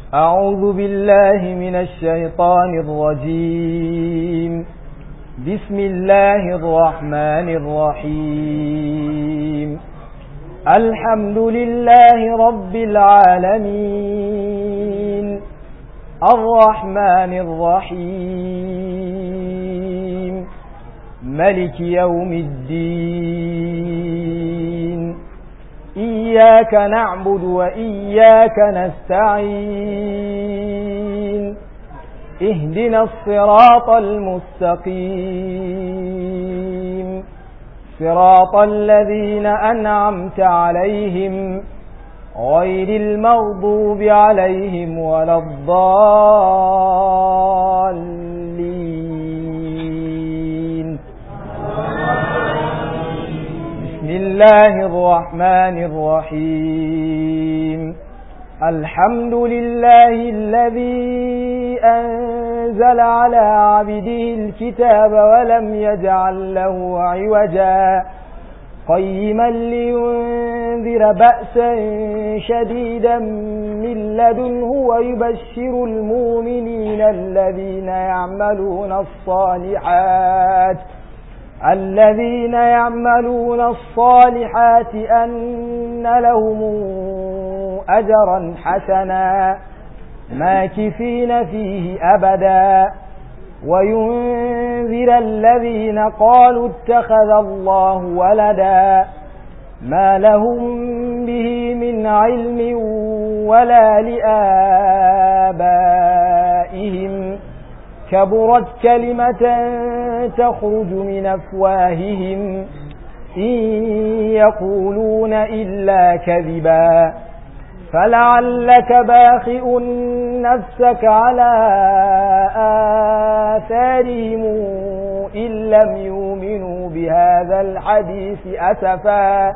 أعوذ بالله من الشيطان الرجيم. بسم الله الرحمن الرحيم. الحمد لله رب العالمين الرحمن الرحيم ملك يوم الدين إياك نعبد وإياك نستعين اهدنا الصراط المستقيم صراط الذين أنعمت عليهم غير المغضوب عليهم ولا الضالين. بسم الله الرحمن الرحيم. الحمد لله الذي أنزل على عبده الكتاب ولم يجعل له عوجا قيما لينذر بأسا شديدا من لدنه ويبشر المؤمنين الذين يعملون الصالحات أن لهم أجرا حسنا ماكثين فيه أبدا وينذر الذين قالوا اتخذ الله ولدا ما لهم به من علم ولا لآبائهم كبرت كلمة تخرج من أفواههم إن يقولون إلا كذبا فلعلك باخئ نفسك على آثارهم إن لم يؤمنوا بهذا الحديث أسفا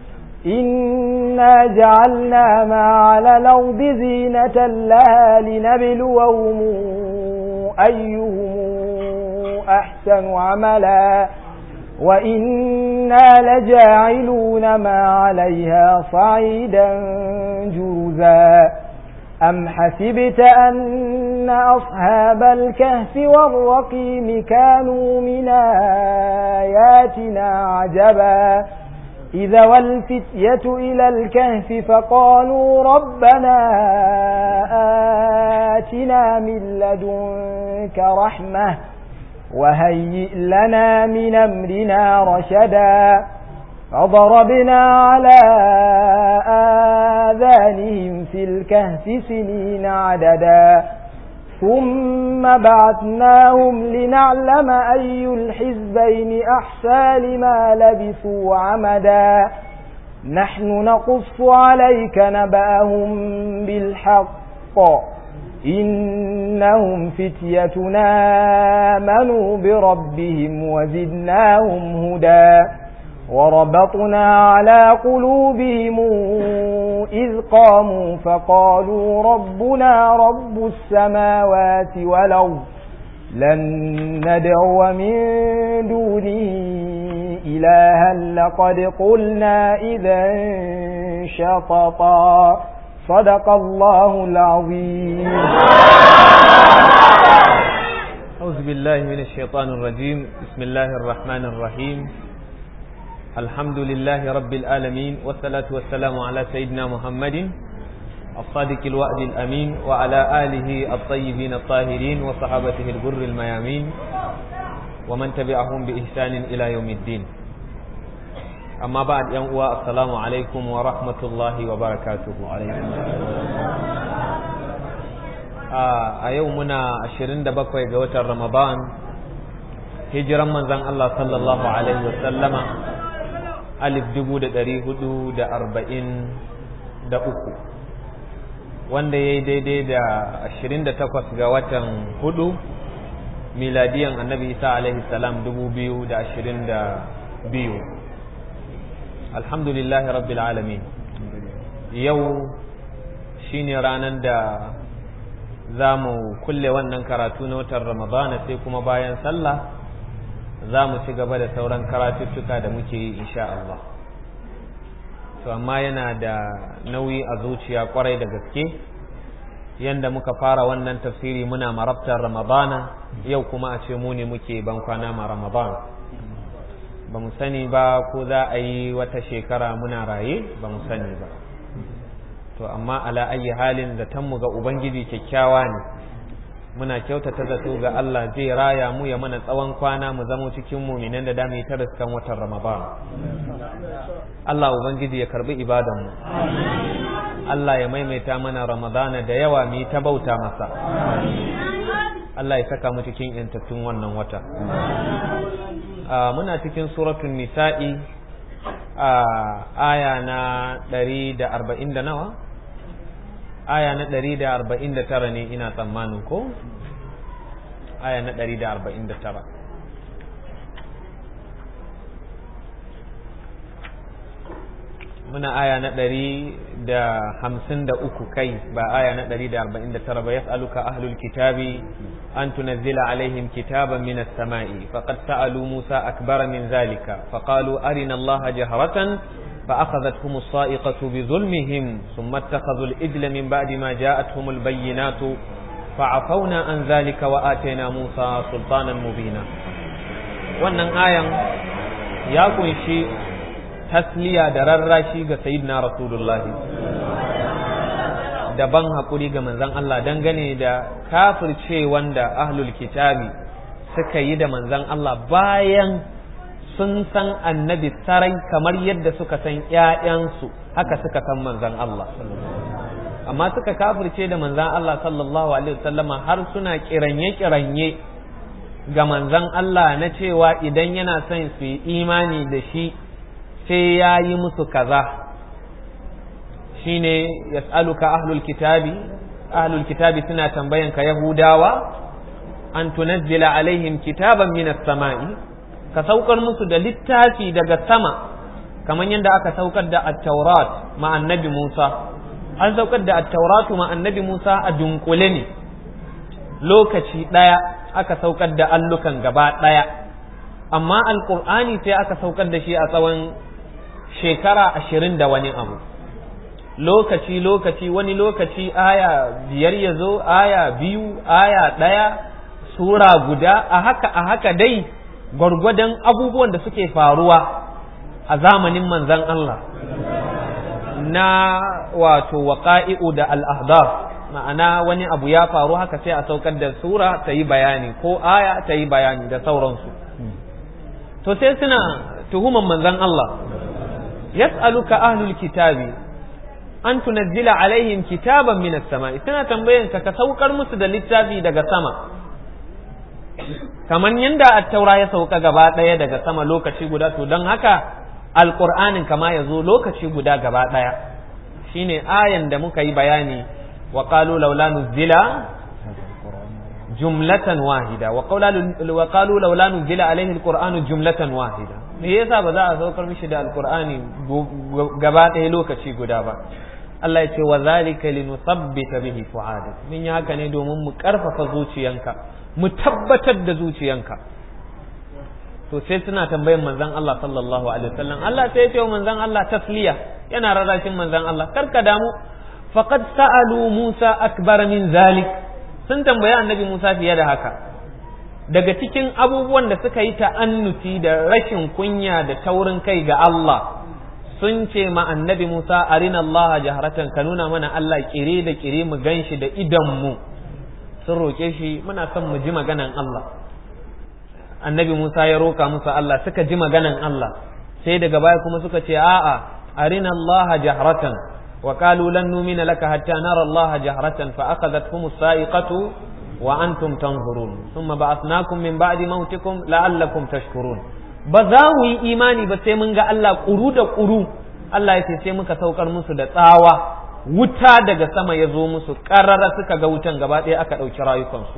إنا جعلنا ما على الأرض زينة لها لنبلوهم أيهم أحسن عملا وإنا لجاعلون ما عليها صعيدا جرزا أم حسبت أن أصحاب الكهف والرقيم كانوا من آياتنا عجبا إذا والفتية إلى الكهف فقالوا ربنا آتنا من لدنك رحمة وهيئ لنا من أمرنا رشدا فضربنا على آذانهم في الكهف سنين عددا ثم بعثناهم لنعلم أي الحزبين أحصى لما لبثوا عمدا نحن نقص عليك نبأهم بالحق إنهم فتيتنا آمنوا بربهم وزدناهم هدى وربطنا على قلوبهم إذ قاموا فقالوا ربنا رب السماوات والأرض لن ندعو من دونه إلها لقد قلنا إذا شططا صدق الله العظيم. أعوذ بالله من الشيطان الرجيم. بسم الله الرحمن الرحيم. الحمد لله رب العالمين والصلاة والسلام على سيدنا محمد الصادق الوعد الأمين وعلى آله الطيبين الطاهرين وصحابته الغر الميامين ومن تبعهم بإحسان إلى يوم الدين. أما بعد يوم السلام عليكم ورحمة الله وبركاته. a yau muna 27 ga watan Ramadan hijiran manzon Allah sallallahu alaihi wasallama 1443 wanda yayi daidai da 28 ga watan 4 miladiyan annabi Isa alaihi salam 2022. alhamdulillahi rabbil alamin. Yau shine ranar da za mu kulle wannan karatu na watan Ramadana, sai kuma bayan sallah za mu ci gaba da sauran karatuttuka da muke yi insha Allah. to amma yana da nauyi a zuciya kwarai da gaske yanda muka fara wannan tafsiri muna marabtar Ramadana, yau kuma a ce mu ne muke ban kwana ma Ramadan. Ba mu sani ba ko za a yi wata shekara muna raye, ba mu sani ba. To amma ala ayi halin zatonmu ga Ubangiji kyakkyawa ne, muna kyautata zato ga Allah zai raya mu ya mana tsawon kwana mu zamo cikin muminan da dami ta riskan watan Ramadan. Allah Ubangiji ya karbi ibadanmu, Allah ya maimaita mana Ramadana da yawa mu ta bauta masa, Allah ya saka mu cikin yantattun wannan wata. Muna cikin suratul Nisa'i aya na 140 da nawa? Aya na 149 ne ina tsammanin ko? Aya na 149. Muna aya na 153 kai, ba aya na 149 ba. Yas'aluka ahlul kitabi an tunazzila alaihim kitaban minas sama'i faqad sa'alu Musa akbara min zalika faqalu arina Allaha jahratan فأخذتهم الصائقة بظلمهم ثم اتخذوا الإجل من بعد ما جاءتهم البينات فعفونا عن ذلك وآتينا موسى سلطانا مبينا. wannan ayan ya kunshi tasliya da rarrashi ga sayyidina rasulullahi da ban hakuri ga manzon Allah dangane da kafirce wanda ahlul kitabi suka yi da manzon Allah bayan sun san annabi sarai kamar yadda suka san ƴaƴansu, haka suka san manzon Allah, amma suka kafirce da manzon Allah sallallahu alaihi wasallama har suna kiranye ga manzon Allah na cewa idan yana son su yi imani da shi sai ya yi musu kaza. Shine yas'aluka ahlul kitabi suna tambayanka Yahudawa an tunazzila alaihim kitaban minas sama'i, ka saukar musu da littafi daga sama kamar yadda aka saukar da at-taurat ma annabi Musa. An saukar da at-taurat ma annabi Musa a dunkule ne, lokaci daya aka saukar da allukan gaba daya, amma alqur'ani sai aka saukar da shi a tsawon shekara 20 da wani abu, lokaci wani lokaci aya 5 yazo, aya 2, aya 1, sura guda, a haka dai gwargwadon abubuwan da suke faruwa a zamanin manzan Allah na wato waqa'i'u da al-ahdath, ma'ana wani abu ya faru haka sai a saukar da sura ta yi bayani ko aya ta yi bayani da sauransu. To sai suna tuhuman manzan Allah, yas'aluka ahlul kitabi an tunazzila alaihim kitaban minas sama'i, suna tambayanka ka saukar musu da littafi daga sama kamar yadda attaura ya sauka gaba ɗaya daga sama lokaci guda, to don haka alƙur'anin kama ya zo lokaci guda gaba ɗaya. Shine ayan da muka yi bayani, wa qalu laula nuzila jumlatan wahida wa qalu laula nuzila alaihi alqur'anu jumlatan wahida. Me yasa ba za a saukar mishi da alƙur'ani gaba ɗaya lokaci guda ba? Allah ya ce wa zalika linuthabbita bihi fu'adak, mun yi haka ne domin mu ƙarfafa zuciyanka, mu tabbatar da zuciyanka. To sai suna tambayan manzon Allah sallallahu alaihi wasallam, Allah sai ya ce wa manzon Allah tasliya, yana rarrashin manzon Allah, karka damu, faqad sa'alu Musa akbar min zalik, sun tambayi annabi Musa fiye da haka. Daga cikin abubuwan da suka yi ta'annuti da rashin kunya da taurin kai ga Allah, sun ce ma annabi Musa arina Allah jaharatan, ka nuna mana Allah kire da kire mu ganshi da idan mu. Sun roƙe shi muna son mu ji maganan Allah. Annabi Musa ya roƙa musu Allah, suka ji maganan Allah, sai daga baya kuma suka ce a'a arina Allah jahratan wa qalu lan numina laka hatta nara Allah jahratan fa akhadhatkum as-sa'iqatu wa antum tanzurun thumma ba'athnakum min ba'di mautikum la'allakum tashkurun. Ba za mu yi imani ba sai mun ga Allah ƙuru da ƙuru. Allah ya ce sai muka saukar musu da tsawa, wuta daga sama ya zo musu ƙarara, suka ga wutan gaba ɗaya aka ɗauki rayukansu.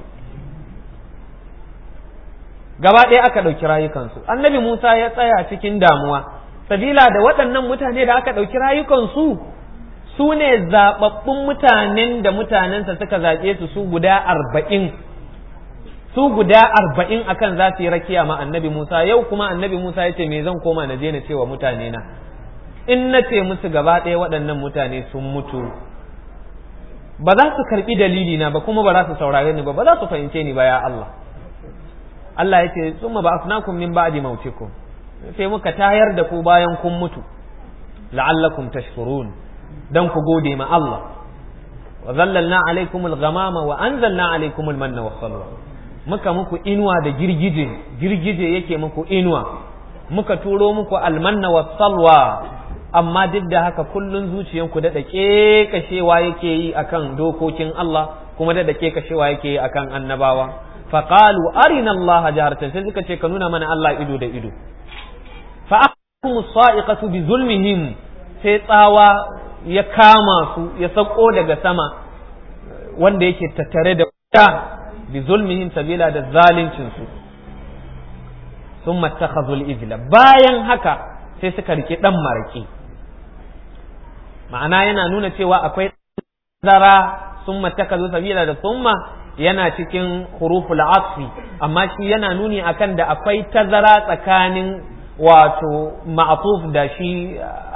Gaba ɗaya aka ɗauki rayukansu. Annabi Musa ya tsaya cikin damuwa, sabila da waɗannan mutane da aka ɗauki rayukansu su ne zaɓaɓɓun mutanen da mutanensa suka zaɓe su guda 40. Su guda 40 akan za su yi rakiya ma annabi Musa. Yau kuma annabi Musa ya ce me zan koma na je na ce wa mutane na, in na ce musu gaba ɗaya waɗannan mutane sun mutu, ba za su karbi dalili na ba kuma ba za su saurare ni ba za su fahimce ni ba ya Allah Allah ya ce summa ba'athnakum min ba'di mautikum sai muka tayar da ku bayan kun mutu la'allakum tashkurun dan ku gode ma Allah wa zallalna alaikumul ghamama wa anzalna alaikumul manna wassalwa muka muku inuwa da girgije yake muku inuwa muka turo muku almanna wassalwa amma duk da haka kullun zuciyanku da kashewa yake yi akan dokokin Allah kuma da kashewa yake yi akan annabawa faqalu arina Allah jaharatan sai suka ce ka nuna mana Allah ido da ido fa akhum sa'iqatu bi zulmihim sai tsawa ya kama su ya sako daga sama wanda yake tattare da wuta bi zulmihim sabila da zalincin su thumma takhadhu al-ijla bayan haka sai suka rike dan maraki ma'ana yana nuna cewa akwai zara thumma takhadhu sabila da thumma yana cikin huruful atfi amma shi yana nuni akan da akwai tazara tsakanin wato ma'tuf da shi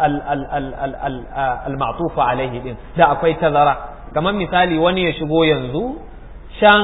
al-ma'tuf alaihi din da akwai tazara kamar misali wani ya shigo yanzu can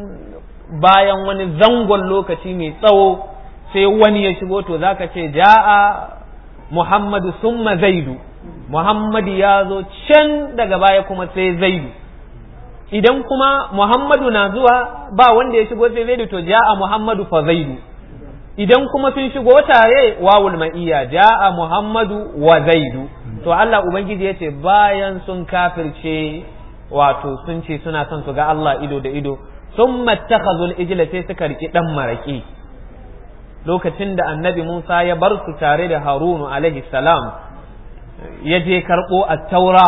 bayan wani zangon lokaci mai tsawo sai wani ya shigo to zaka ce ja'a Muhammadu summa Zaidu Muhammadu ya zo can daga baya kuma sai Zaidu idan kuma Muhammadu na zuwa ba wanda ya shigo sai Zaidu to ja'a Muhammadu fa Zaidu idan kuma sun shigo tare wawul ma'iyya ja'a Muhammadu wa Zaidu to Allah ubangiji yace bayan sun kafirce wato sun ce suna son su ga Allah ido da ido summa takhazul ijla sai suka riki dan maraki lokacin da annabi Musa ya bar su tare da Harunu alaihi salam ya je karbo at-taura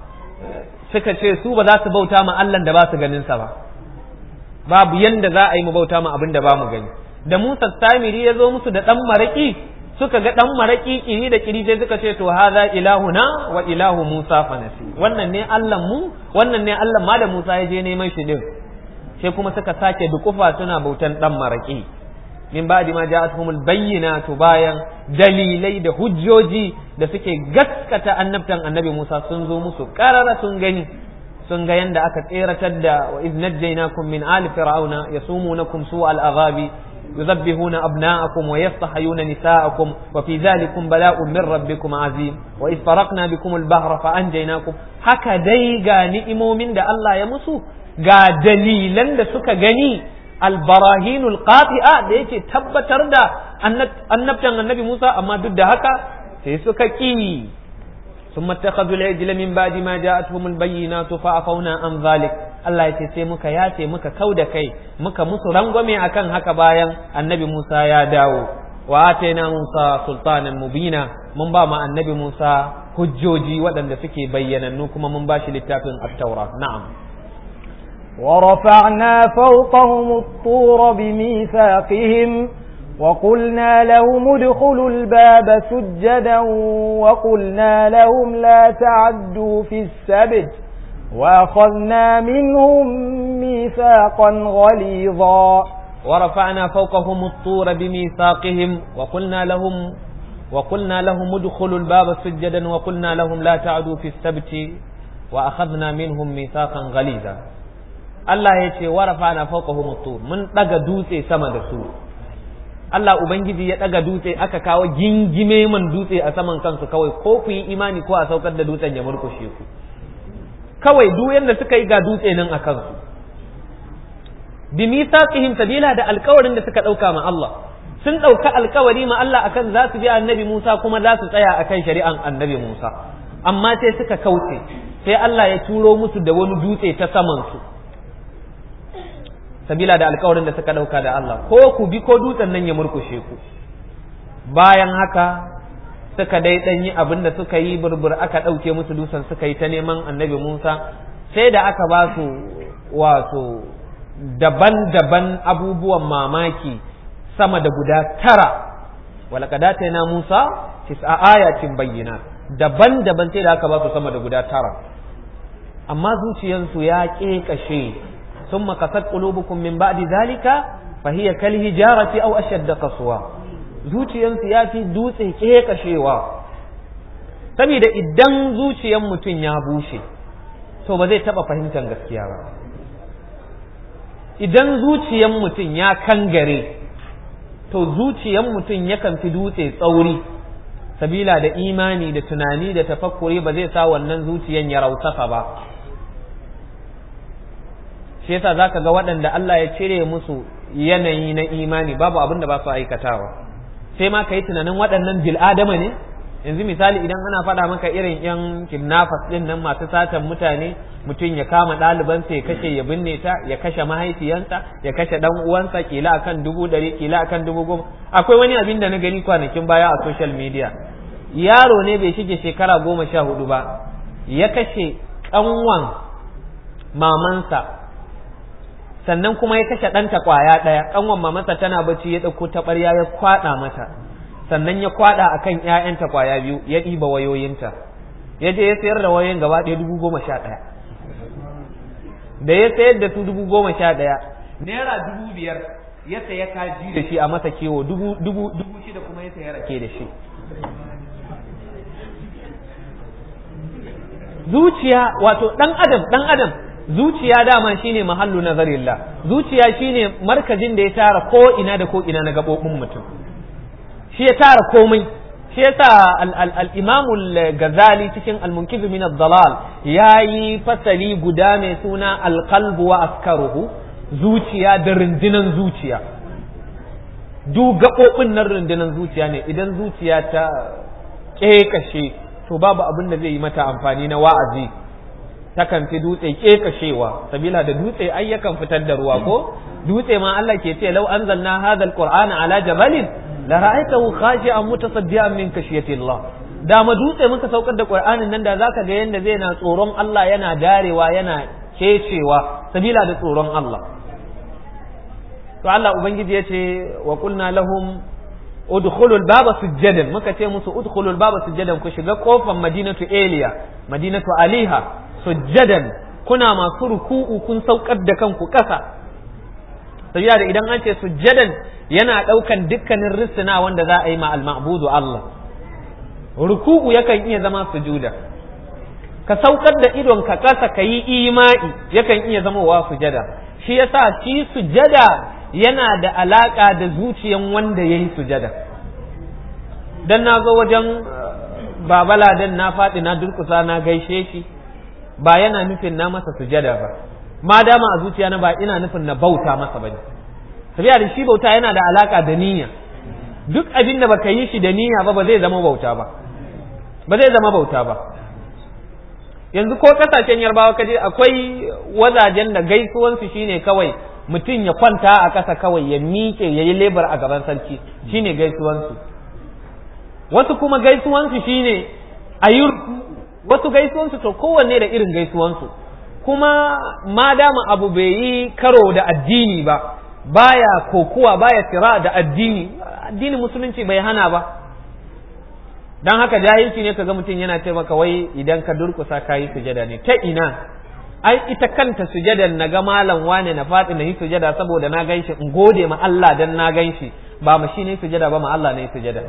suka ce su ba za su bauta ma Allah da ba su ganin sa ba babu yanda za a yi mu bauta ma abin da ba mu gani da Musa Samiri ya zo musu da dan maraki suka ga dan maraki kiri da kiri sai suka ce to hadha ilahuna wa ilahu Musa fanasi wannan ne Allah mu wannan ne Allah ma da Musa ya je neman shi din sai kuma suka sake dukufa suna bautan dan maraki min ba'di ma ja'atuhumul bayyinatu bayan dalilai da hujjoji da suke gaskata annabtan annabi Musa sun zo musu karara sun gani sun ga yanda aka tseratar da wa iz najjaynakum min ali fir'auna yasumunakum su'al azabi يذبحون أبناءكم ويستحيون نساءكم وفي ذلكم بلاء من ربكم عظيم وإذ فرقنا بكم البحر فأنجيناكم haka dai ga ni'imomin da Allah ya musu ga dalilan da suka gani albarahinul qati'a da yake tabbatar da annabtan annabi Musa amma duk da haka sai suka ki ثم اتخذوا العجل من بعد ما جاءتهم البينات فعفونا عن ذلك Allah ya ce sai muka yace muka kauda kai muka musu rangwame akan haka bayan annabi Musa ya dawo wa ataina Musa sultanan mubina mun ba ma annabi Musa hujjoji waɗanda suke bayyanannu kuma mun ba shi littafin at-taura na'am ورفعنا فوقهم الطور بميثاقهم وقلنا لهم ادخلوا الباب سجدا وقلنا لهم لا تعدوا في السبت وأخذنا منهم ميثاقا غليظا ورفعنا فوقهم الطور بميثاقهم وقلنا لهم ادخلوا الباب سجدا وقلنا لهم لا تعدوا في السبت وأخذنا منهم ميثاقا غليظا الله يتي ورفعنا فوقهم الطور من دغ دوتي sama da su Allah Ubangiji ya ɗaga dutse aka kawo gingime man dutse a saman kansu kawai ko ku yi imani ko a saukar da dutsen ya murkushe ku kawai duk yanda suka yi ga dutse nan a kansu bi mithaqihim sabila da alkawarin da suka ɗauka ma Allah sun ɗauka alkawari ma Allah akan za su bi annabi Musa kuma za su tsaya akan shari'an annabi Musa amma sai suka kauce sai Allah ya turo musu da wani dutse ta saman su sabila da alkawarin da suka dauka da Allah ko ku bi ko dutsen nan ya murkushe ku bayan haka suka dai dan yi abin da suka yi burbur aka dauke musu dutsen suka yi ta neman annabi Musa sai da aka ba su wato daban-daban abubuwan mamaki sama da guda 9 walaqad atayna Musa 9 ayatin bayyinat daban-daban sai da aka ba su sama da guda 9 amma zuciyansu ya kekashe ثم قست قلوبكم من بعد ذلك فهي كالهجارة أو أشد قسوة zuciyansu ya fi dutse kekashewa saboda idan zuciyan mutum ya bushe to ba zai taba fahimtar gaskiya ba. Idan zuciyan mutum ya kangare to zuciyan mutum yakan fi dutse tsauri, sabila da imani da tunani da tafakkuri ba zai sa wannan zuciyan ya rausasa ba. Shi yasa zaka ga waɗanda Allah ya cire musu yanayi na imani babu abin da ba su aikatawa, sai ma ka yi tunanin waɗannan bil'adama ne. Yanzu misali idan ana faɗa maka irin yan kidnappers ɗin nan masu satan mutane, mutum ya kama ɗalibansa ya kashe ya binne ta, ya kashe mahaifiyansa, ya kashe ɗan uwansa, kila akan 100,000 kila akan 10,000. Akwai wani abin da na gani kwanakin baya a social media, yaro ne bai shige shekara 14 ba, ya kashe ƙanwan mamansa, sannan kuma ya kashe ɗanta ƙwaya ɗaya. Ƙanwan mamansa tana bacci, ya ɗauko taɓarya ya kwaɗa mata, sannan ya kwaɗa akan ƴaƴanta ƙwaya 2, ya ɗiba wayoyinta, ya je ya sayar da wayoyin gaba ɗaya 11,000. Da ya sayar da su 11,000, naira 5,000 ya saya kaji da shi a masa kiwo, 6,000 kuma ya saya rake da shi. Zuciya wato ɗan adam zuciya dama shine mahallu nazarillah, zuciya shine markazin da ya tara ko ina da ko ina na gabobin mutum, shi ya tara komai. Shi yasa al-Imam al-Ghazali cikin al-Munqidh min ad-Dalal yayi fasali guda mai suna al-qalb wa askaruhu, zuciya da rundunan zuciya. Duk gabobin nan rundunan zuciya ne, idan zuciya ta kekashe to babu abin da zai yi mata amfani na wa'azi. Takan fi dutse kekashewa, sabila da dutse ai yakan fitar da ruwa ko dutse ma Allah ke ce law anzalna hadha alqur'ana ala jabalin la ra'aytahu khashi'an mutasaddian min khashyati Allah. Da ma dutse muka saukar da Qur'anin nan da zaka ga yanda zai na tsoron Allah, yana darewa, yana kecewa sabila da tsoron Allah. To Allah ubangiji yace wa qulna lahum udkhulul baba sujjadan, muka ce musu udkhulul baba sujjadan, ku shiga kofar madinatu Eliya, madinatu Aliha sujjadan, kuna masu ruku'u kun saukar da kanku ƙasa. Saboda da idan an ce sujjadan yana ɗaukan dukkanin rissina wanda za a yi ma al-ma'budu Allah. Ruku'u yakan iya zama sujuda, ka saukar da idon ka ƙasa ka yi imani yakan iya zama wa sujada. Shi yasa shi sujada yana da alaka da zuciyan wanda yayi sujada. Dan na zo wajen babala dan na faɗi na durkusa na gaishe shi, ba yana nufin na masa sujada ba, ma dama a zuciya na ba ina nufin na bauta masa bane. Sabiya da shi bauta yana da alaka da niyya, duk abin da baka yi shi da niyya ba zai zama bauta ba, ba zai zama bauta ba. Yanzu ko kasashen yarbawa kaje akwai wazajen da gaisuwansu shine kawai mutum ya kwanta a ƙasa kawai ya miƙe ya yi lebar a gaban sarki, shine gaisuwansu. Wasu kuma gaisuwansu shine a yi, wasu gaisuwansu to kowanne da irin gaisuwansu, kuma ma dama abu bai yi karo da addini ba, baya kokuwa baya sira da addinin musulunci bai hana ba. Dan haka jahilci ne kaga mutum yana ce maka wai idan ka durkusa ka yi sujada ne. Ta ina? Ai ita kanta sujadan na ga malam wane na faɗi na yi sujada saboda na ganshi in gode ma Allah dan na ganshi, ba ma shi ne sujada ba, ma Allah ne sujada.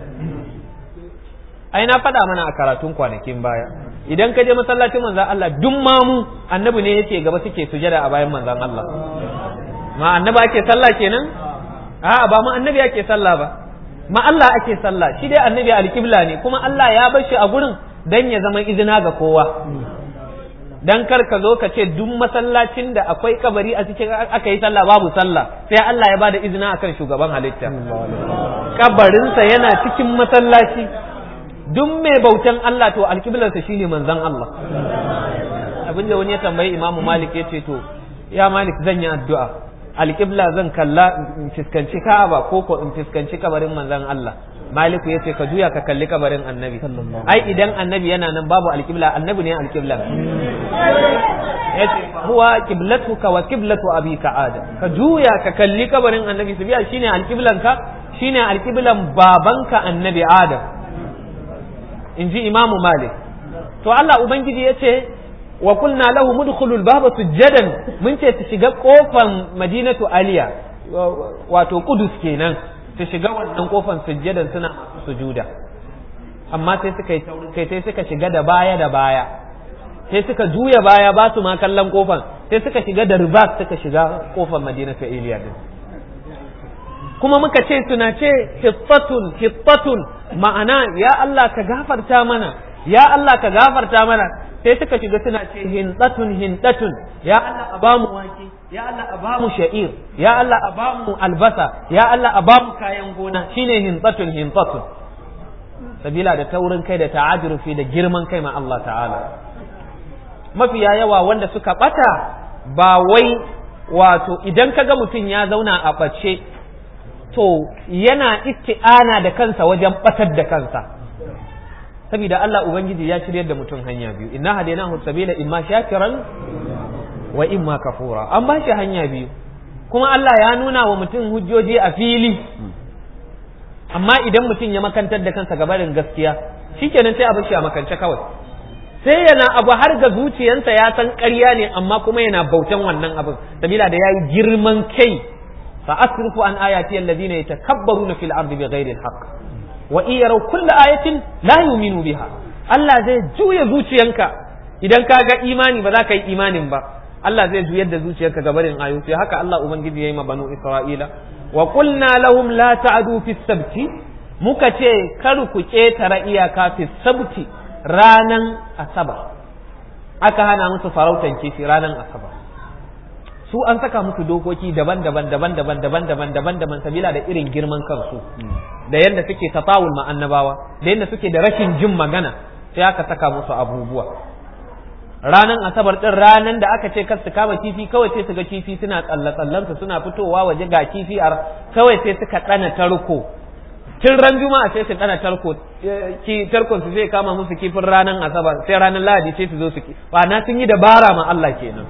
Ai na faɗa mana a karatun kwanakin baya, idan ka je masallacin manzon Allah duk mamu annabi ne yake gaba suke sujada a bayan manzon Allah. Ma annabi ake sallah kenan? A'a ba ma annabi ake sallah ba, ma Allah ake sallah. Shi dai annabi alƙibla ne, kuma Allah ya bar shi a gurin dan ya zama izina ga kowa. Dan kar ka zo ka ce duk masallacin da akwai kabari a cikin aka yi sallah babu sallah, sai Allah ya bada izina akan shugaban halitta. Kabarinsa yana cikin masallaci, duk mai bautan Allah to alƙiblarsa shine manzon Allah. Abinda wani ya tambayi Imam Malik ya ce to ya Malik zan yi addu'a, alƙibla zan kalla in fuskanci Ka'aba ko in fuskanci kabarin manzon Allah. Maliku ya ce ka juya ka kalli kabarin annabi. Ai idan annabi yana nan babu alƙibla, annabi ne alƙibla. Ya ce huwa qiblatuka wa qiblatu abika Adam, ka juya ka kalli kabarin annabi, su biya shine alƙiblanka, shine alƙiblan babanka annabi Adam, in ji Imamu Malik. To Allah Ubangiji ya ce wa kulna lahu mudkhulul baba sujjadan, mun ce su shiga kofan Madinatu Aliya wato Qudus kenan, su shiga wannan kofan sujjadan suna sujuda, amma sai suka yi taurin kai, sai suka shiga da baya sai suka juya baya ba su ma kallon kofar, sai suka shiga da reverse suka shiga kofar Madinatu Iliya din. Kuma muka ce suna ce hittatun ma'ana ya Allah ka gafarta mana, ya Allah ka gafarta mana, sai suka shiga suna ce hintatun ya Allah a bamu wake, ya Allah a bamu sha'ir, ya Allah a bamu albasa, ya Allah a bamu kayan gona, shine hintatun. Sabila da taurin kai da ta'ajrufi da girman kai ma Allah ta'ala. Mafiya yawa wanda suka bata ba wai wato idan kaga mutum ya zauna a bace to yana isti'ana da kansa wajen batar da kansa. Saboda Allah Ubangiji ya shiryar da mutum hanya biyu, inna hadainahu sabila imma shakiran wa imma kafura. An ba shi hanya biyu, kuma Allah ya nuna wa mutum hujjoji a fili. Amma idan mutum ya makantar da kansa gabarin gaskiya, shikenan sai a bar shi a makance kawai. Sai yana abu har ga zuciyarsa ya san ƙarya ne, amma kuma yana bautan wannan abin, sabila da yayi girman kai. Fa asrifu an ayati alladhina yatakabbaruna fil ardi bighairi alhaq wa in yaraw kulla ayatin la yu'minu biha. Allah zai juya zuciyanka idan ka ga imani ba za ka yi imanin ba. Allah zai juyar da zuciyarka ga barin ayoyi. Sai haka Allah Ubangiji yayi ma banu Isra'ila. Wa qulna lahum la ta'du fi sabti, muka ce kar ku ketara iyaka fi sabti ranan asabar. Aka hana musu farautan kifi ranan asabar. Su an saka musu dokoki daban-daban sabila da irin girman kansu da yadda suke tafawul ma annabawa da yadda suke da rashin jin magana, sai aka saka musu abubuwa. Ranan asabar din ranan da aka ce kar su kama kifi, kawai sai su ga kifi suna tsallatsallansu suna fitowa waje ga kifi kawai sai suka ɗana tarko. Tun ran juma'a sai su ɗana tarko, tarkon su zai kama musu kifin ranan asabar, sai ranan lahadi sai su zo su ba na sun yi dabara ma Allah kenan.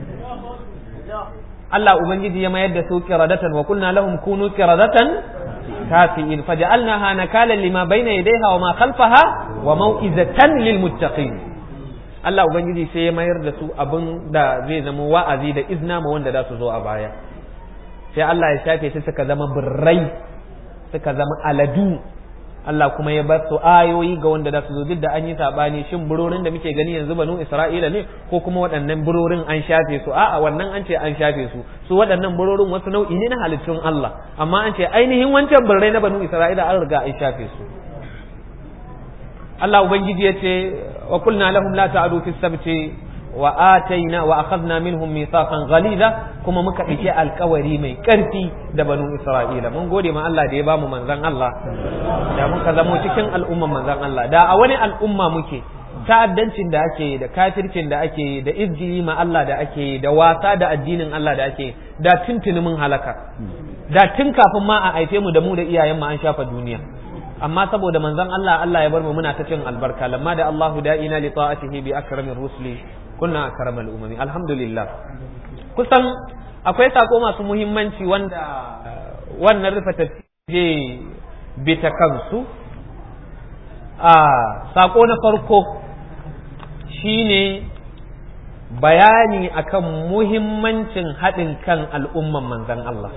Allah Ubangiji ya mayar da su qiradatan wa qulna lahum kunu qiradatan kafiin faja'alnaha nakalan lima bayna yadayha wa ma khalfaha wa mau'izatan lil muttaqin. Allah Ubangiji sai ya mayar da su abin da zai zama wa'azi da izna ma wanda za su zo a baya. Sai Allah ya shafe su suka zama birrai, suka zama aladu. Allah kuma ya bar su ayoyi ga wanda za su zo, duk da an yi sabani shin burorin da muke gani yanzu banu Isra'ila ne ko kuma waɗannan burorin an shafe su. A'a, wannan an ce an shafe su waɗannan burorin wasu nau'i ne na halittun Allah, amma an ce ainihin wancan birrai na banu Isra'ila an riga an shafe su. Allah Ubangiji ya ce wa kulna lahum la ta'du fi sabti wa ataina wa akhadna minhum mithaqan ghalidha, kuma muka dace alkawari mai karfi da banu Isra'ila. Mun gode ma Allah da ya bamu manzon Allah, da muka zamo cikin al'umman manzon Allah. Da a wani al'umma muke, ta'addancin da ake yi da kafircin da ake yi da izgili ma Allah da ake yi da wasa da addinin Allah da ake yi, da tuntuni mun halaka, da tun kafin ma a haife mu da mu da iyayen mu an shafa duniya. Amma saboda manzon Allah, Allah ya bar mu muna ta cin albarka. Lamma da Allahu da'ina li ta'atihi bi akramir rusuli kunna akramal umami. Alhamdulillah. Kusan akwai sako masu muhimmanci wanda wannan rufe tafiye bi ta kansu. Sako na farko shine bayani akan muhimmancin haɗin kan al'umman manzon Allah.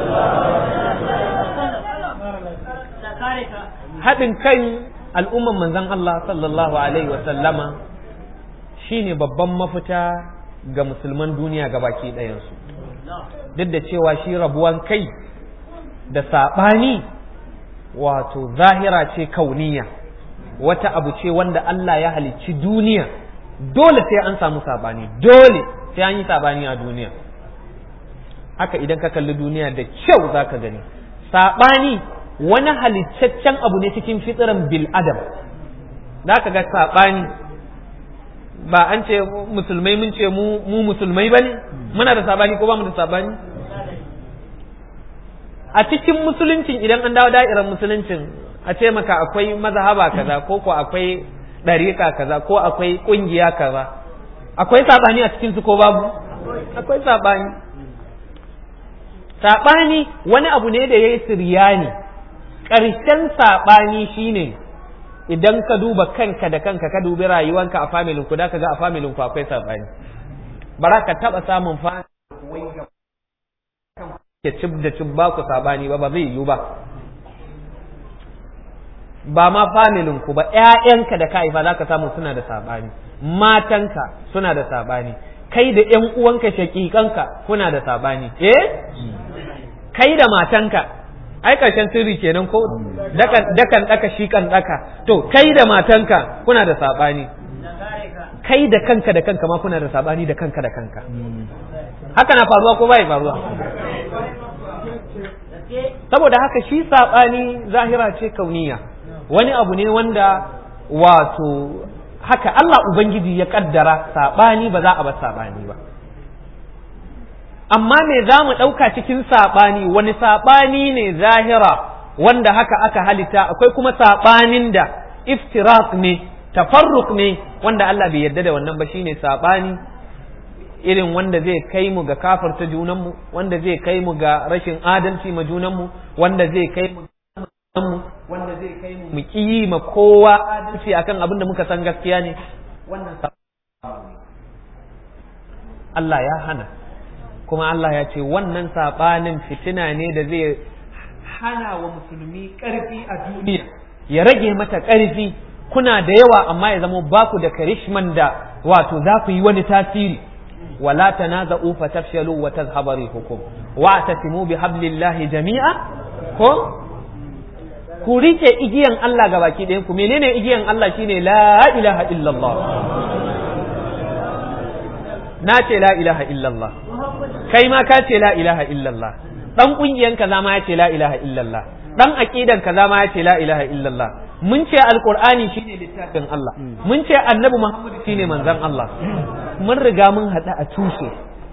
Haɗin kan al'umman manzon Allah sallallahu alaihi wa sallama shine babban mafita ga musulman duniya gabaki ɗayansu. Duk da cewa shi rabuwan kai da saɓani wato zahira ce kauniya, wata abu ce wanda Allah ya halicci duniya, dole sai an samu saɓani, dole sai an yi saɓani a duniya. Haka idan ka kalli duniya da kyau za ka gani saɓani wani halittaccen abu ne cikin fitiran bil adam. Za ka ga saɓani, ba an ce musulmai mun ce mu musulmai ba ne, muna da saɓani ko ba mu da saɓani? A cikin musuluncin idan an dawo da'irar musuluncin a ce maka akwai mazhaba kaza ko akwai ɗariƙa kaza ko akwai ƙungiya kaza, akwai saɓani a cikin su ko babu? Akwai saɓani. Saɓani wani abu ne da ya yi siryani. Ƙarshen saɓani shine idan ka duba kanka da kanka, ka dubi rayuwanka a familin ku, da ka ga a familin ku akwai saɓani. Bara ka taɓa samun familin ke cib da cib ba ku saɓani ba zai yiwu ba. ba ma familin ku ba, ƴaƴanka da ka haifa zaka samu suna da sabani, matanka suna da sabani, kai da ƴan uwanka shakikanka kuna da sabani, kai da matanka ai karshen sirri kenan ko dakan daka shi kan daka, to kai da matanka kuna da sabani, kai da kanka ma kuna da sabani da kanka, haka na faruwa ko bai faruwa? Saboda haka shi sabani zahira ce kauniya, wani abu ne wanda wato haka Allah Ubangiji ya kaddara sabani, ba za a bar sabani ba. Amma me za mu ɗauka cikin saɓani, wani saɓani ne zahira wanda haka aka halitta, akwai kuma saɓanin da iftirak ne, tafarruk ne, wanda Allah bai yarda da wannan ba, shine saɓani irin wanda zai kai mu ga kafarta junanmu, wanda zai kai mu ga rashin adalci ma junanmu, wanda zai kai mu wanda zai kai mu ƙi ma kowa adalci akan abin da muka san gaskiya ne, wannan saɓani Allah ya hana. Kuma Allah ya ce wannan saɓanin fitina ne da zai hana wa musulmi ƙarfi a duniya, ya rage mata ƙarfi, kuna da yawa amma ya zama baku da karishman da wato za ku yi wani tasiri. Wala tanaza'u fatafshalu wa tadhhabu rihukum wa'tasimu bihablillahi jami'a, ko ku rike igiyan Allah gabaki ɗayan ku. Menene igiyan Allah? Shine la ilaha illallah. Na ce la ilaha illallah, kai ma ka ce la ilaha illallah, dan kungiyan kaza ma ya ce la ilaha illallah, dan aqidan kaza ma ya ce la ilaha illallah. Mun ce alqur'ani shine littafin Allah, mun ce annabi Muhammad shine manzon Allah. Mun riga mun hada a tushe,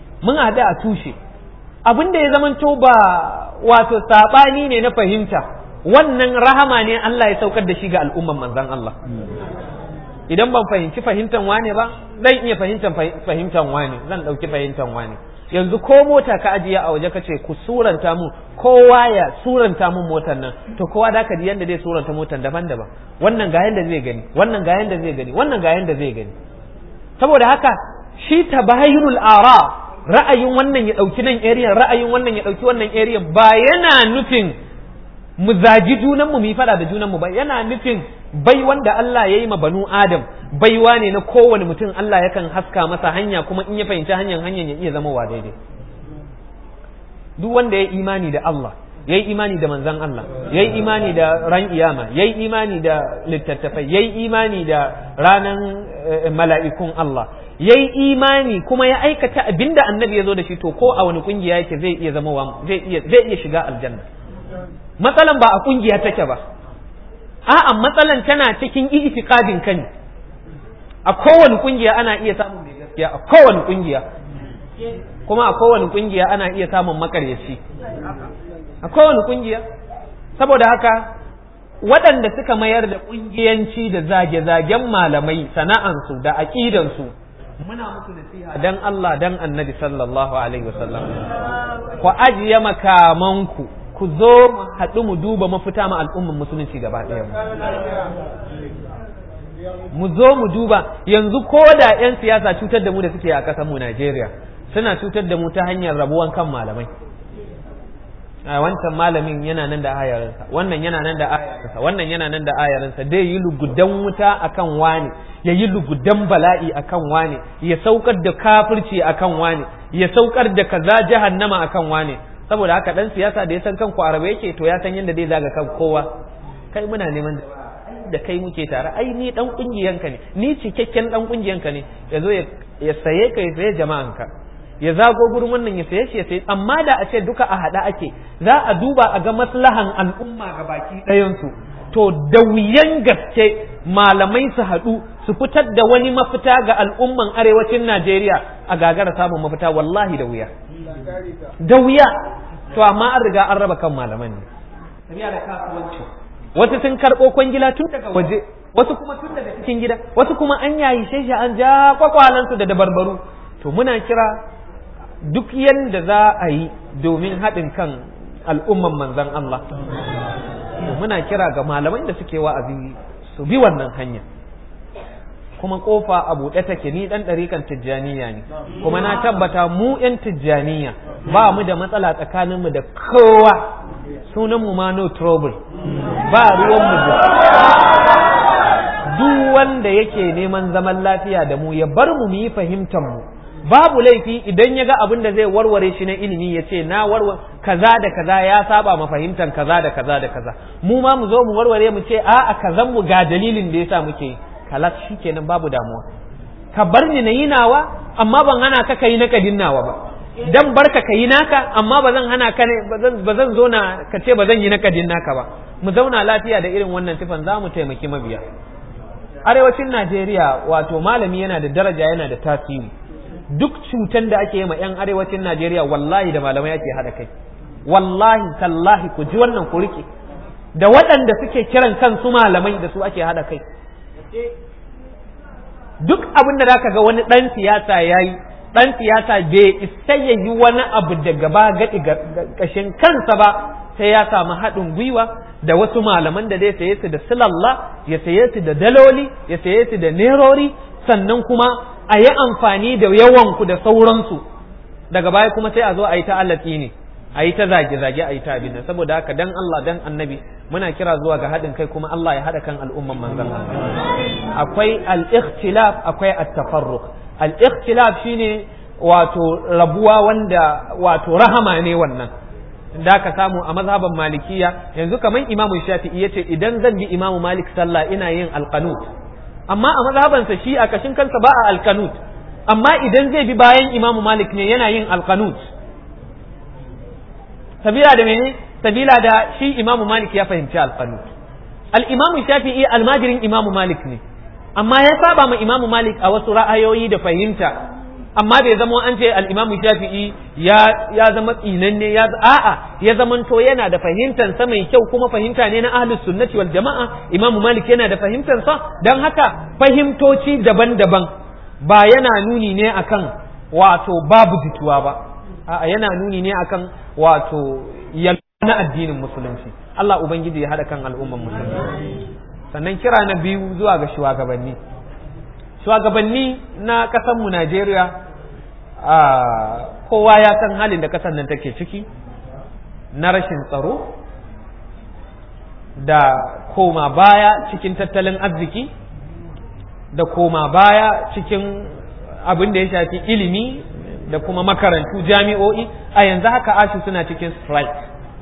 abinda ya zamanto ba wato sabani ne na fahimta, wannan rahama ne Allah ya saukar da shi ga al'umman manzon Allah. Idan ban fahimci fahimtan wane ba, zan iya fahimtan wane, zan ɗauki fahimtan wane. Yanzu ko mota ka ajiye a waje ka ce ku suranta mu, kowa ya suranta mun motar nan, to kowa da ka ji yanda zai suranta motar daban-daban, wannan ga yanda zai gani, wannan ga yanda zai gani, wannan ga yanda zai gani. Saboda haka shi tabayyunul ara, ra'ayin wannan ya ɗauki nan area, ra'ayin wannan ya ɗauki wannan area, ba yana nufin mu zagi junanmu mu yi fada da junanmu ba, yana nufin bai wanda Allah ya yi ma banu Adam, baiwa ne na kowane mutum, Allah yakan haska masa hanya, kuma in ya fahimci hanyar ya iya zama wa daidai. Duk wanda ya yi imani da Allah, ya yi imani da manzan Allah, ya yi imani da ran iyama, ya yi imani da littattafai, ya yi imani da ranan mala'ikun Allah, ya yi imani kuma ya aikata abinda annabi ya zo da shi, to ko a wani kungiya yake zai iya zama zai iya shiga aljanna. Matsalan ba a kungiya take ba, a'a matsalan tana cikin i'tiqadin ka ne. A kowane kungiya ana iya samun mai gaskiya, a kowane kungiya, kuma a kowane kungiya ana iya samun makaryaci, a kowane kungiya. Saboda haka waɗanda suka mayar da kungiyanci da zage-zagen malamai sana'ansu da aqidansu, muna musu nasiha dan Allah dan Annabi sallallahu alaihi wasallam, ku ajiye makamanku, ku zo mu haɗu mu duba mafita ma al'umman musulunci gaba ɗaya. Mu zo mu duba, yanzu ko da 'yan siyasa cutar da mu da suke a ƙasar mu Najeriya, suna cutar da mu ta hanyar rabuwan kan malamai. Wancan malamin yana nan da ayarinsa, wannan yana nan da ayarinsa, wannan yana nan da ayarinsa, dai yi lugudan wuta akan wani, ya yi lugudan bala'i akan wani, ya saukar da kafirci akan wani, ya saukar da kaza jahannama akan wani. Saboda haka dan siyasa da ya san kanku arabe yake, to ya san yadda zai zaga kan kowa. Kai muna neman da kai muke tare, ai ni dan kungiyanka ne, ni cikakken dan kungiyanka ne, ya zo ya saye ka, ya saye jama'anka, ya zago gurin wannan ya saye shi ya saye. Amma da a ce duka a hada ake, za a duba a ga maslahan al'umma ga baki ɗayansu, to da wuyan gaske malamai su haɗu su fitar da wani mafita ga al'umman arewacin Najeriya a gagara samun mafita, wallahi da wuya. Da wuya. To amma an riga an raba kan malaman ne. Tafiya da kasuwanci. Wasu sun karɓo kwangila tun daga waje, wasu kuma tun daga cikin gida, wasu kuma an yayi shi an ja kwakwalansu da dabarbaru. To muna kira duk yanda za a yi domin haɗin kan al'umman manzon Allah. To muna kira ga malaman da suke wa'azi su bi wannan hanya. Kuma kofa a buɗe take, ni ɗan ɗarikan tijjaniya ne, kuma na tabbata mu ‘yan tijjaniya ba mu da matsala tsakaninmu da kowa, sunanmu ma no trouble, ba ruwanmu da duk wanda yake neman zaman lafiya da mu ya bar mu yi fahimtar mu, babu laifi idan ya ga abin da zai warware shi na ilimi ya ce na warware kaza da kaza ya saba ma fahimtar kaza da kaza da kaza, mu ma mu zo mu warware mu ce a kazan mu ga dalilin da yasa muke yi, kalas shikenan babu damuwa. Ka bar ni na yi nawa amma ban hana ka kai nakadin nawa ba, dan barka kai naka amma ba zan hana ka ba zan zo na ka ce ba zan yi nakadin naka ba. Mu zauna lafiya da irin wannan tifan za mu taimaki mabiya. Arewacin Najeriya wato malami yana da daraja, yana da tasiri. Duk cutan da ake yi ma 'yan arewacin Najeriya wallahi da malamai ake haɗa kai, wallahi tallahi ku ji wannan ku rike, da waɗanda suke kiran kansu malamai da su ake haɗa kai. Duk abin da zaka ga wani ɗan siyasa ya yi, ɗan siyasa bai isa ya yi wani abu da gaba gaɗi ƙashin kansa ba, sai ya samu haɗin gwiwa da wasu malaman da zai saye su da silalla, ya saye su da daloli, ya saye su da nerori, sannan kuma a yi amfani da yawanku da sauransu, daga baya kuma sai a zo a yi ta allatsi ne, a yi ta zage-zage, a yi ta abin nan. Saboda haka dan Allah dan annabi muna kira zuwa ga haɗin kai, kuma Allah ya haɗa kan al'umman manzon. Akwai al-ikhtilaf, akwai at-tafarruq. Al-ikhtilaf shine wato rabuwa wanda wato rahama ne wannan. Da ka samu a mazhaban malikiya yanzu kamar Imam Shafi'i yace idan zan bi Imam Malik sallah ina yin alqanut, amma a mazhabansa shi a kashin kansa ba a alqanut, amma idan zai bi bayan Imam Malik ne yana yin alqanut. Sabila da mene? Sabila da shi Imam Malik ya fahimci alqanut. Al-Imam Shafi'i almajirin Imam Malik ne, amma ya saba ma Imam Malik a wasu ra'ayoyi da fahimta, amma bai zama an ce al-Imam Shafi'i ya zama tsinanne, a'a ya zamanto yana da fahimtar sa mai kyau, kuma fahimta ne na ahlus sunnati wal jama'a. Imam Malik yana da fahimtar sa, dan haka fahimtoci daban-daban ba yana nuni ne akan wato babu jituwa ba, a'a yana nuni ne akan wato na addinin musulunci. Allah ubangiji ya hada kan al'umman musulmi. Sannan kira na biyu zuwa ga shugabanni. Shugabanni na ƙasarmu Najeriya, kowa ya san halin da ƙasar nan take ciki na rashin tsaro da koma baya cikin tattalin arziki, da koma baya cikin abin da ya shafi ilimi da kuma makarantu, jami'o'i. A yanzu haka ashu suna cikin strike,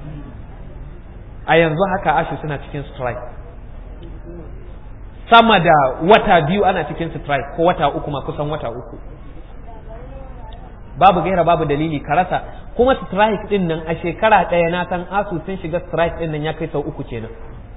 a yanzu haka ashu suna cikin strike. Sama da wata biyu ana cikin strike, ko wata uku ma, kusan wata uku, babu gaira babu dalili ka rasa. Kuma strike din nan a shekara ɗaya na san asu sun shiga strike din nan ya kai sau uku kenan.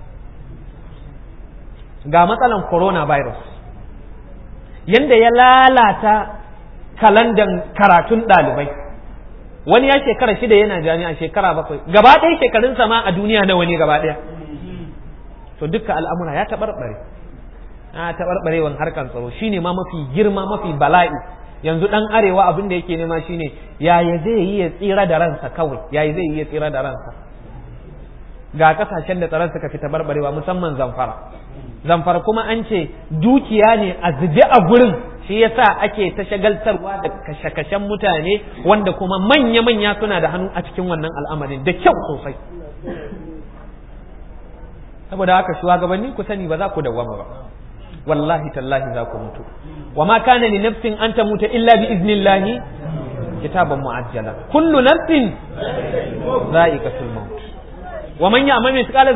Ga matsalan coronavirus yanda ya lalata kalandan karatun ɗalibai, wani ya shekara 6 yana jami'a, shekara 7, gaba ɗaya shekarunsa ma a duniya nawa ne gaba ɗaya. To dukkan al'amura ya taɓarɓare. Taɓarɓarewan harkar tsaro shine ma mafi girma, mafi bala'i. Yanzu ɗan arewa abin da yake nema shine yaya zai yi ya tsira da ransa kawai, yaya zai yi ya tsira da ransa. Ga kasashen da tsaron suka fi taɓarɓarewa, musamman Zamfara kuma an ce dukiya ne a zube a gurin, shi yasa ake ta shagaltarwa da kashe-kashen mutane, wanda kuma manya-manya suna da hannu a cikin wannan al'amarin da kyau sosai. Saboda haka shugabanni ku sani ba za ku dawwama ba, wallahi tallahi za ku mutu. wa ma kana li nafsin an tamuta illa bi iznillahi kitaban mu'ajjala kullu nafsin za'iqatul maut wa man ya'mal mithqala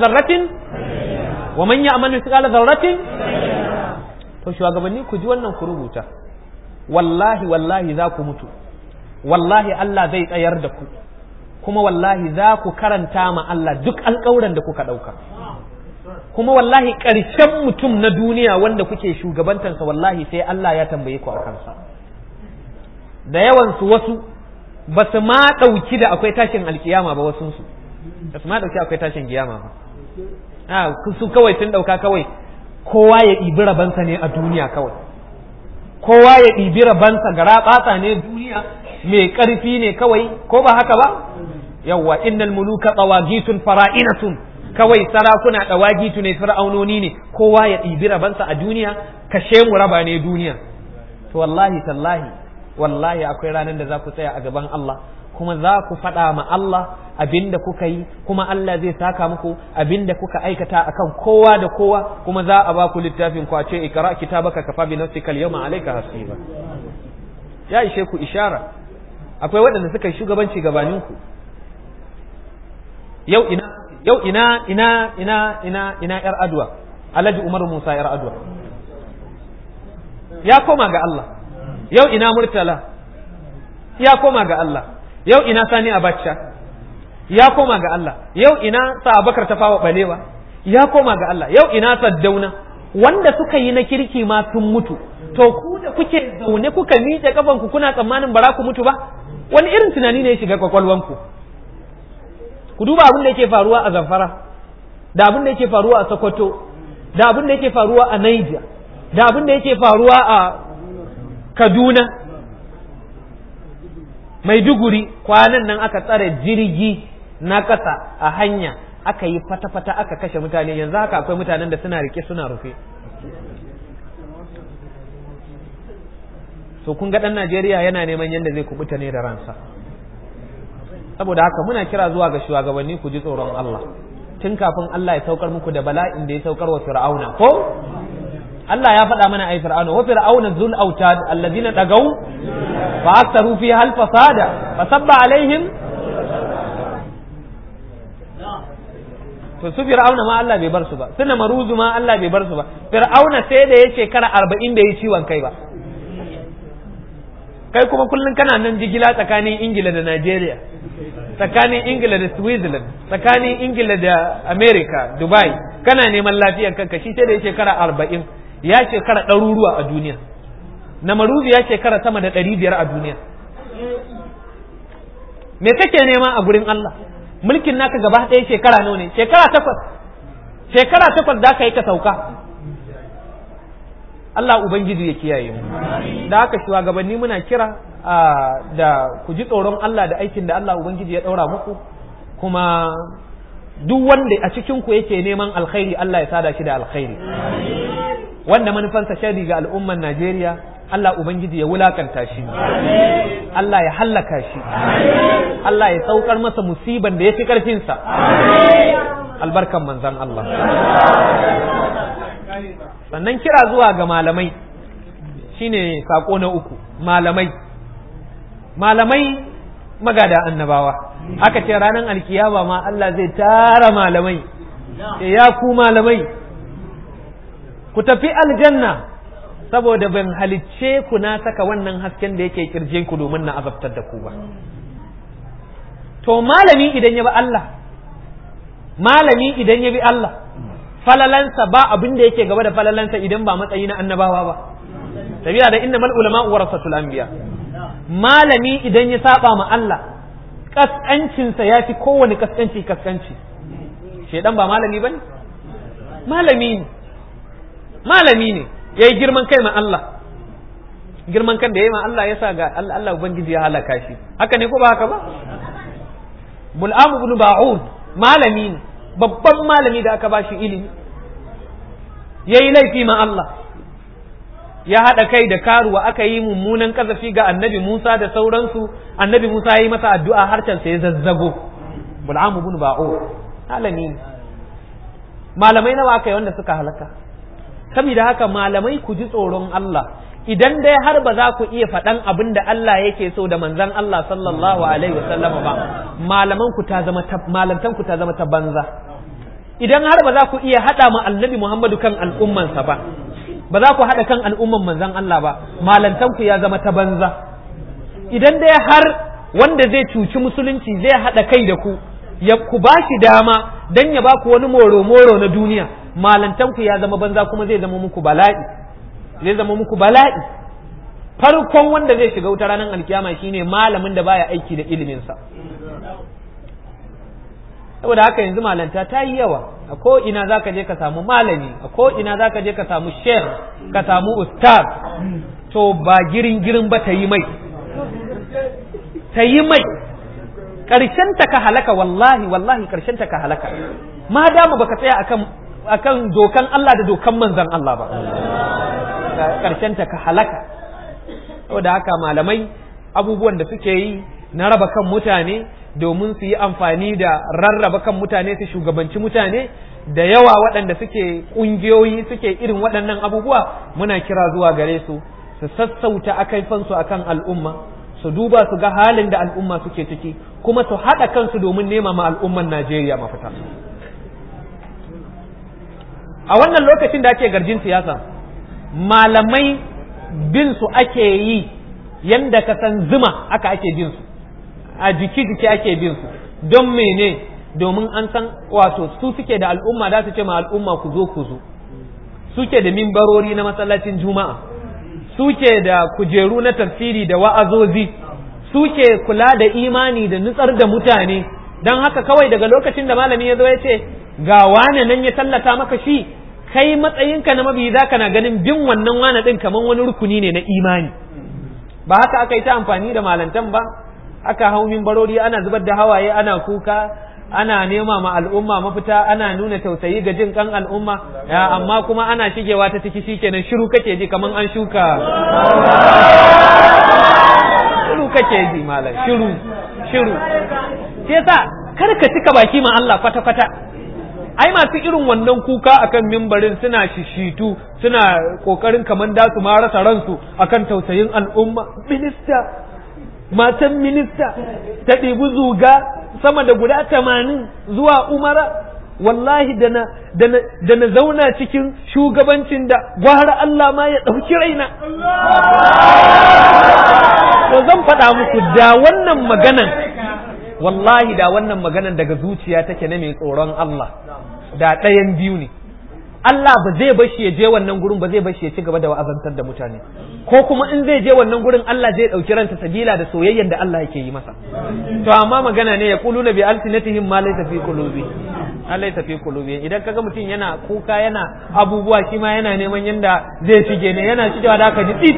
dharratin to shugabanni ku ji wannan ku rubuta, wallahi za ku mutu, wallahi Allah zai tsayar da ku, kuma wallahi za ku karanta ma Allah duk alƙawuran da kuka ɗauka, kuma wallahi ƙarshen mutum na duniya wanda kuke shugabantansa wallahi sai Allah ya tambaye ku a kansa. Da yawansu wasu ba su ma ɗauki da akwai tashin alkiyama ba, wasunsu ba su ma ɗauki akwai tashin kiyama ba. Su kawai sun ɗauka kawai kowa ya ɗibi rabansa ne a duniya, kawai kowa ya ɗibi rabansa, gara ɓatsa ne duniya, mai ƙarfi ne kawai, ko ba haka ba? Yawwa, innal muluka tawagitun fara'inatun, kawai sarakuna tawagitu ne, fir'aunoni ne, kowa ya ɗibi rabansa a duniya, kashe mu raba ne duniya. To wallahi tallahi wallahi akwai ranar da za ku tsaya a gaban Allah kuma za ku faɗa ma Allah abinda kuka yi, kuma Allah zai saka muku abinda kuka aikata akan kowa da kowa, kuma za a ba ku littafin ku a ce ikra kitabaka kafa bi nafsika al-yawma alayka hasiba. Ya ishe ku ishara, akwai waɗanda suka yi shugabanci gabanin ku. Yau ina yar Adwa, Alhaji Umar Musa yar Adwa ya koma ga Allah. Yau ina Murtala ya koma ga Allah. Yau ina Sani Abacha ya koma ga Allah. Yau ina Sa Abubakar Tafawa Balewa ya koma ga Allah. Yau ina Saddauna, wanda suka yi na kirki ma sun mutu. To ku da kuke zaune kuka miƙe kafanku kuna tsammanin ba za ku mutu ba? Wani irin tunani ne ya shiga kwakwalwanku? Ku duba abin da yake faruwa a Zamfara, da abin da yake faruwa a Sokoto, da abin da yake faruwa a Niger, da abin da yake faruwa a Kaduna, Maiduguri. Kwanan nan aka tsare jirgi na kasa a hanya, aka yi fata-fata aka kashe mutane. Yanzu haka akwai mutanen da suna rike suna rufe. So kun ga ɗan Najeriya yana neman yadda zai kubuta ne da ransa. Saboda haka muna kira zuwa ga shugabanni ku ji tsoron Allah tun kafin Allah ya saukar muku da bala'in da ya saukar wa Fir'auna. Ko Allah ya faɗa mana ai Fir'auna, wa fir'auna zul autad alladhina dagaw fa aktharu fiha al fasada fasabba alaihim. To su Fir'auna ma Allah bai bar su ba, suna maruzu ma Allah bai bar su ba. Fir'auna sai da ya shekara 40 da ya ciwon kai ba. Kai kuma kullum kana nan jigila tsakanin Ingila da Najeriya, tsakanin Ingila da Switzerland, tsakanin Ingila da America, Dubai, kana neman lafiyar kanka. Shi sai da ya shekara 40, ya shekara ɗaruruwa a duniya. Namaruzi ya shekara sama da 500 a duniya. Me kake nema a gurin Allah? Mulkin naka gaba ɗaya shekara nawa ne? Shekara 8. Shekara 8 da ka yi ka sauka. Allah Ubangiji ya kiyaye mu. Da haka shugabanni muna kira da ku ji tsoron Allah da aikin da Allah Ubangiji ya ɗaura muku, kuma duk wanda a cikin ku yake neman alkhairi Allah ya sada shi da alkhairi. Wanda manufansa shari ga al'umman Najeriya Allah Ubangiji ya wulakanta shi, Allah ya hallaka shi, Allah ya saukar masa musiban da ya fi ƙarfinsa, albarkan manzan Allah. Sannan kira zuwa ga malamai shine sako na uku. Malamai magada annabawa. Aka ce ranar alkiyama ma Allah zai tara malamai, ya ku malamai ku tafi aljanna, saboda ban halicce ku na saka wannan hasken da yake kirjin ku domin na azabtar da ku ba. To malami idan ya bi Allah, falalansa ba abin da yake gaba da falalansa idan ba matsayi na annabawa ba. Tabiya da innamal ulama warasatul anbiya. Malami idan ya saba ma Allah, kaskancinsa ya fi kowane kaskanci. Shedan ba malami bane? Malami ne. Yayi girman kai ma Allah. Girman kan da yayi ma Allah yasa ga Allah ubangiji ya halaka shi. Haka ne ko ba haka ba? Bul'am ibn Ba'ud malami ne, babban malami da aka bashi ilimi, yayi laifi ma Allah, ya haɗa kai da karuwa, aka yi mummunan kazafi ga annabi Musa da sauransu. Annabi Musa ya yi masa addu'a harshen sa ya zazzago. Bul'am ibn Ba'ud malami ne. Malamai nawa aka yi wanda suka halaka? Saboda haka malamai ku ji tsoron Allah. Idan dai har ba za ku iya faɗan abin da Allah yake so da manzon Allah sallallahu alaihi wasallam ba, malantan ku ta zama ta banza. Idan har ba za ku iya haɗa ma annabi Muhammadu kan al'ummansa ba za ku haɗa kan al'umman manzon Allah ba, malantan ku ya zama ta banza. Idan dai har wanda zai cuci musulunci zai haɗa kai da ku, ku ba shi dama dan ya ba ku wani moro na duniya, malantan ku ya zama banza, kuma zai zama muku bala'i. Farkon wanda zai shiga wuta ranar alkiyama shine malamin da baya aiki da iliminsa. Saboda haka yanzu malanta ta yi yawa, a ko ina zaka je ka samu malami, a ko ina zaka je ka samu sheikh, ka samu ustaz. To ba girin ba ta yi mai karshen ta ka halaka, wallahi karshen ta ka halaka, ma dama baka tsaya akan dokan Allah da dokan manzon Allah ba, karshen ta ka halaka. saboda haka malamai abubuwan da suke yi na raba kan mutane domin su yi amfani da rarraba kan mutane su shugabanci mutane da yawa waɗanda suke ƙungiyoyi suke irin waɗannan abubuwa muna kira zuwa gare su su sassauta akaifansu akan al'umma su duba su ga halin da al'umma suke ciki kuma su haɗa kansu domin nema ma al'umman Najeriya mafita. A wannan lokacin da ake garjin siyasa malamai bin su ake yi yanda ka san zuma aka ake bin su a jiki ake bin su don mene domin an san wato su suke da al'umma da su ce ma al'umma ku zo suke da mimbarori na masallacin juma'a suke da kujeru na tafsiri da wa'azozi suke kula da imani da nutsar da mutane don haka kawai daga lokacin da malami ya zo ya ce ga wane nan ya tallata maka shi kai matsayinka na mabiyi zaka na ganin bin wannan wane din kamar wani rukuni ne na imani ba haka aka yi ta amfani da malantan ba aka hau mimbarori ana zubar da hawaye ana kuka ana nema ma al'umma mafita ana nuna tausayi ga jin kan al'umma amma kuma ana shigewa ta ciki shikenan shiru kake ji kaman an shuka shiru kake ji malam shiru sai yasa kar ka cika baki ma Allah kwata kwata ai masu irin wannan kuka akan mimbarin suna shishitu suna kokarin kaman da su ma rasa ransu akan tausayin al'umma matan minista ta ɗibi zuga sama da guda 80 zuwa umara wallahi da na zauna cikin shugabancin da gwara Allah ma ya ɗauki raina to zan faɗa muku da wannan maganan wallahi da wannan maganan daga zuciya take na mai tsoron Allah da ɗayan biyu ne Allah ba zai bashi ya je wannan gurin ba zai bashi ya ci gaba da wa'azantar da mutane ko kuma in zai je wannan gurin Allah zai dauki ranta sabila da soyayyen da Allah yake yi masa to amma magana ne ya kuluna bi alsinatihim ma laysa fi qulubi laysa fi qulubi idan kaga mutum yana kuka yana abubuwa shi ma yana neman yanda zai shige ne yana shigewa da aka ji tsit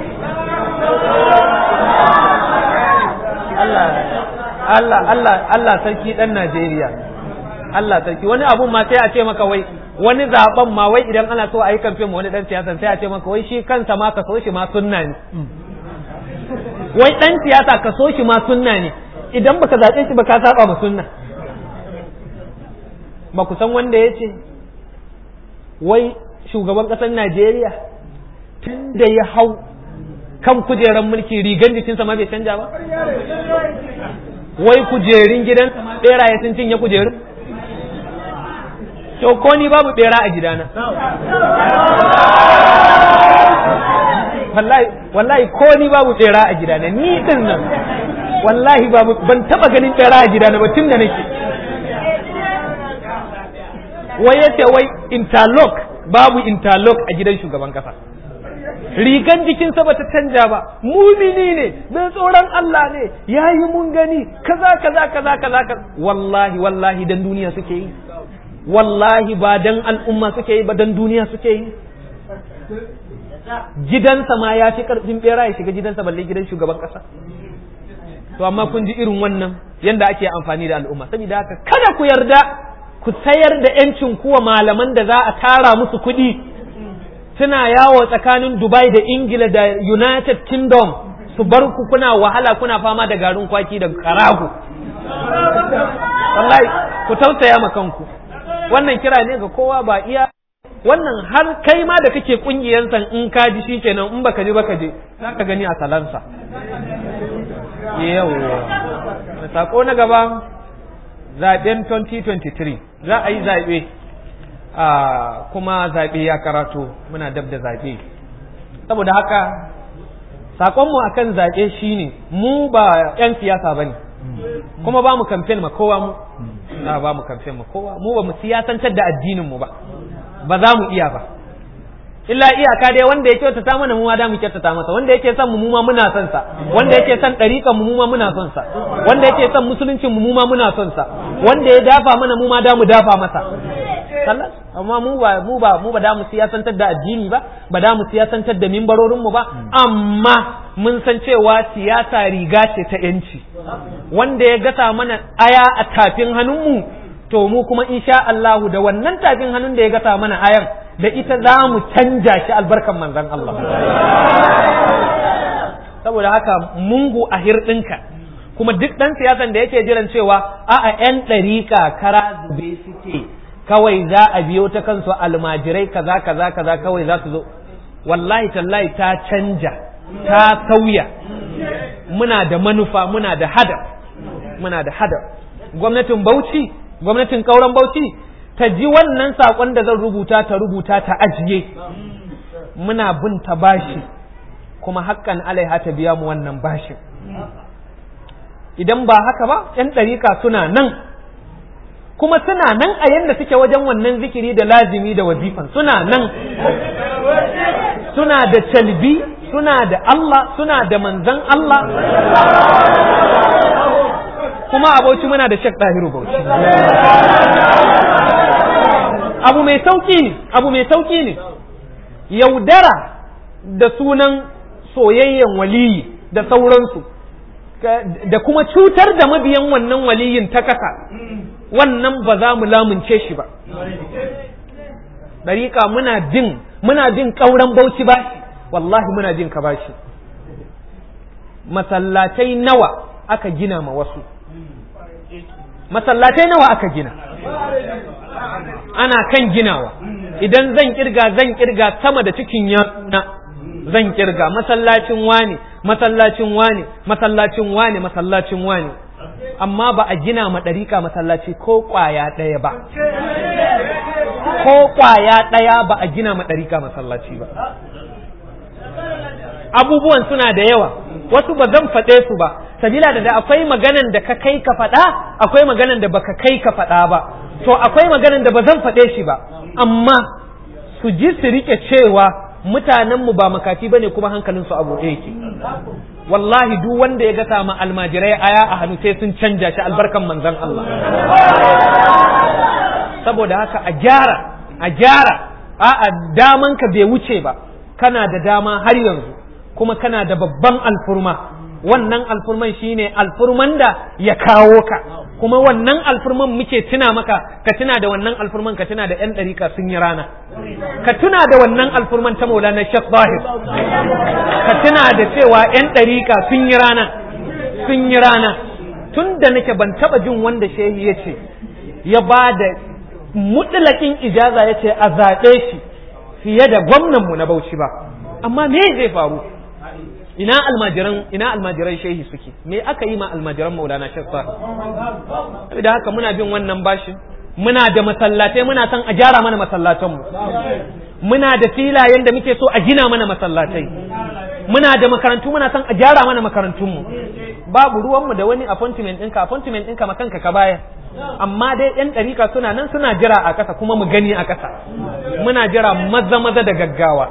Allah sarki dan Najeriya Allah sarki wani abun ma sai a ce maka wai wani zaben ma wai idan ana so a yi kamfen wani dan siyasa sai a ce maka wai shi kansa ma ka so shi ma sunna ne wai dan siyasa ka so shi ma sunna ne idan baka zaɓe shi ba ka saba ma sunna ba ku san wanda ya ce wai shugaban ƙasar Najeriya tun da ya hau kan kujerar mulki rigan jikinsa ma bai canja ba wai kujerin gidan beraye sun cinye kujerun to ko ni babu bera a gidana wallahi ko ni babu bera a gidana ni din nan wallahi babu ban taba ganin bera a gidana ba tun da nake wai yace wai interlock babu interlock a gidan shugaban kasa rigan jikinsa bata canja ba mumini ne bai tsoron Allah ne yayi mun gani kaza wallahi dan duniya suke yi wallahi ba dan al'umma suke yi ba dan duniya suke yi gidansa ma ya fi karfin bera ya shiga gidansa balle gidan shugaban kasa to amma kun ji irin wannan yanda ake amfani da al'umma saboda haka kada ku yarda ku sayar da yancin kuwa malaman da za a tara musu kuɗi suna yawo tsakanin Dubai da Ingila da United Kingdom su bar ku kuna wahala kuna fama da garin kwaki da karago wallahi ku tausaya ma kanku wannan kira ne ga kowa ba iya wannan har kai ma da kake kungiyan san in ka ji shikenan in baka ji baka je zaka gani a salansa yawa sako na gaba zaben 2023 za a yi zabe kuma zabe ya karato muna dab da zabe saboda haka sakonmu akan zabe shine mu ba yan siyasa bane kuma ba mu campaign ma kowa mu ba mu campaign ma kowa mu ba mu siyasantar da addinin mu ba za mu iya ba illa iyaka dai wanda yake kyautata mana mu ma da mu kyautata masa wanda yake son mu ma muna son sa wanda yake son dariƙan mu ma muna son sa wanda yake son musuluncin mu ma muna son sa wanda ya dafa mana mu ma da mu dafa masa sallas amma mu ba da mu siyasantar da addini ba da mu siyasantar da mimbarorin mu ba amma mun san cewa siyasa riga ce ta yanci wanda ya gasa mana aya a tafin hannun mu to mu kuma insha Allah da wannan tafin hannun da ya gasa mana ayan da ita za mu canja shi albarkan manzon Allah saboda haka mungu a hirɗinka. Kuma duk ɗan siyasan da yake jiran cewa a'a 'yan ɗariƙa kara zube suke kawai za a biyo ta kansu almajirai kaza kawai za su zo, wallahi tallahi ta canja, ta sauya. Muna da manufa, muna da hadar. Gwamnatin Bauchi, gwamnatin Kauran Bauchi ta ji wannan saƙon da zan rubuta ta ajiye. Muna bin ta bashi, kuma haƙƙan alaiha ta biya mu wannan bashin. Idan ba haka ba, 'yan ɗariƙa suna nan, kuma suna nan a yadda suke wajen wannan zikiri da lazimi da wazifan, suna nan, suna da calbi, suna da Allah, suna da manzan Allah, kuma a Bauchi muna da Sheikh Dahiru Bauchi. Abu mai sauƙi ne, yaudara da sunan soyayyen waliyi da sauransu, da kuma cutar da mabiyan wannan waliyin ta kasa, wannan ba za mu lamunce shi ba. Dariƙa muna bin ƙauren Bauchi bashi, wallahi muna jin ka bashi. Masallatai nawa aka gina ma wasu, masallatai nawa aka gina, ana kan ginawa. Idan zan kirga sama da cikin yatsuna, zan kirga masallacin wane, amma ba a gina ma ɗariƙa masallaci ko ƙwaya ɗaya ba, ba a gina ma ɗariƙa masallaci ba. Abubuwan suna da yawa, wasu ba zan faɗe su ba, sabila da akwai maganan da ka kai ka faɗa, akwai maganan da baka kai ka faɗa ba. To akwai maganan da ba zan faɗe shi ba, amma su ji su rike cewa mutanenmu ba makafi bane, kuma hankalinsu a buɗe yake. Wallahi duk wanda ya gasa ma almajirai aya a hannu sai sun canja shi, albarkan manzon Allah. Saboda haka a gyara, a'a daman ka bai wuce ba, kana da dama har yanzu, kuma kana da babban alfurma. Wannan alfurman shine alfurman da ya kawo ka, kuma wannan alfurman muke tuna maka, ka tuna da wannan alfurman, ka tuna da 'yan ɗarika sun yi rana, ka tuna da wannan alfurman ta Maulana Sheikh Zahir, ka tuna da cewa 'yan ɗarika sun yi rana. Tun da nake ban taɓa jin wanda shehi ya ce ya ba da mutlaƙin ijaza ya ce a zaɓe shi fiye da gwamnanmu na Bauchi ba. Amma me zai faru? Ina almajiran shehi suke? Me aka yi ma almajiran Maulana Sheikh Zahir? Da haka muna bin wannan bashin. Muna da masallatai, muna son a gyara mana masallatanmu. Muna da filayen da muke so a gina mana masallatai. Muna da makarantu, muna son a gyara mana makarantunmu. Babu ruwanmu da wani appointment ɗinka makanka ka bayar. Amma dai 'yan ɗarika suna nan suna jira a ƙasa, kuma mu gani a ƙasa. Muna jira maza da gaggawa.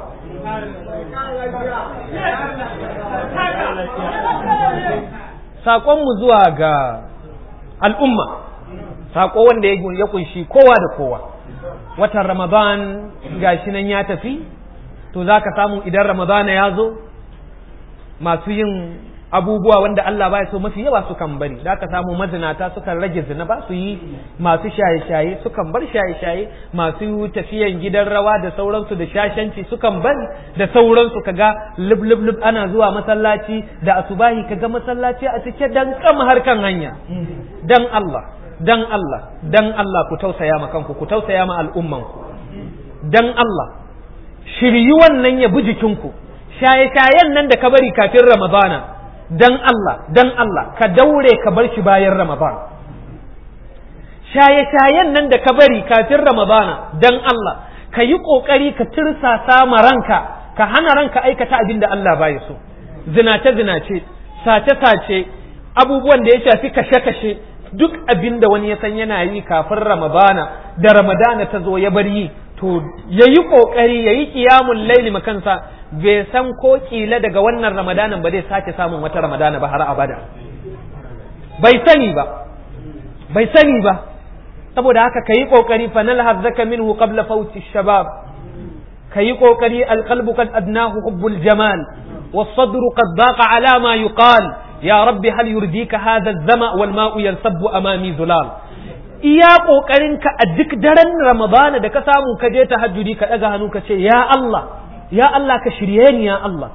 Saƙonmu zuwa ga al'umma, saƙo wanda ya kunshi kowa da kowa. Watan Ramadan gashi nan ya tafi, to za ka samu idan Ramadana ya zo, masu yin abubuwa wanda Allah ba ya so mafi yawa sukan bari. Za ka samu mazinata sukan rage zina ba su yi, masu shaye-shaye sukan bar shaye-shaye, masu tafiyan gidan rawa da sauransu da shashanci sukan bari da sauransu. Kaga lub ana zuwa masallaci da asubahi, kaga masallaci a cike dan kama harkan hanya. Dan Allah ku tausaya ma kanku, ku tausaya ma al'ummanku. Dan Allah shiryi wannan ya bi jikinku. Shaye-shayen nan da ka bari kafin Ramadana, dan Allah ka daure ka bar shi bayan Ramadan. Shaye-shayen nan da ka bari kafin Ramadana, dan Allah ka yi ƙoƙari ka tirsasa ma ranka, ka hana ranka aikata abin da Allah baya so. Zinace-zinace, sace-sace, abubuwan da ya shafi kashe-kashe, duk abin da wani ya san yana yi kafin Ramadana, da Ramadana ta zo ya bar yi, to ya yi ƙoƙari ya yi ƙiyamun laili makansa. Bai san ko kila daga wannan Ramadanan ba zai sake samun wata Ramadana ba har abada. Bai sani ba. Saboda haka kayi kokari fa nalhaz zaka minhu qabla fawti shabab. Kayi kokari alqalbu qad adnahu hubbul jamal was-sadru qad daqa ala ma yuqal ya rabbi hal yurdika hadha az-zama wal ma'u yansabbu amami zulal. Iya kokarinka a duk daren Ramadana da ka samu ka je tahajjudi ka daga hannu ka ce ya Allah ka shirye ni ya Allah,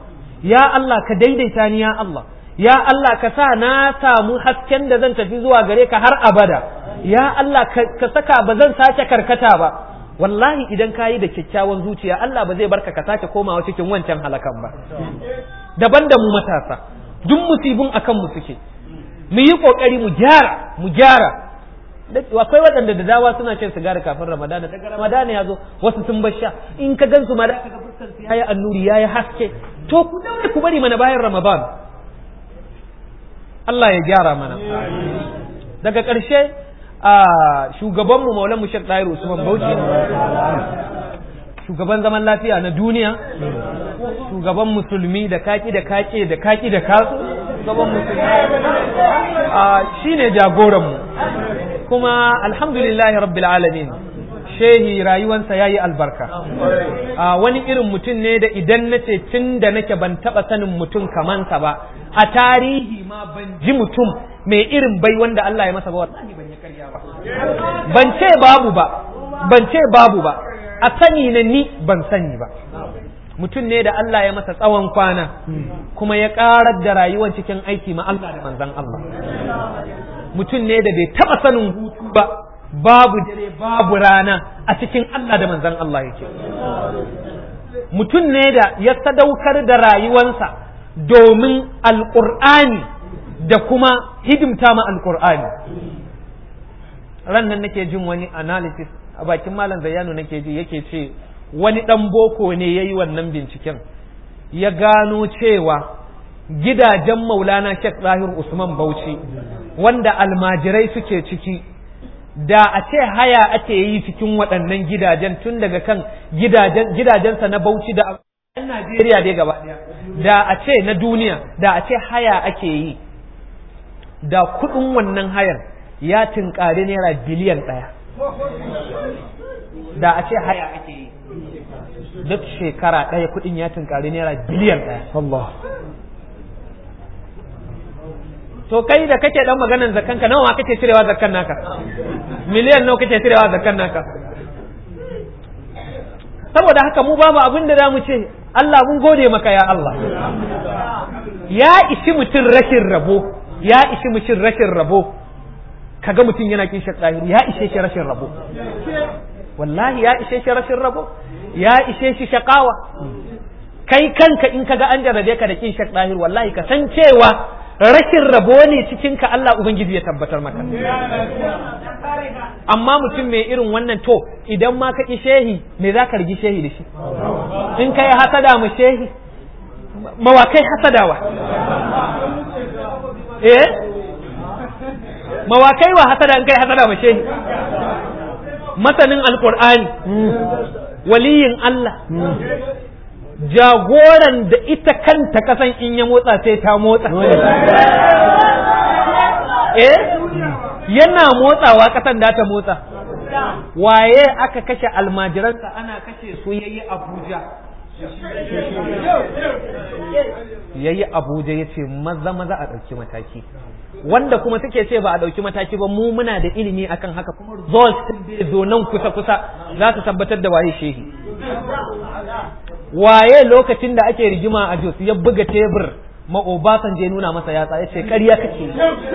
ya Allah ka daidaita ni ya Allah, ya Allah ka sa na samu hasken da zan tafi zuwa gare ka har abada, ya Allah ka saka ba zan sake karkata ba. Wallahi idan ka yi da kyakkyawan zuciya Allah ba zai barka ka sake komawa cikin wancan halakan ba. Daban da mu matasa, duk musibin akan mu suke, mu yi kokari mu gyara. Akwai waɗanda da dawa suna cin sigari kafin Ramadana, daga Ramadana ya zo wasu sun bar sha, in ka gansu ma da ka ga fuskar su yayi annuri yayi haske, to ku daure ku bari mana bayan Ramadan. Allah ya gyara mana. Daga ƙarshe shugabanmu Maulanmu Sheikh Tahir Usman Bauchi, shugaban zaman lafiya na duniya, shugaban musulmi da kaki da kasu, shugaban musulmi shine jagoranmu, kuma alhamdulillahi rabbil alamin. Shehi rayuwansa yayi albarka. Wani irin mutum ne da idan nace tun da nake ban taba sanin mutum kamansa ba, a tarihi ma ban ji mutum mai irin bai wanda Allah ya masa ba, wallahi ban yi karya ba. Ban ce babu ba, a sani na ni ban sani ba. Mutum ne da Allah ya masa tsawon kwana, kuma ya karar da rayuwar cikin aiki ma Allah da manzon Allah. Mutum ne da bai taba sanin hutu ba, babu dare babu rana a cikin Allah da manzon Allah yake. Mutum ne da ya sadaukar da rayuwansa domin alƙur'ani da kuma hidimta ma alƙur'ani. Ran nan nake jin wani analysis a bakin Malam Zayyano nake ji yake ce wani ɗan boko ne ya yi wannan binciken, ya gano cewa gidajen Maulana Sheikh Tahir Usman Bauchi wanda almajirai suke ciki, da a ce haya ake yi cikin waɗannan gidajen tun daga kan gidajensa na Bauchi da yan Najeriya dai gaba ɗaya, da a ce na duniya, da a ce haya ake yi, da kuɗin wannan hayan ya tinkari naira biliyan 1. Da a ce haya ake yi duk shekara ɗaya kuɗin ya tinkari naira biliyan 1. Allah. To kai da kake dan maganan zakkanka nawa kake cirewa zakkan naka? Miliyan nawa kake cirewa zakkan naka? Saboda haka mu babu abin da zamu ce Allah mun gode maka ya Allah. Ya ishi mutum rashin rabo, kaga mutum yana kin Sheikh Tahir, ya ishe shi rashin rabo. Wallahi ya ishe shi rashin rabo, ya ishe shi shakawa. Kai kanka in kaga an jarrabe ka da kin Sheikh Tahir, wallahi ka san cewa rashin rabo ne cikin ka Allah Ubangiji ya tabbatar maka. Amma mutum mai irin wannan, to idan ma ka ki shehi, me za ka rigi shehi da shi? In kai hasada mu shehi, mawakai hasadawa. Mawakai wa hasada in kai hasada mu shehi. Masanin Alƙur'ani, waliyin Allah, jagoran da ita kanta kasan in ya motsa sai ta motsa. Yana motsawa kasan da ta motsa. Waye aka kashe almajiransa ana kashe su yayi Abuja. Yayi Abuja ya ce maza a ɗauki mataki. Wanda kuma suke ce ba a ɗauki mataki ba, mu muna da ilimi akan haka, kuma zo nan kusa za su tabbatar da waye shehi. Waye lokacin da ake rigima a Jos ya buga tebur ma Obasanjo nuna masa yatsa ya ce ƙarya kake.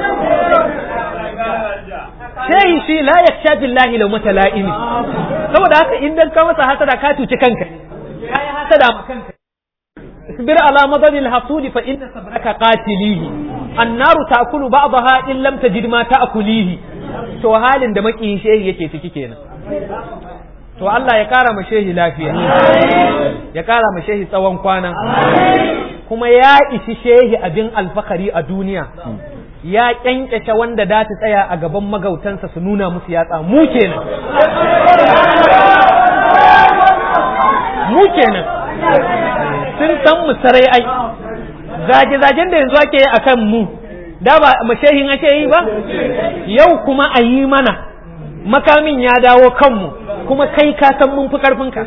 Shehi shi la yaksha billahi law mata la'imi. Saboda haka in dan ka masa hasada ka tuci kanka. Kai hasada ma kanka. Isbir ala madalil hasud fa inna sabraka qatilihi. Annaru ta'kulu ba'daha in lam tajid ma ta'kulihi. To halin da makiyin shehi yake ciki kenan. To Allah ya kara ma shehi lafiya, ya kara ma shehi tsawon kwana, kuma ya ishi shehi abin alfakari a duniya, ya kyankyace wanda da ta tsaya a gaban magautansa su nuna musu yatsa, mu kenan. Sun san mu sarai ai, zage-zagen da yanzu ake yi a kan mu, da ba mashehin ake yi ba, yau kuma a yi mana, makamin ya dawo kanmu, kuma kai ka san mun fi karfinka.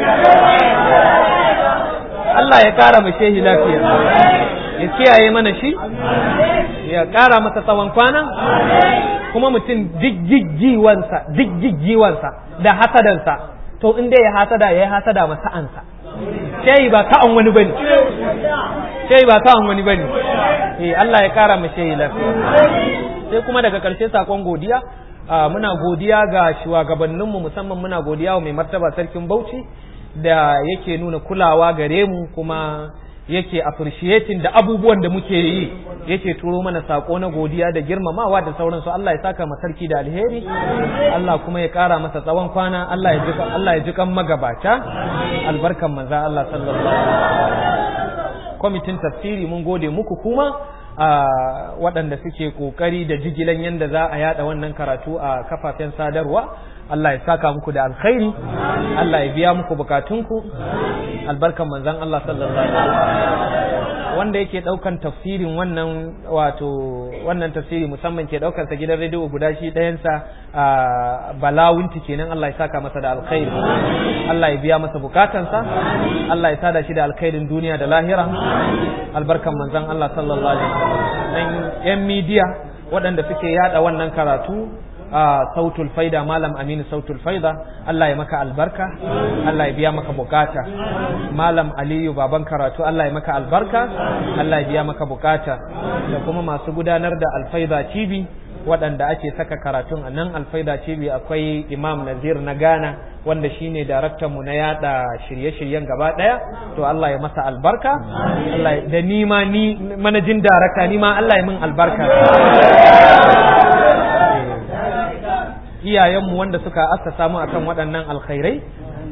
Allah ya kara mu shehi lafiya, ya kiyaye mana shi, ya kara masa tsawon kwana, kuma mutum jijjiwansa da hasadansa, to inda ya hasada masa ansa. Shehi ba ka'an wani bane. shehi ba samun wani bane Allah ya kara mu shehi lafiya. Sai kuma daga karshe sakon godiya, muna godiya ga shugabanninmu, musamman muna godiya wa mai martaba sarkin Bauchi da yake nuna kulawa gare mu, kuma yake appreciating da abubuwan da muke yi, yake turo mana sako na godiya da girmamawa da sauransu. Allah ya saka masa sarki da alheri, Allah kuma ya kara masa tsawon kwana, Allah ya ji kan magabata, albarkan manzo Allah sallallahu alaihi wasallam. Kwamitin tafsiri mun gode muku kuma waɗanda suke kokari da jigilan yanda za a yada wannan karatu a kafafen sadarwa. Allah ya saka muku da alkhairi, Allah ya biya muku bukatunku, albarkan manzon Allah sallallahu alaihi wasallam. Wanda yake daukan tafsirin wannan tafsiri musamman ke daukar sa gidan rediyo guda shi ɗayan sa Balawinti kenan, Allah ya saka masa da alkhairi, Allah ya biya masa bukatansa, Allah ya sada shi da alkhairin duniya da lahira, albarkan manzon Allah sallallahu alaihi wasallam. Yan media waɗanda suke yada wannan karatu, sautul faida, malam Aminu sautul faida, Allah ya maka albarka, Allah ya biya maka bukata. Malam Aliyu baban karatu, Allah ya maka albarka, Allah ya biya maka bukata. Da kuma masu gudanar da Alfaida TV waɗanda ake saka karatun a nan Alfaida TV, akwai Imam Nazir na Ghana wanda shine daraktan mu na yada shirye-shiryen gaba daya, to Allah ya masa albarka, Allah da ni manajin darakta ni ma Allah ya min albarka. Iyayenmu wanda suka assasa mu akan waɗannan alkhairai,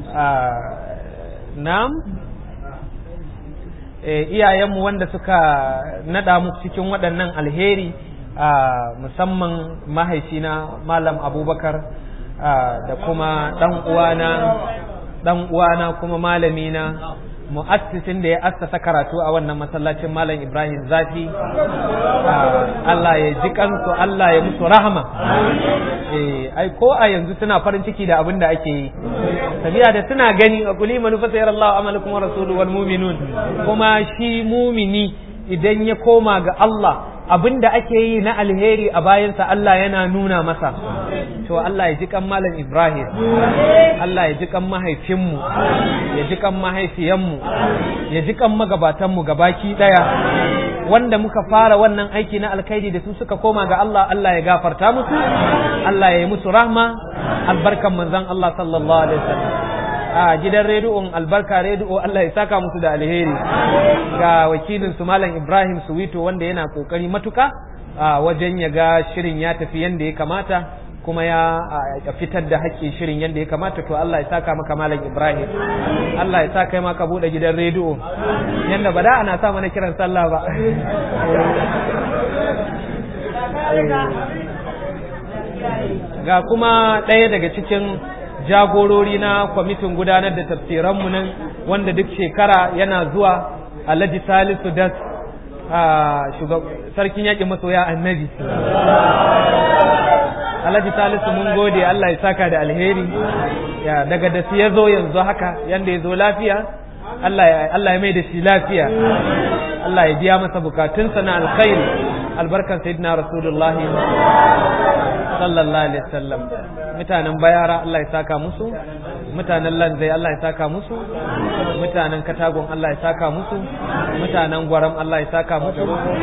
iyayenmu wanda suka nada mu cikin waɗannan alheri, musamman mahaifina Malam Abubakar, da kuma ɗan uwana kuma malamina mu'assisin da ya assasa karatu a wannan masallacin Malam Ibrahim Zafi, Allah ya ji kansu, Allah ya musu rahama. Ai ko a yanzu suna farin ciki da abin da ake yi, sabiya da suna gani a kuli manufa sayar Allah amalakum wa rasuluhu wal mu'minun. Kuma shi mumini idan ya koma ga Allah, abin da ake yi na alheri a bayansa Allah yana nuna masa. To Allah ya ji kan Malam Ibrahim, Allah ya ji kan mahaifinmu, ya ji kan mahaifiyanmu, ya ji kan magabatanmu gabaki daya, wanda muka fara wannan aiki na alkhairi da su suka koma ga Allah, Allah ya gafarta musu, Allah ya yi musu rahma, albarkan manzon Allah sallallahu alaihi wasallam. A gidan rediyon Albarka rediyo, Allah ya saka musu da alheri. Ga wakilin su Malam Ibrahim Suwito wanda yana kokari matuka wajen ya ga shirin ya tafi yanda ya kamata, kuma ya fitar da haƙƙin shirin yadda ya kamata. To Allah ya saka maka Malam Ibrahim, Allah ya sa kai ma ka buɗe gidan rediyo yadda ba da ana sa mana kiran sallah ba. Ga kuma ɗaya daga cikin jagorori na kwamitin gudanar da tafsiranmu nan, wanda duk shekara yana zuwa, Alhaji Salisu Das, sarkin yaƙin masoya annabi. Alhaji Salisu mun gode, Allah ya saka da alheri. Daga da su ya zo yanzu haka yanda ya zo lafiya, Allah ya mai da shi lafiya, Allah ya biya masa bukatunsa na alkhairi, albarkan sayyidina Rasulullahi sallallahu alaihi wasallam. Mutanen Bayara Allah ya saka musu, mutanen Lanzai Allah ya saka musu, mutanen Katagon Allah ya saka musu, mutanen Gwaram Allah ya saka musu,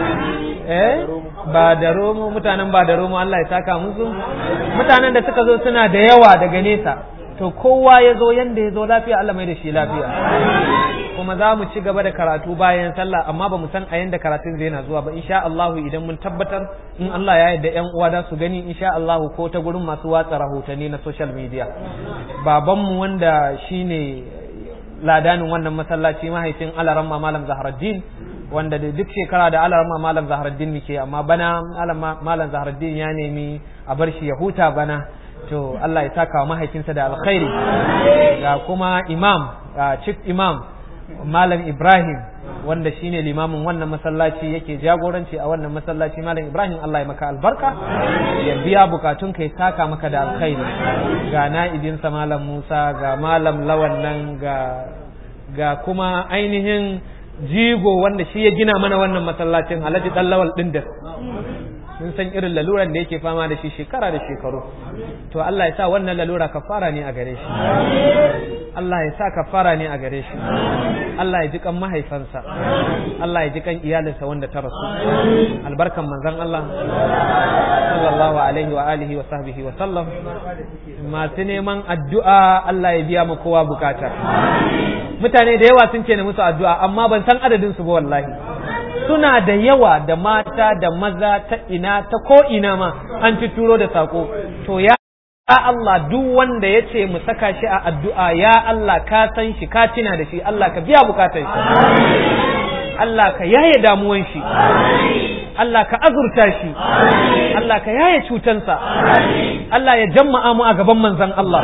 ba da Romo, mutanen ba da Romo Allah ya saka musu, mutanen da suka zo suna da yawa daga nesa. To kowa ya zo yanda ya zo lafiya, Allah mai da shi lafiya. Kuma za mu ci gaba da karatu bayan sallah, amma ba mu san a yanda karatun zai na zuwa ba. Insha Allah idan mun tabbatar, in Allah ya yarda ƴan uwa da su gani, insha Allah ko ta gurin masu watsa rahotanni na social media. Babanmu wanda shine ladanin wannan masallaci, mahaifin Alaramma Malam Zahraddin, wanda da duk shekara da Alaramma Malam Zahraddin muke, amma bana Malam Zahraddin ya nemi a bar shi ya huta bana. To Allah ya saka wa mahaifinsa da alkhairi. Ga kuma imam, chief imam Malam Ibrahim, wanda shine limamin wannan masallaci, yake jagoranci a wannan masallaci. Malam Ibrahim, Allah ya maka albarka, ya biya bukatun kai, saka maka da alkhairi. Ga na'ibinsa Malam Musa, ga Malam Lawan nan, ga kuma ainihin jigo wanda shi ya gina mana wannan masallacin, Alhaji Dan Lawal Dindas. mun san irin laluran da yake fama da shi shekara da shekaru to Allah ya sa wannan lalura kafara ne a gare shi Allah ya sa kafara ne a gare shi Allah ya ji kan mahaifansa Allah ya ji kan iyalinsa wanda ta rasu albarkan manzon Allah sallallahu alaihi wa alihi wa sahbihi wa sallam masu neman addu'a Allah ya biya mu kowa bukata mutane da yawa sun ce ne musu addu'a amma ban san adadin su ba wallahi suna da yawa da mata da maza ta ina ta ko ina ma an ci turo da sako to ya Allah duk wanda ya ce mu saka shi a addu'a ya Allah ka san shi ka tina da shi Allah ka biya bukatar shi Allah ka yaye damuwan shi Allah ka azurta shi Allah ka yaye cutansa Allah ya jamma'a mu a gaban manzon Allah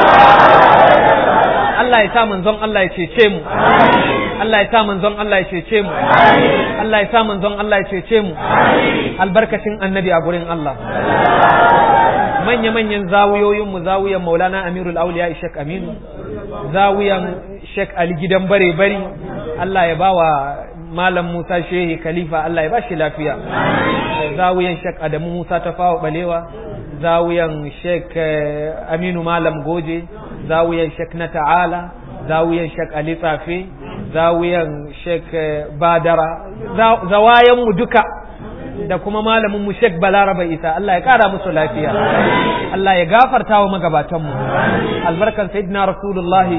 Allah ya sa manzon Allah ya cece mu Allah ya sa manzon Allah ya cece mu Allah ya sa manzon Allah ya cece mu albarkacin annabi a gurin Allah manya-manyan zawiyoyinmu zawiyan maulana amirul auliya Sheikh Aminu zawiyan Sheikh Ali gidan bare bari Allah ya bawa malam Musa Shehi Khalifa Allah ya bashi lafiya zawiyan Sheikh Adamu Musa Tafawa Balewa zawiyan Sheikh Aminu Malam Goje zawiyan Sheikh na Ta'ala zawiyan Sheikh Ali Tsafe zawiyan Sheikh Badara zawayan mu duka da kuma malamin mu Sheikh Balaraba Isa Allah ya kara musu lafiya Allah ya gafarta wa magabatan mu albarkan sayyidina rasulullahi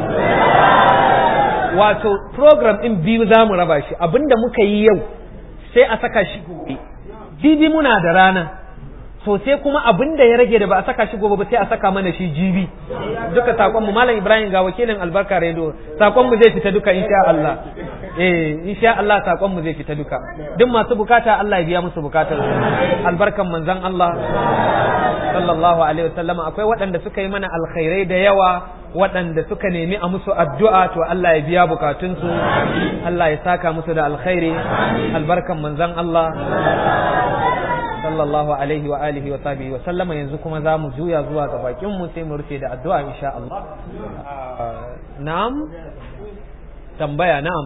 wato program din biyu zamu raba shi abinda muka yi yau sai a saka shi gobe jibi muna da rana so sai kuma abinda ya rage da ba a saka shi gobe ba sai a saka mana shi jibi duka sakon mu malam Ibrahim ga wakilin albarka radio sakon mu zai fita duka insha Allah insha Allah sakon mu zai fita duka duk masu bukata Allah ya biya musu bukatar albarkan manzon Allah sallallahu alaihi wasallam akwai waɗanda suka yi mana alkhairai da yawa waɗanda suka nemi a musu addu'a to Allah ya biya bukatunsu Allah ya saka musu da alkhairi albarkan manzon Allah sallallahu alaihi wa alihi wa sahbihi wa sallama yanzu kuma za mu juya zuwa ga bakin mu sai mu rufe da addu'a insha Allah na'am tambaya na'am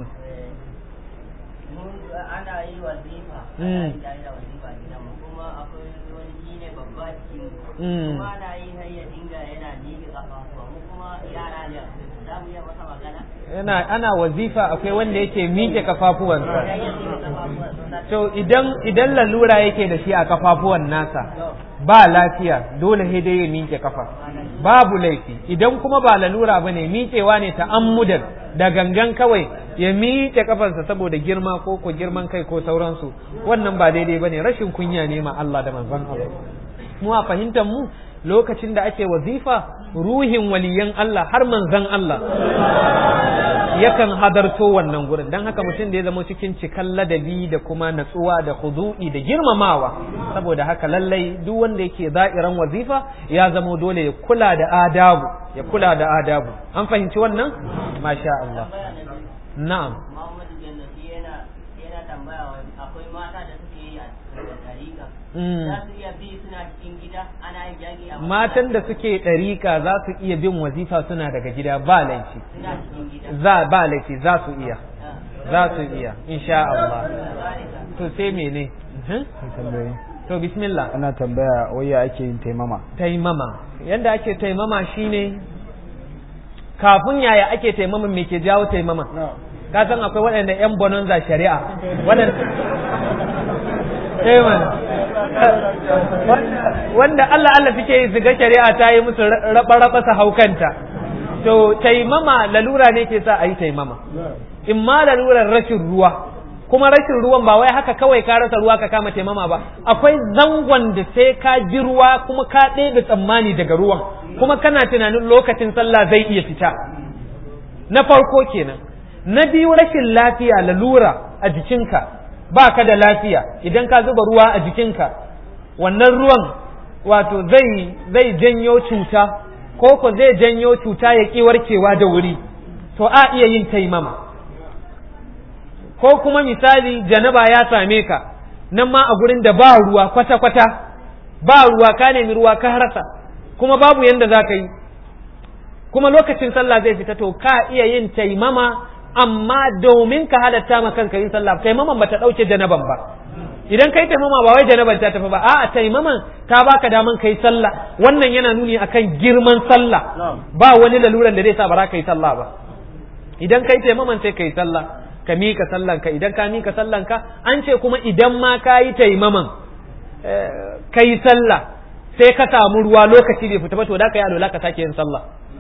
ana yi wazifa ana yi wazifa gidan mu kuma akwai wani shine babba cikin kuma ana yi har ya dinga yana miƙe kafafuwa mu kuma yara ne za mu yi masa magana ana wazifa akwai wanda yake miƙe kafafuwansa to idan lalura yake da shi a kafafuwan nasa ba lafiya dole sai dai ya miƙe kafa babu laifi idan kuma ba lalura bane miƙewa ne ta'ammudan da gangan kawai ya miƙe kafansa saboda girma ko girman kai ko sauransu wannan ba daidai bane rashin kunya ne ma Allah da manzon Allah mu a fahimtar mu lokacin da ake wazifa ruhin waliyan Allah har manzon Allah yakan hadarto wannan gurin dan haka mutum da ya zama cikin cikan ladabi da kuma natsuwa da khudu'i da girmamawa saboda haka lallai duk wanda yake za'iran wazifa ya zama dole ya kula da adabu an fahimci wannan masha Allah na'am Muhammadu Jannati yana tambaya akwai mata da suke yi a dariƙa za su iya bi suna cikin gida ana yin jagi a matan da suke ɗarika za su iya bin wazifa suna daga gida ba laifi suna cikin gida ba laifi za su iya insha Allah to sai mene to bismillah ana tambaya waya ake yin taimama yanda ake taimama shine kafin yaya ake taimama me ke jawo taimama ka san akwai waɗanda yan bononza shari'a wanda Allah suke yi su ga shari'a ta yi musu raba su haukanta to taimama lalura ne ke sa a yi taimama in ma lalurar rashin ruwa kuma rashin ruwan ba wai haka kawai ka rasa ruwa ka kama taimama ba akwai zangon da sai ka ji ruwa kuma ka ɗebe tsammani daga ruwan kuma kana tunanin lokacin sallah zai iya fita na farko kenan na biyu rashin lafiya lalura a jikinka ba ka da lafiya idan ka zuba ruwa a jikinka wannan ruwan wato zai janyo cuta ko zai janyo cuta ya ƙi warkewa da wuri to a iya yin taimama ko kuma misali janaba ya same ka nan ma a gurin da ba ruwa kwata-kwata ba ruwa ka nemi ruwa ka rasa kuma babu yanda za ka yi kuma lokacin sallah zai fita to ka iya yin taimama amma domin ka halatta ma kanka yin sallah taimaman bata dauke janaban ba idan kai taimama ba wai janaban ta tafi ba a'a taimaman ta baka daman kai sallah wannan yana nuni akan girman sallah ba wani laluran da zai sa ba za ka yi sallah ba idan kai taimaman sai kai sallah ka mika sallanka idan ka mika sallanka an ce kuma idan ma ka yi taimaman kai sallah sai ka samu ruwa lokaci bai fita ba to da ka yi alola ka sake yin sallah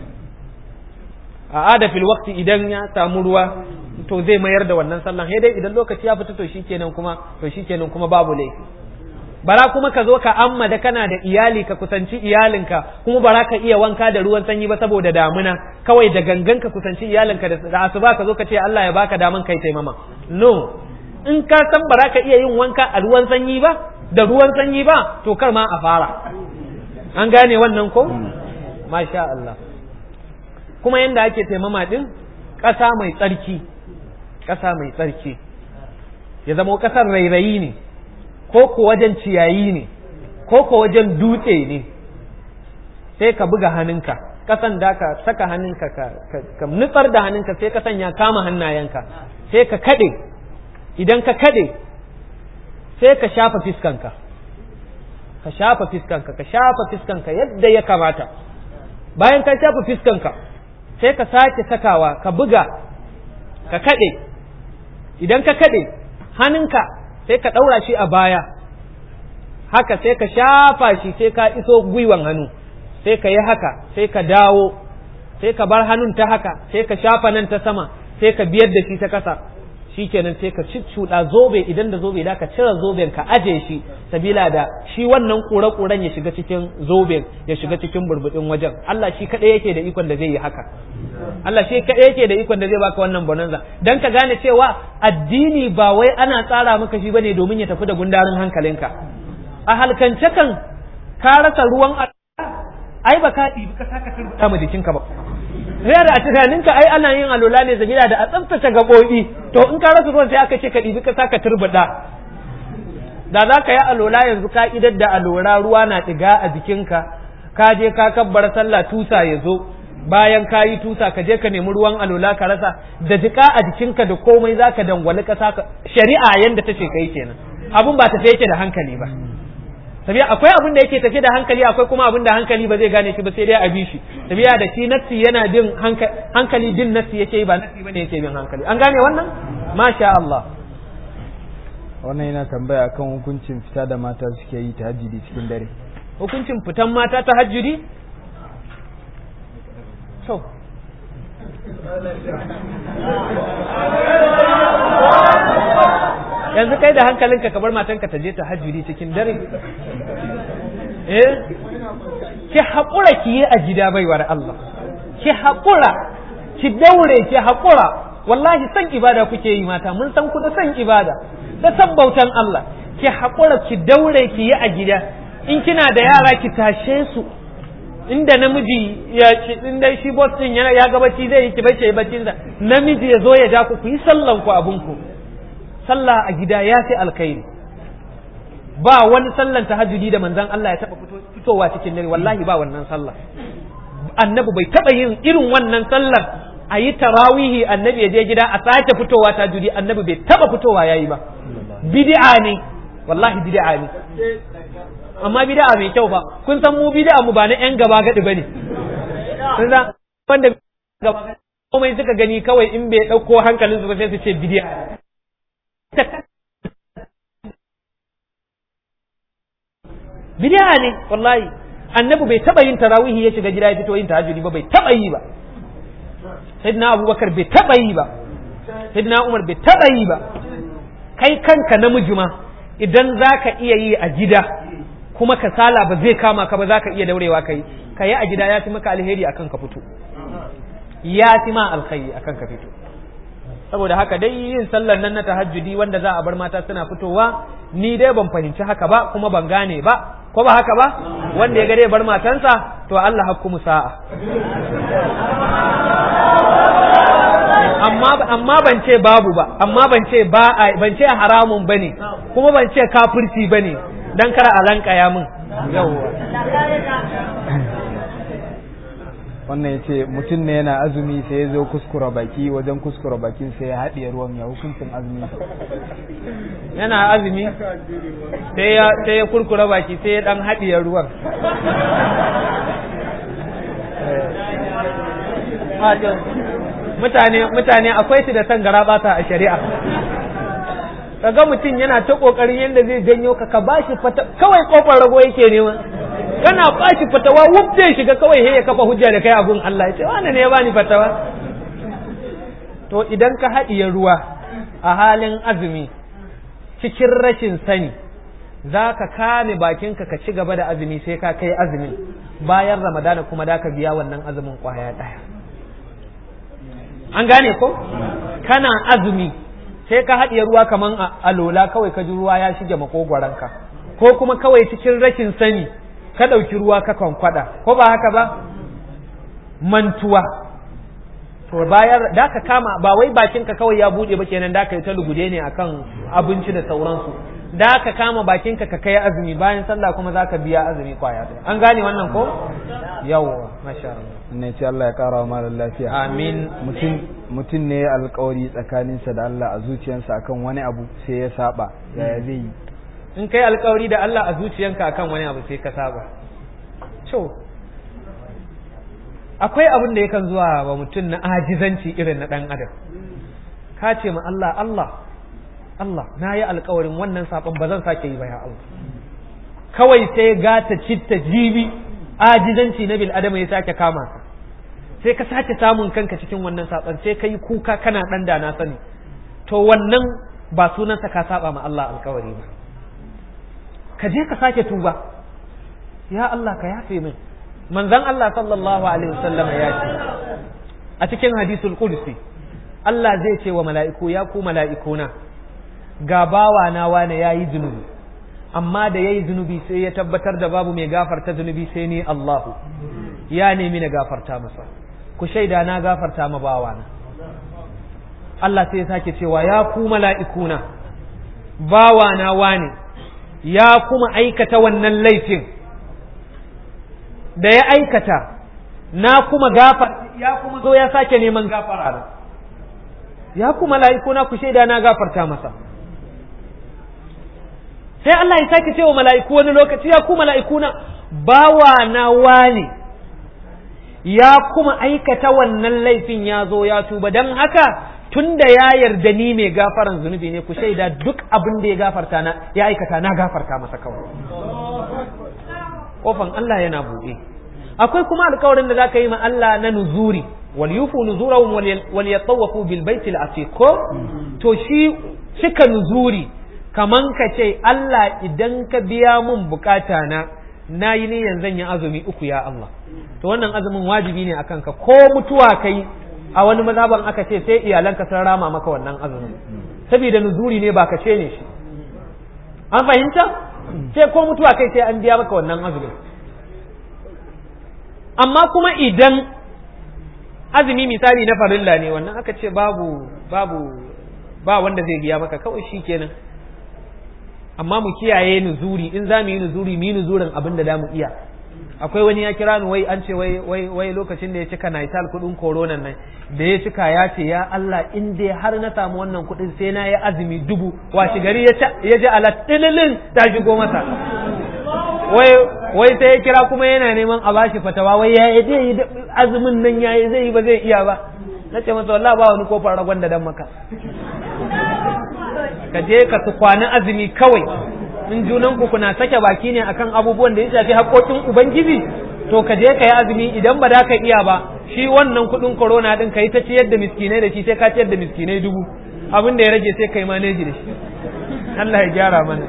a ada fil waqti idan ya samu ruwa to zai mayar da wannan sallan sai dai idan lokaci ya fita to shikenan kuma babu laifi bara kuma ka zo ka amma da kana da iyali ka kusanci iyalinka kuma bara ka iya wanka da ruwan sanyi ba saboda damuna kawai da gangan ka kusanci iyalinka da asuba ka zo ka ce Allah ya baka daman kai taimama no in ka san bara ka iya yin wanka a ruwan sanyi ba da ruwan sanyi ba to kar ma a fara an gane wannan ko masha Allah kuma yanda ake taimama din ƙasa mai tsarki ya zama ƙasar rairayi ne ko ko wajen ciyayi ne ko ko wajen dutse ne sai ka buga hannunka ƙasan da ka saka hannunka ka nutsar da hannunka sai ƙasan ya kama hannayenka sai ka kaɗe idan ka kaɗe sai ka shafa fiskanka yadda ya kamata bayan ka shafa fiskanka sai ka sake sakawa ka buga ka kaɗe idan ka kaɗe hannunka sai ka ɗaura shi a baya haka sai ka shafa shi sai ka iso gwiwan hannu sai ka yi haka sai ka dawo sai ka bar hannun ta haka sai ka shafa nan ta sama sai ka biyar da shi ta kasa shikenan sai ka cuccuɗa zobe idan da zobe da ka cire zoben ka aje shi sabila da shi wannan ƙure-ƙuren ya shiga cikin zoben ya shiga cikin burbuɗin wajen Allah shi kaɗai yake da ikon da zai yi haka Allah shi kaɗai yake da ikon da zai baka wannan bonanza dan ka gane cewa addini ba wai ana tsara maka shi bane domin ya tafi da gundarin hankalinka a halkance kan ka rasa ruwan ai ba ka ɗibi ka saka turbuta mu jikinka ba sai da a tunaninka ai ana yin alola ne sabila da a tsaftace gaɓoɓi to in ka rasa ruwan sai aka ce ka ɗibi ka saka turbuɗa da za ka yi alola yanzu ka idar da alola ruwa na ɗiga a jikinka ka je ka kabbar sallah tusa ya zo bayan ka yi tusa ka je ka nemi ruwan alola ka rasa da jika a jikinka da komai za ka dangwali ƙasa shari'a yanda ta ce kai kenan abun ba tafiye yake da hankali ba sabiya akwai abin da yake tafe da hankali akwai kuma abin da hankali ba zai gane shi ba sai dai a bi shi sabiya da shi nafsi yana bin hankali din nafsi yake ba nafsi bane yake bin hankali an gane wannan masha Allah wannan yana tambaya akan hukuncin fita da mata suke yi tahajjudi cikin dare hukuncin fitan mata tahajjudi to yanzu kai da hankalinka ka bar matanka ta je ta hajjuri cikin dare ki haƙura ki yi a gida baiwar Allah ki haƙura ki daure ki haƙura wallahi san ibada kuke yi mata mun san ku da san ibada da san bautan Allah ki haƙura ki daure ki yi a gida in kina da yara ki tashe su inda namiji inda shi boss din ya ga bacci zai yi ki bace baccin sa namiji ya zo ya ja ku yi sallan ku abun ku sallah a gida ya fi alkhairi ba wani sallan tahajjudi da manzon Allah ya taba fitowa cikin dare wallahi ba wannan sallah annabi bai taba yin irin wannan sallar a yi tarawihi annabi ya je gida a sake fitowa tahajjudi annabi bai taba fitowa yayi ba bid'a ne wallahi bid'a ne amma bid'a mai kyau ba kun san mu bid'a mu ba na yan gaba gadi bane kun san wanda gaba gadi komai suka gani kawai in bai dauko hankalin su ba sai su ce bid'a bid'a ne wallahi annabi bai taba yin tarawihi ya shiga gida ya fito yin tahajjudi ba bai taba yi ba sayyidina abubakar bai taba yi ba sayyidina umar bai taba yi ba kai kanka namiji ma idan zaka iya yi a gida kuma kasala ba zai kama ka ba zaka iya daurewa kai yi a gida ya fi maka alheri akan ka fito ya fi ma alkhairi akan ka fito saboda haka dai yin sallar nan na tahajjudi wanda za a bar mata suna fitowa ni dai ban fahimci haka ba kuma ban gane ba ko ba haka ba wanda ya gare bar matansa to Allah hakku sa'a amma ban ce babu ba amma ban ce haramun bane kuma ban ce kafirci bane dan kar a lankaya min yawwa wannan ya ce mutum ne yana azumi sai ya zo kuskura baki, wajen kuskura bakin sai ya haɗiye ruwan, ya hukuncin azumi. Yana azumi sai ya kurkura baki sai ya dan haɗiye ruwan. Mutane akwai su da san garabata a shari'a. Kaga mutum yana ta kokarin yadda zai janyo ka bashi fata, kawai kofar rago yake nema. Kana bashi fatawa wuf zai shiga kawai ya kafa hujja da kai abun Allah, ya ce wani ne ya bani fatawa. To idan ka haɗiye ruwa a halin azumi cikin rashin sani, za ka kame bakinka ka ci gaba da azumi sai ka kai azumin, bayan Ramadana kuma da ka biya wannan azumin kwaya ɗaya. An gane ko? Kana azumi sai ka haɗiye ruwa kaman a alola, kawai ka ji ruwa ya shige makogwaranka, ko kuma kawai cikin rashin sani ka ɗauki ruwa ka kwankwada, ko ba haka ba? Mantuwa. To bayar da ka kama, ba wai bakinka kawai ya buɗe ba kenan, da ka yi ta lugude ne akan abinci da sauransu. Da ka kama bakinka ka kai azumi, bayan sallah kuma za ka biya azumi kwaya ɗaya. An gane wannan ko? Yawwa, masha Allah. Ne ce Allah ya ƙara wa malar lafiya. Amin. Mutum ne ya alƙawari tsakaninsa da Allah a zuciyarsa akan wani abu sai ya saba, yaya zai yi? In kai alƙawari da Allah a zuciyanka akan wani abu sai ka saba. To, akwai abin da yakan zuwa wa mutum na ajizanci irin na ɗan adam. Ka ce ma Allah na yi alƙawarin wannan saɓon ba zan sake yi ba ya Allah. Kawai sai gata citta jibi ajizanci na bil adama ya sake kama ka, sai ka sake samun kanka cikin wannan saɓon, sai ka yi kuka kana ɗan da na sani. To wannan ba sunansa ka saba ma Allah alƙawari ba. Ka je ka sake tuba, ya Allah ka yafe min. Manzon Allah sallallahu alaihi wasallam ya ce a cikin hadisul qudsi, Allah zai ce wa mala'iku, ya ku mala'ikuna, ga bawa na wane yayi zunubi, amma da yayi zunubi sai ya tabbatar da babu mai gafarta zunubi sai ni Allahu, ya nemi na gafarta masa, ku shaida na gafarta ma bawa na. Allah sai ya sake cewa, ya ku mala'ikuna, bawa na wane ya kuma aikata wannan laifin, da ya aikata na kuma ya kuma zo ya sake neman gafara, ya ku mala'ikuna ku shaida na gafarta masa. Sai Allah ya sake cewa mala'iku wani lokaci, ya ku mala'ikuna, bawa na wane ya kuma aikata wannan laifin, ya zo ya tuba, don haka tun da ya yarda ni mai gafaran zunubi ne, ku shaida duk abin da ya gafarta na ya aikata na gafarta masa kawai. Kofan Allah yana buɗe. Akwai kuma alƙawarin da za ka yi ma Allah na nuzuri, wal yufu nuzurahum wal yatawafu bil baitil atiq. To shi cika nuzuri kaman ka ce Allah idan ka biya mun bukata na yi niyyar zan yi azumi 3 ya Allah. To wannan azumin wajibi ne akan ka, ko mutuwa kai a wani mazhaban aka ce sai iyalanka sun rama maka wannan azumin, saboda nuzuri ne ba ka ce ne shi. An fahimta? Sai ko mutuwa kai sai an biya maka wannan azumin. Amma kuma idan azumi misali na farilla ne, wannan aka ce ba wanda zai biya maka, kawai shi kenan. Amma mu kiyaye nuzuri, in za mu yi nuzuri mu yi nuzurin abin da za mu iya. Akwai wani ya kira ni, wai an ce wai lokacin da ya cika Naital kudin koronan nan, da ya cika ya ce, ya Allah in dai har na samu wannan kudin sai na yi azumi 1000. Washi gari ya ji alat dililin ta shigo masa. Wai sai ya kira kuma yana neman a bashi fatawa, wai ya yi azumin nan yayi zai yi ba zai iya ba. Na ce masa wallahi ba wani kofar ragon da dan maka. Ka je ka su kwana azumi kawai, in junanku kuna sake baki ne akan abubuwan da ya shafi haƙoƙin Ubangiji, to ka je ka yi azumi. Idan ba da ka iya ba, shi wannan kuɗin corona ɗin ka yi ta ciyar da miskinai da shi, sai ka ciyar da miskinai 1000, abin da ya rage sai ka yi maneji da shi. Allah ya gyara mana.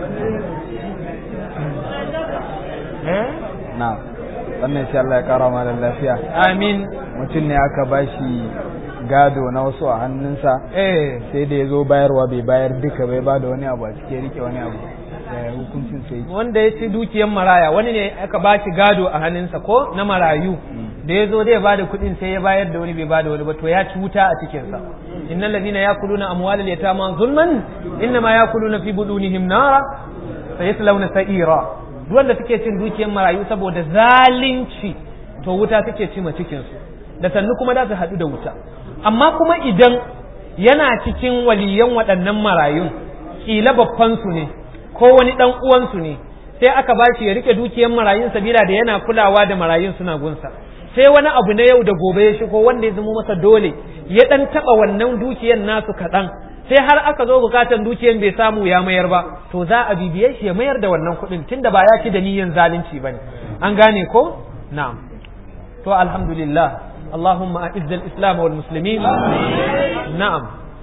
Na wannan shi Allah ya kara mana lafiya. Amin. Mutum ne aka bashi gado na wasu a hannunsa, sai da ya zo bayarwa bai bayar duka, bai ba da wani abu a cikin rike wani abu, hukuncin sai. Wanda ya ci dukiyan maraya, wani ne aka ba shi gado a hannunsa ko na marayu, da ya zo zai ba da kuɗin sai ya bayar da wani bai ba da wani ba, to ya ci wuta a cikinsa. Innal ladina yakuluna amwalal yatama zulman innama yakuluna fi budunihim nara sayaslawna sa'ira. Duk wanda suke cin dukiyan marayu saboda zalunci to wuta take ci ma cikinsu da sannu kuma za su haɗu da wuta. Amma kuma idan yana cikin waliyan waɗannan marayun ƙila babbansu ne ko wani ɗan uwansu ne sai aka ba shi ya rike dukiyar marayun sabila da yana kulawa da marayun suna gunsa, sai wani abu na yau da gobe ya shigo wanda ya zama masa dole ya ɗan taɓa wannan dukiyar nasu kaɗan, sai har aka zo bukatan dukiyar bai samu ya mayar ba, to za a bibiye shi ya mayar da wannan kuɗin tunda ba ya ci da niyyar zalunci bane. An gane ko? Na'am. To alhamdulillah, Allahumma a'izz al-islam wal muslimin. Na'am.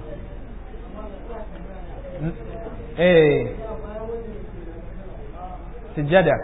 Sujjada.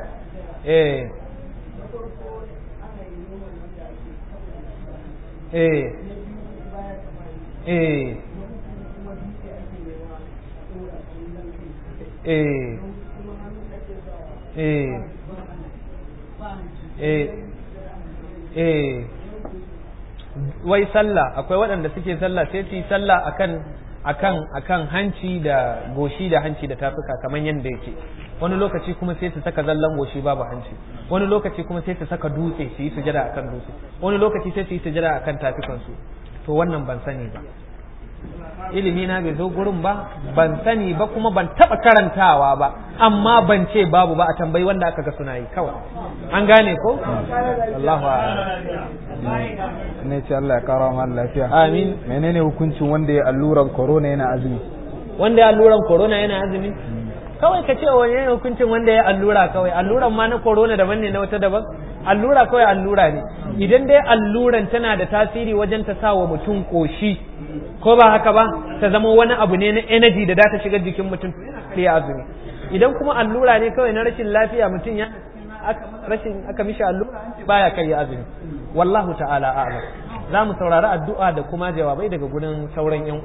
Wai sallah, akwai waɗanda suke sallah sai su yi sallah akan hanci da goshi da hanci da tafuka kamar yadda yake, wani lokaci kuma sai su saka zallan goshi babu hanci, wani lokaci kuma sai su saka dutse su yi sujada akan dutse, wani lokaci sai su yi sujada akan tafukansu. To wannan ban sani ba, ilimi na bai zo gurin ba, ban sani ba kuma ban taba karantawa ba, amma ban ce babu ba, a tambayi wanda aka ga suna yi kawai. An gane ko? Allahu ne ce Allah ya kara ma lafiya. Amin. Menene hukuncin wanda ya alluran corona yana azumi? Wanda ya alluran corona yana azumi? Kawai ka ce wani hukuncin wanda ya allura kawai, alluran ma na corona daban ne na wata daban? Allura kawai allura ne, idan dai alluran tana da tasiri wajen ta sa wa mutum koshi ko ba haka ba, ta zama wani abu ne na energy da za ta shiga jikin mutum sai ya azumi. Idan kuma allura ne kawai na rashin lafiya mutum ya aka mishi allura baya kai ya azumi. Wallahu ta'ala a'lam. Za mu saurari addu'a da kuma jawabai daga gurin sauran yan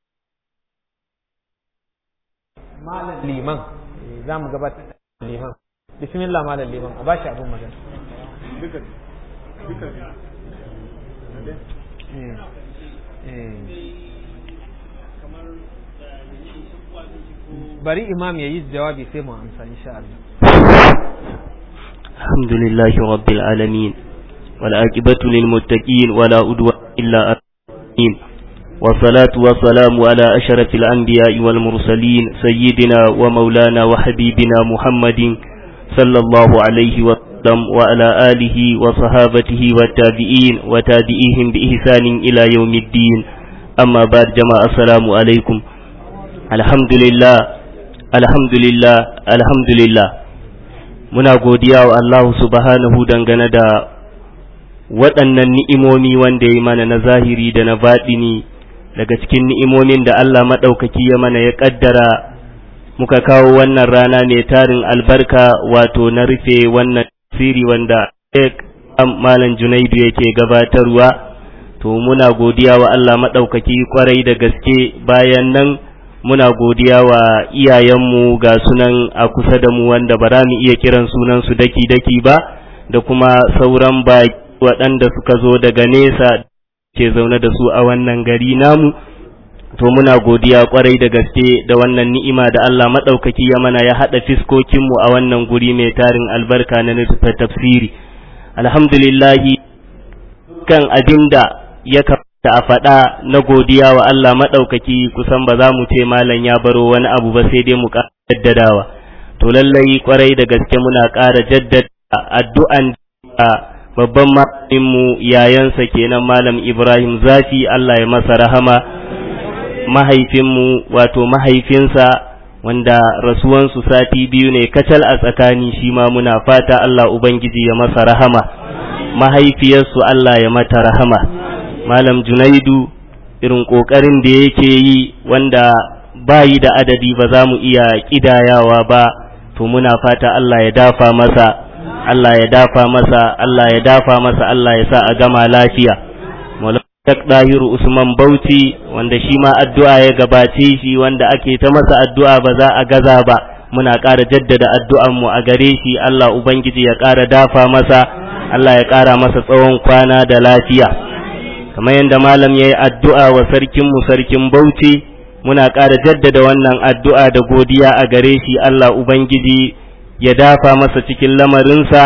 malam liman, za mu gabatar da liman. Bismillah malam liman, a bashi abin magana. Bari imam ya yi jawabi sai mu amsa insha Allah. Alhamdulillahi rabbil alamin wal aqibatu lil muttaqin wala udwana illa al-muttaqin wa salatu wa salamu ala ashrafil anbiya'i wal mursalin sayyidina wa maulana wa habibina Muhammadin sallallahu alaihi wa وعلى آله وصحابته والتابعين وتابعيهم بإحسان إلى يوم الدين. أما بعد جماعة السلام عليكم. الحمد لله الحمد لله الحمد لله. muna godiya wa Allah subhanahu dangane da waɗannan ni'imomi wanda ya mana na zahiri da na baɗini. Daga cikin ni'imomin da Allah maɗaukaki ya mana ya ƙaddara muka kawo wannan rana mai tarin albarka, wato na rufe wannan siri wanda Malam Junaidu yake gabatarwa. To muna godiya wa Allah maɗaukaki kwarai da gaske. Bayan nan muna godiya wa iyayenmu ga sunan a kusa da mu wanda ba za mu iya kiran sunansu daki-daki ba, da kuma sauran baƙi waɗanda suka zo daga nesa ke zaune da su a wannan gari namu. To muna godiya kwarai da gaske da wannan ni'ima da Allah maɗaukaki ya mana, ya haɗa fiskokinmu a wannan guri mai tarin albarka na nufa tafsiri. Alhamdulillahi, kan abinda ya kamata a faɗa na godiya wa Allah maɗaukaki kusan ba za mu ce malam ya baro wani abu ba, sai dai mu ƙara jaddadawa. To lallai kwarai da gaske muna ƙara jaddada addu'an da babban malaminmu yayansa kenan Malam Ibrahim Zafi, Allah ya masa rahama. Mahaifinmu wato mahaifinsa wanda rasuwansu sati biyu ne kacal a tsakani, shi ma muna fata Allah Ubangiji ya masa rahama. Mahaifiyarsu Allah ya mata rahama. Malam Junaidu irin ƙoƙarin da yake yi wanda bayi da adadi ba za mu iya ƙidayawa ba, to muna fata Allah ya dafa masa, Allah ya dafa masa, Allah ya dafa masa, Allah ya sa a gama lafiya. Sheikh Dahiru Usman Bauchi wanda shi ma addu'a ya gabace shi, wanda ake ta masa addu'a ba za a gaza ba, muna ƙara jaddada addu'an mu a gare shi. Allah Ubangiji ya ƙara dafa masa, Allah ya ƙara masa tsawon kwana da lafiya. Kamar yadda malam ya yi addu'a wa sarkin Bauchi, muna ƙara jaddada wannan addu'a da godiya a gare shi. Allah Ubangiji ya dafa masa cikin lamarinsa,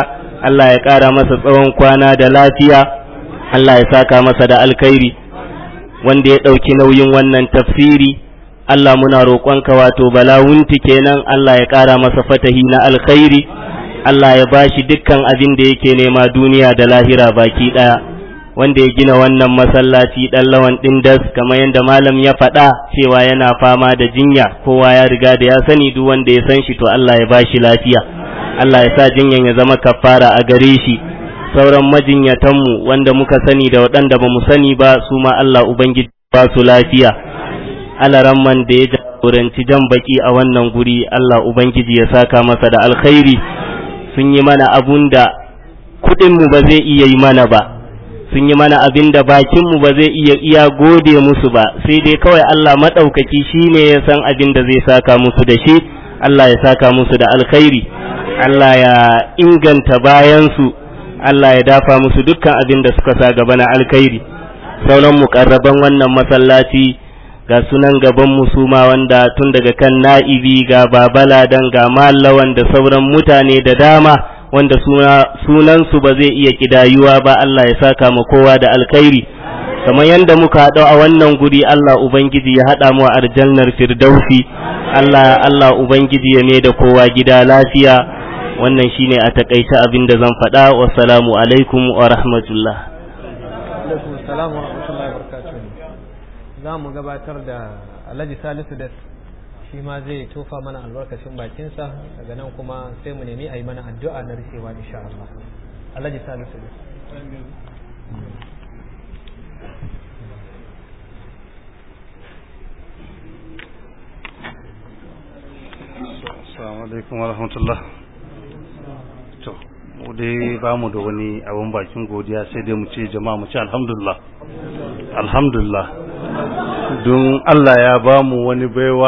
Allah ya ƙara masa tsawon kwana da lafiya, Allah ya saka masa da alkhairi. Wanda ya ɗauki nauyin wannan tafsiri, Allah muna roƙonka wato balawunti kenan, Allah ya ƙara masa fatahi na alkhairi, Allah ya bashi dukkan abin da yake nema duniya da lahira baki ɗaya. Wanda ya gina wannan masallaci ɗan lawan ɗindas, kamar yadda malam ya faɗa cewa yana fama da jinya, kowa ya riga da ya sani, duk wanda ya san shi to Allah ya bashi lafiya, Allah ya sa jinyan ya zama kafara a gare shi. Sauran majinyatanmu wanda muka sani da waɗanda ba mu sani ba, su ma Allah Ubangiji ba su lafiya. Alaramman da ya jagoranci jan baki a wannan guri, Allah Ubangiji ya saka masa da alkhairi. Sun yi mana abun da kuɗinmu ba zai iya yi mana ba, sun yi mana abin da bakinmu ba zai iya gode musu ba, sai dai kawai Allah maɗaukaki shi ne ya san abin da zai saka musu da shi. Allah ya saka musu da alkhairi, Allah ya inganta bayansu, Allah ya dafa musu dukkan abin da suka sa gaba na alkhairi. Sauran muƙarraban wannan masallaci ga sunan gaban musuma, wanda tun daga kan na'ibi ga babaladan ga mallawan da sauran mutane da dama wanda sunansu ba zai iya kidayuwa ba. Allah ya saka mu kowa da alkhairi. Kamar yadda muka haɗu a wannan guri, Allah Ubangiji ya haɗa mu a aljannar firdausi. Allah Ubangiji ya mai da kowa gida lafiya. Wannan shine a takaice abin da zan faɗa. Wassalamu alaikum wa rahmatullah. Alaikum assalam wa rahmatullahi wa barakatuh. Za mu gabatar da Alhaji Salisu da shi ma zai tofa mana albarkacin bakinsa, daga nan kuma sai mu nemi a yi mana addu'a na rufewa insha Allah. Alhaji Salisu da Assalamu alaikum wa rahmatullah. To, mu dai ba mu da wani abin bakin godiya, sai dai mu ce jama'a mu ce alhamdulillah. Alhamdulillah. Don Allah ya ba mu wani baiwa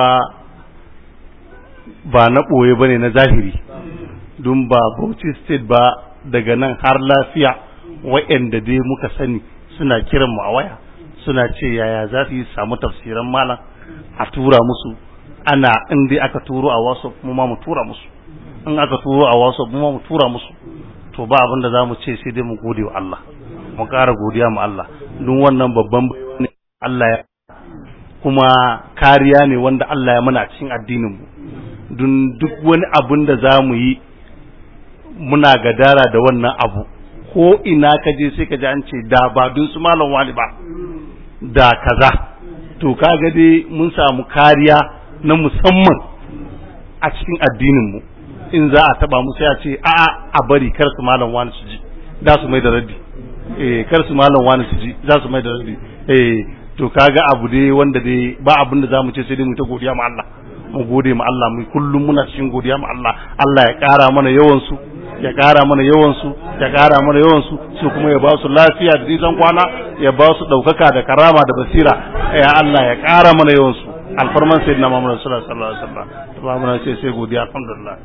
ba na ɓoye ba ne, na zahiri. Don ba Bauchi State ba, daga nan har lafiya wa'yanda dai muka sani suna kiran mu a waya, suna ce yaya za su yi samu tafsiran malam a tura musu. Ana in dai aka turo a WhatsApp mu ma mu tura musu, in aka turo a WhatsApp mu ma mu tura musu. To ba abin da zamu ce sai dai mu gode wa Allah, mu ƙara godiya mu Allah, don wannan babban ne Allah ya, kuma kariya ne wanda Allah ya mana a cikin addinin mu. Don duk wani abin da zamu yi muna gadara da wannan abu, ko ina ka je sai ka ji an ce da ba don su malam wani ba da kaza. To kaga dai mun samu kariya na musamman a cikin addininmu. In za a taba mu sai a ce a bari kar su malam wani su ji, da su mai da raddi. Kar su malam wani su ji, za su mai da raddi. To kaga abu dai wanda dai ba abin da zamu ce sai dai mu ta godiya ma Allah, mu gode ma Allah, mu kullum muna cikin godiya ma Allah. Allah ya ƙara mana yawan su, ya ƙara mana yawan su, ya ƙara mana yawan su, su kuma ya ba su lafiya da nisan kwana, ya ba su ɗaukaka da karama da basira. Ya Allah ya ƙara mana yawan su, alfarman sayyidina Muhammad sallallahu alaihi wasallam. Ba mun ce sai godiya, alhamdulillah.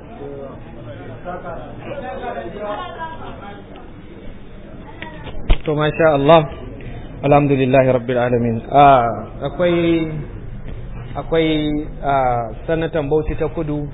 To masha Allah, alhamdulillahi rabbil alamin. Akwai sanatan Bauchi ta Kudu,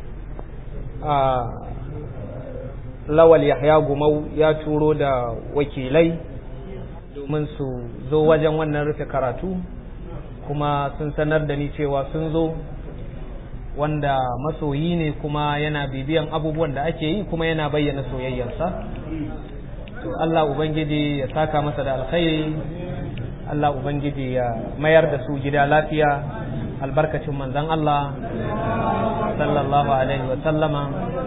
Lawal Yahya Gumau ya turo da wakilai domin su zo wajen wannan rufe karatu, kuma sun sanar da ni cewa sun zo, wanda masoyi ne kuma yana bibiyan abubuwan da ake yi kuma yana bayyana soyayyarsa. To Allah Ubangiji ya saka masa da alkhairi, Allah Ubangiji ya mayar da su gida lafiya, albarkacin manzon Allah sallallahu alaihi wa sallama.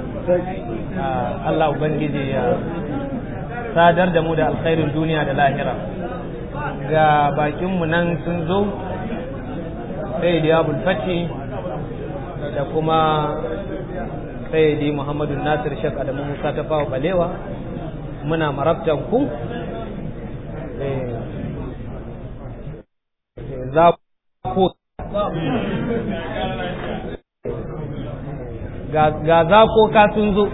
Allah Ubangiji ya sadar da mu da alkhairin duniya da lahira. Ga bakinmu nan sun zo, Sayyidi Abul Fati da kuma Sayyidi Muhammadu Nasir Sheikh Adamu Musa ta fawa balewa. Muna marabtan ku, za ku ga zakoka sun zo,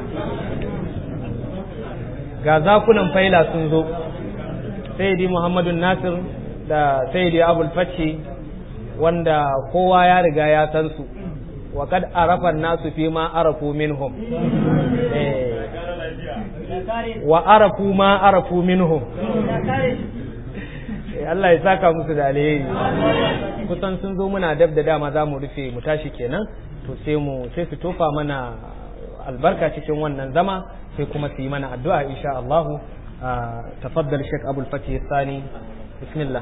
ga zakunan faila sun zo, Sayyidi Muhammadu Nasir da Sayyidi Abul Fathi, wanda kowa ya riga ya san su, wa kad arafa nasu fi ma arafu minhum. wa arafu ma arafu minhum. Allah ya saka musu da alheri. Kusan sun zo muna dab da dama za mu rufe mu tashi kenan, to sai su tofa mana albarka cikin wannan zama, sai kuma su yi mana addu'a insha Allah. Tafaddal Sheikh Abul Fatih Sani, bismillah.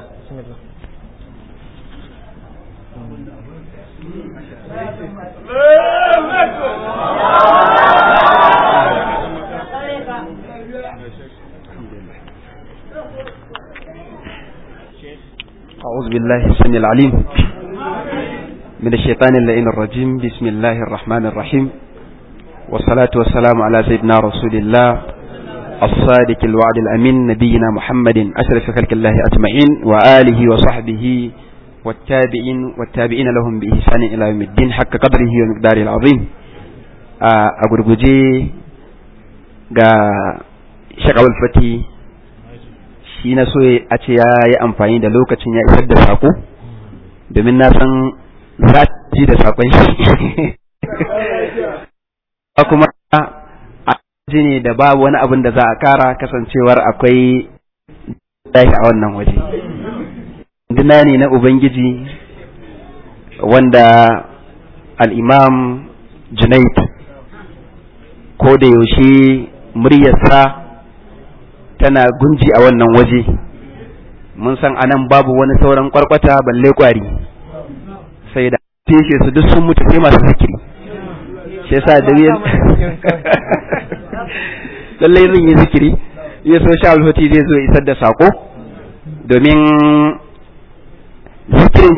أعوذ بالله السميع العليم من الشيطان اللعين الرجيم. بسم الله الرحمن الرحيم، والصلاة والسلام على سيدنا رسول الله الصادق الوعد الأمين نبينا محمد أشرف خلق الله أجمعين وآله وصحبه والتابعين لهم بإحسان إلى يوم الدين حق قدره ومقداره العظيم. أقربجي Sheikh Abul Fatih shi na so a ce ya yi amfani da lokacin ya isar da sako, domin na san za ji da sakon shi kuma a ji ne da babu wani abin da za a kara, kasancewar akwai dahi a wannan waje. Dina ne na Ubangiji wanda al'imam Junaid ko da yaushe muryarsa tana gunji a wannan waje. Mun san anan babu wani sauran kwarkwata balle kwari, sai da teshe su duk sun mutu sai masu zikiri. Shi yasa da biyan lallai zan yi zikiri, ya so sha alfati zai zo isar da sako, domin zikirin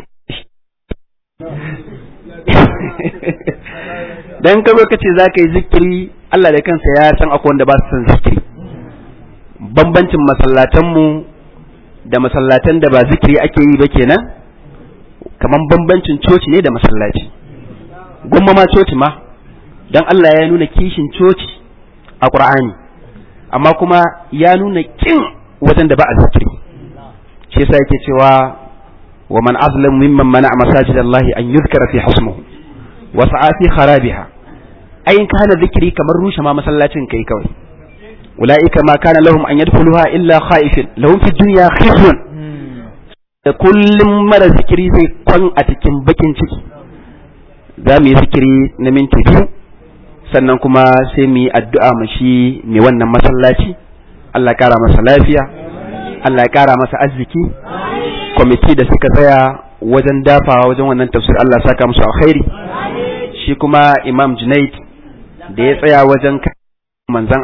dan ka ce za ka yi zikiri, Allah da kansa ya san akwai wanda ba su san zikiri. Bambancin masallatanmu da masallatan da ba zikiri ake yi ba kenan, kaman bambancin coci ne da masallaci. Gumma ma coci ma, don Allah ya nuna kishin coci a Qur'ani, amma kuma ya nuna kin wajen da ba a zikiri. Shi yasa yake cewa wa man azlam mimman mana'a masajidallahi an yuzkara fi hasmuhu wa sa'a fi kharabiha. Ayin kana zikiri kamar rushe ma masallacin kai kawai. Ulaika ma kana lahum an yadkhuluha illa khaifin lahum fi dunya khizyun. Da kullum mara zikiri zai kwan a cikin bakin ciki. Za mu yi zikiri na minti 2, sannan kuma sai mu yi addu'a mashi mai wannan masallaci. Allah ya kara masa lafiya, Allah ya kara masa arziki. Kwamiti da suka tsaya wajen dafawa wajen wannan tafsir, Allah saka musu alkhairi. Shi kuma Imam Junaid da ya tsaya wajen manzan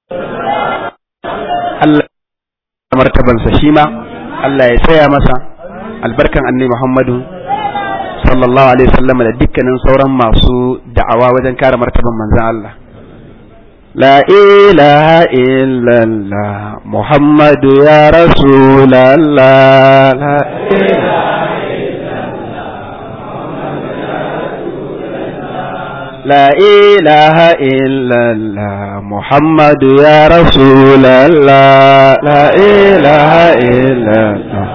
Allah martabansa shi ma Allah ya tsaya masa, albarkan annabi Muhammadu sallallahu alaihi wasallam da dukkanin sauran masu da'awa wajen kare martaban manzan Allah. La ilaha illallah Muhammadu ya Rasulallah. La لا إله إلا الله محمد يا رسول الله. لا إله إلا الله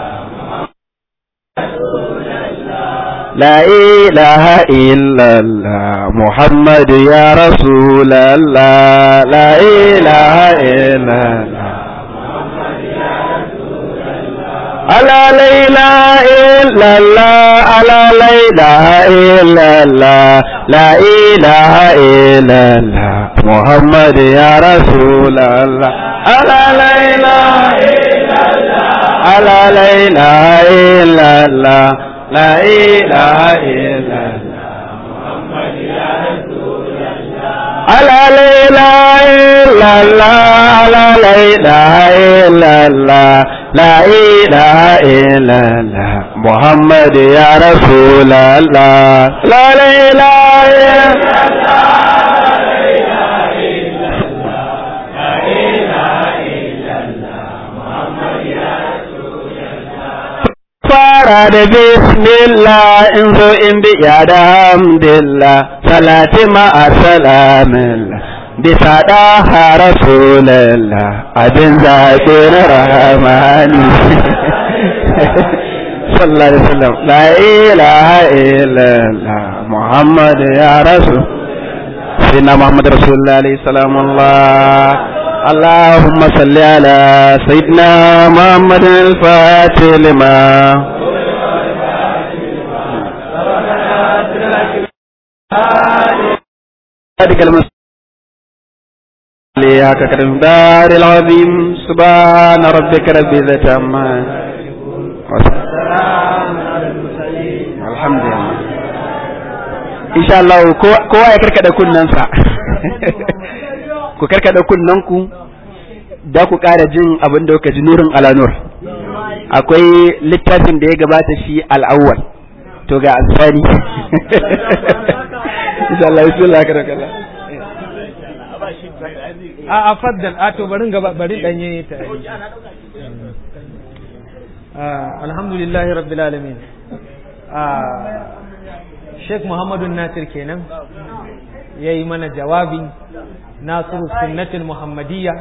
لا إله إلا الله محمد يا رسول الله. لا إله إلا الله ألا لا إله إلا الله ألا لا إله إلا الله لا إله إلا الله محمد يا رسول الله. ألا لا إله إلا الله ألا لا إله إلا الله لا إله إلا الله محمد يا رسول الله. ألا لا إله إلا الله ألا لا إله إلا الله لا إله إلا الله محمد يا رسول الله. لا إله إلا الله لا إله إلا الله محمد يا رسول الله. فرد بسم الله انظر إن بيد حمد الله صلاة مع سلام الله بصداها رسول الله أبن ذاكر رحماني صلى الله عليه وسلم. لا إله إلا الله محمد يا رسول سيدنا محمد رسول الله عليه السلام. الله اللهم صل على سيدنا محمد الفاتح لما عليها كرم دار العظيم سبحان ربك رب العزة عما الحمد لله إن شاء الله kowa ya karkada kunnansa ku karkada kunnanku da ku ƙara jin abin da kuka ji nurin ala nur. Akwai littafin da ya gabata shi al-awwal to ga alfani insha Allah bismillah karakalla a faddal a to bari danye ta alhamdulillah rabbil alamin. Sheikh Muhammadu Nasir kenan yayi mana jawabi Nasiru sunnatul Muhammadiyya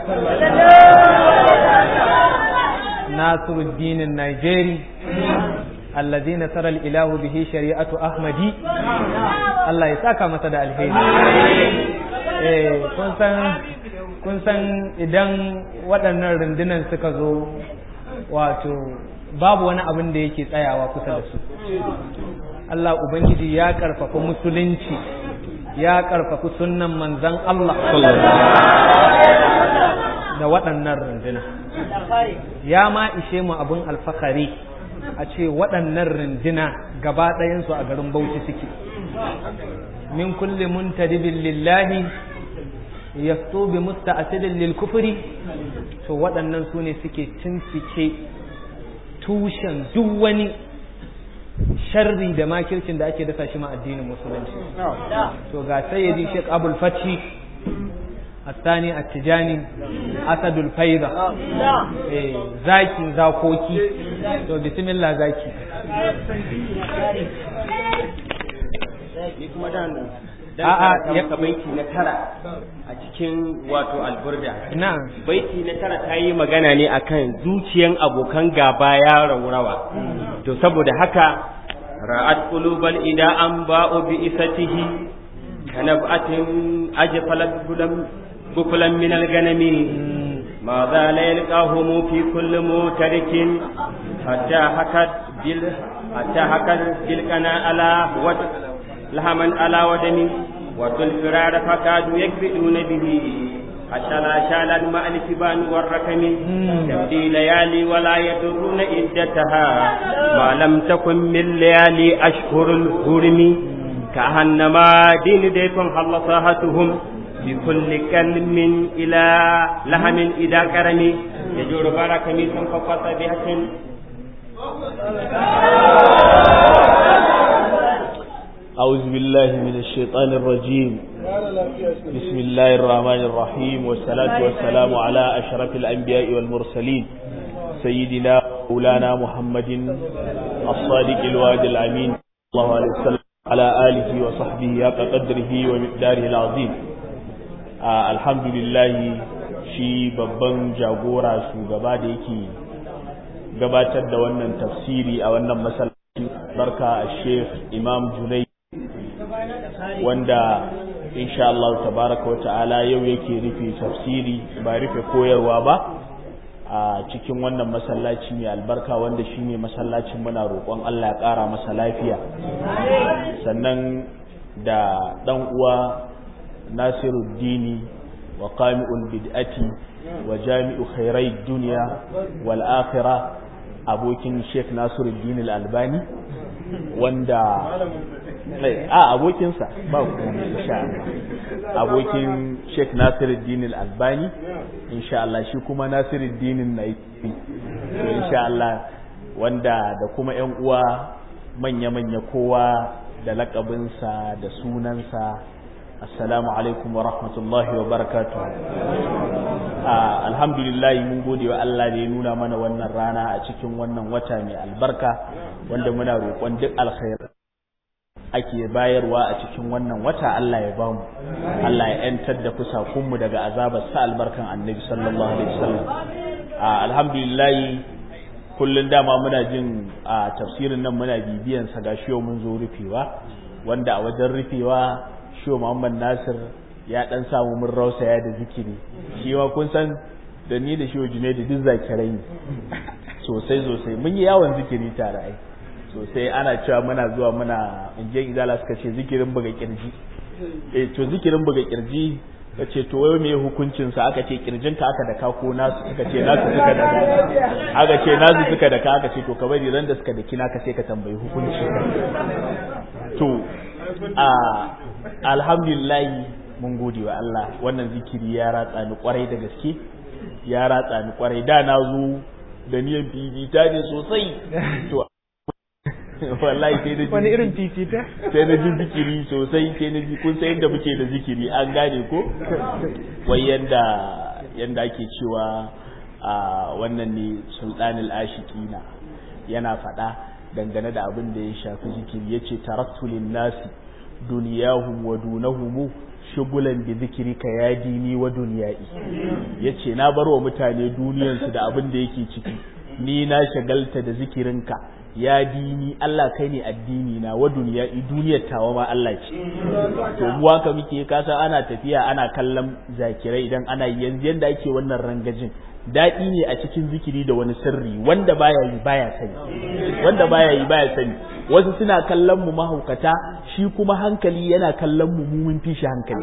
Nasiru dinin Najeri alladhi nasara al-ilahu bihi shari'atu Ahmadi. Allah ya saka masa da alheri. Kun san idan waɗannan rundunan suka zo wato babu wani abin da yake tsayawa kusa da su. Allah Ubangiji ya karfafa musulunci, ya karfafa sunnan manzan Allah da waɗannan runduna. Ya ma ishe mu abin alfahari a ce waɗannan runduna gaba ɗayansu a garin Bauchi suke. Min kulli muntadibin lillahi yasto bi musta'asidin lil kufri, to waɗannan su ne suke cincike tushen duk wani sharri da makircin da ake dasa shi ma addinin musulunci. To ga sayyidi Sheikh Abul Fathi Attani Attijani Asadul Faida zakin zakoki, to bismillah zaki. ya ka baiti na tara a cikin wato alburda. Baiti na tara ta yi magana ne akan zuciyan abokan gaba ya raurawa. To saboda haka ra'at qulubal ida an ba'u bi isatihi kanab'atin ajfalat bukulan min al-ganami ma za la yalqahum fi kulli mutarikin hatta hakat bil kana ala wa lahaman ala wadami wa tul firara fakadu yakriduna bihi أشالا مع الكبان والركم تبدي ليالي ولا يدرون إدتها ما لم تكن من ليالي أشهر الهرم كأنما دين ديكم حل صاحتهم بكل كلم إلى لهم إذا كرم يجور بارك ميسا فقط بها أعوذ بالله من الشيطان الرجيم. بسم الله الرحمن الرحيم، والصلاة والسلام على أشرف الأنبياء والمرسلين سيدنا مولانا محمد الصادق الوعد الأمين الله عليه وسلم على آله وصحبه حق قدره ومقداره العظيم. الحمد لله shi babban jagora shugaba da yake gabatar da wannan tafsiri a wannan masallaci barka a Sheikh Imam Junai, wanda insha Allah tabaraka wa ta'ala yau yake rufe tafsiri ba rufe koyarwa ba a cikin wannan masallaci mai albarka, wanda shine masallacin muna roƙon Allah ya ƙara masa lafiya. Sannan da dan uwa Nasiruddini wa qami'ul bid'ati wa jami'u khairai dunya wal akhirah, abokin Sheikh Nasiruddin Al-Albani, wanda abokinsa ba ku insha Allah, abokin Sheikh Nasiruddin Al-Albani insha Allah, shi kuma Nasiruddin Naifi insha Allah, wanda da kuma ƴan uwa manya-manya kowa da lakabinsa da sunansa. Assalamu alaikum wa rahmatullahi wa barakatuh. Alhamdulillah, mun gode wa Allah da ya nuna mana wannan rana a cikin wannan wata mai albarka, wanda muna roƙon duk alkhair ake bayarwa a cikin wannan wata Allah ya bamu. Allah ya yantar da kusakunmu daga azabar sa albarkan Annabi sallallahu alaihi wasallam. Alhamdulillah, kullun dama muna jin tafsirin nan muna bibiyan sa, gashi yau mun zo rufewa, wanda a wajen rufewa Shehu Muhammad Nasir ya dan samu mun rausaya da zikiri shi ma kun san da ni da shi wajine da duk zakirai ne sosai mun yi yawon zikiri tare ai sosai ana cewa muna zuwa muna injin izala suka ce zikirin buga kirji to zikirin buga kirji kace to wai me hukuncin sa aka ce kirjin ka aka daka ko nasu suka ce nasu suka daka aka ce nasu suka daka aka ce to ka bari ran da suka daki naka sai ka tambayi hukunci to alhamdulillah mun gode wa Allah wannan zikiri ya ratsa ni kwarai da gaske ya ratsa ni kwarai da na zo da niyan bibita ne sosai to wallahi sai da wani irin fifita sai na ji zikiri sosai sai na ji kun san yadda muke da zikiri an gane ko wai yanda ake cewa wannan ne sultanul ashiqina yana faɗa dangane da abin da ya shafi zikiri yace taraktu lin nasi duniyahum wa dunahum shugulan bi zikrika ya dini wa dunyai yace na barwa mutane duniyansu da abin da yake ciki ni na shagalta da zikirinka ya dini Allah kai ne addini na wa dunyai duniyar tawa ma Allah ce to mu haka muke kasa ana tafiya ana kallon zakirai idan ana yanzu yanda ake wannan rangajin daɗi ne a cikin zikiri da wani sirri wanda baya yi baya sani wasu suna kallon mu mahaukata shi kuma hankali yana kallon mu mun fi shi hankali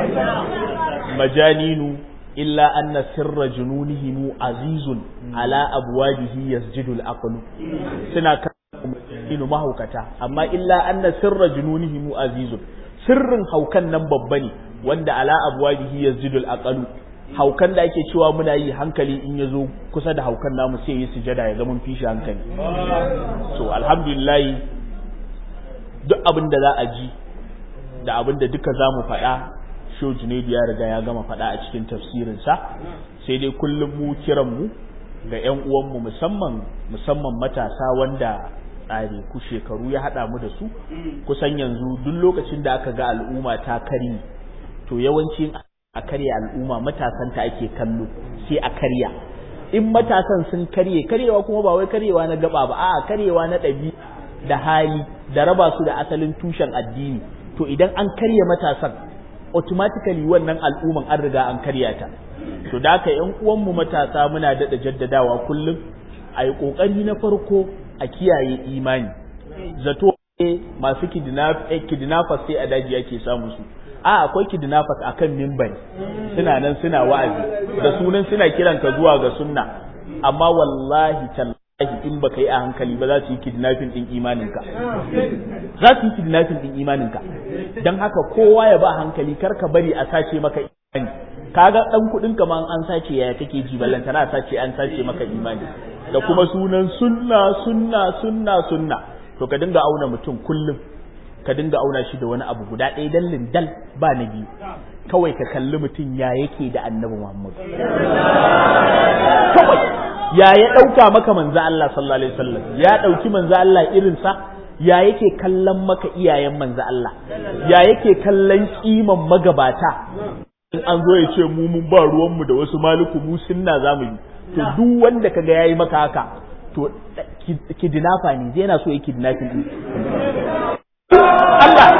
majaninu illa anna sirra jununihim azizun ala abwajihi yasjudu al-aql suna kallon majaninu mahaukata amma illa anna sirra jununihim azizun sirrin haukan nan babba ne wanda ala abwajihi yasjudu al-aql haukan da ake cewa muna yi hankali in ya zo kusa da haukan namu sai yi sujada ya zama fishi hankali so alhamdulillah duk abin da za a ji da abin da duka za mu faɗa Shehu Junaidu ya riga ya gama faɗa a cikin tafsirinsa sai dai kullum mu kiran mu ga 'yan uwanmu musamman matasa wanda tsare ku shekaru ya haɗa mu da su kusan yanzu duk lokacin da aka ga al'umma ta kari to yawancin a karya al'umma matasanta ake kallo sai a karya in matasan sun karyewa kuma ba wai karyewa na gaba ba a'a karyewa na ɗabi da hali da raba su da asalin tushen addini to idan an karya matasan automatically wannan al'umman an riga an karya ta to da haka yan uwanmu matasa muna daɗa jaddadawa kullum a yi ƙoƙari na farko a kiyaye imani zato masu kidnappers sai a daji ake samu su akwai kidnappers akan mimbari suna nan suna wa'azi da sunan suna kiran ka zuwa ga sunna amma wallahi tallahi in baka yi a hankali ba za su yi kidnapping din imaninka dan haka kowa ya ba hankali kar ka bari a sace maka imani kaga dan kudin ka ma an sace yaya kake ji ballanta na sace an sace maka imani da kuma sunan sunna to ka dinga auna mutum kullum ka dinga auna shi da wani abu guda ɗaya dallin dal ba na biyu kawai ka kalli mutum ya yake da annabi Muhammad kawai ya ɗauka maka manzo Allah sallallahu alaihi wasallam ya ɗauki manzo Allah irinsa ya yake kallon maka iyayen manzo Allah ya yake kallon kiman magabata in an zo ya ce mu mun ba ruwan mu da wasu maliku mu sunna zamu yi to duk wanda kaga yayi maka haka to kidnapper ne zai yana so yake kidnapping din Allah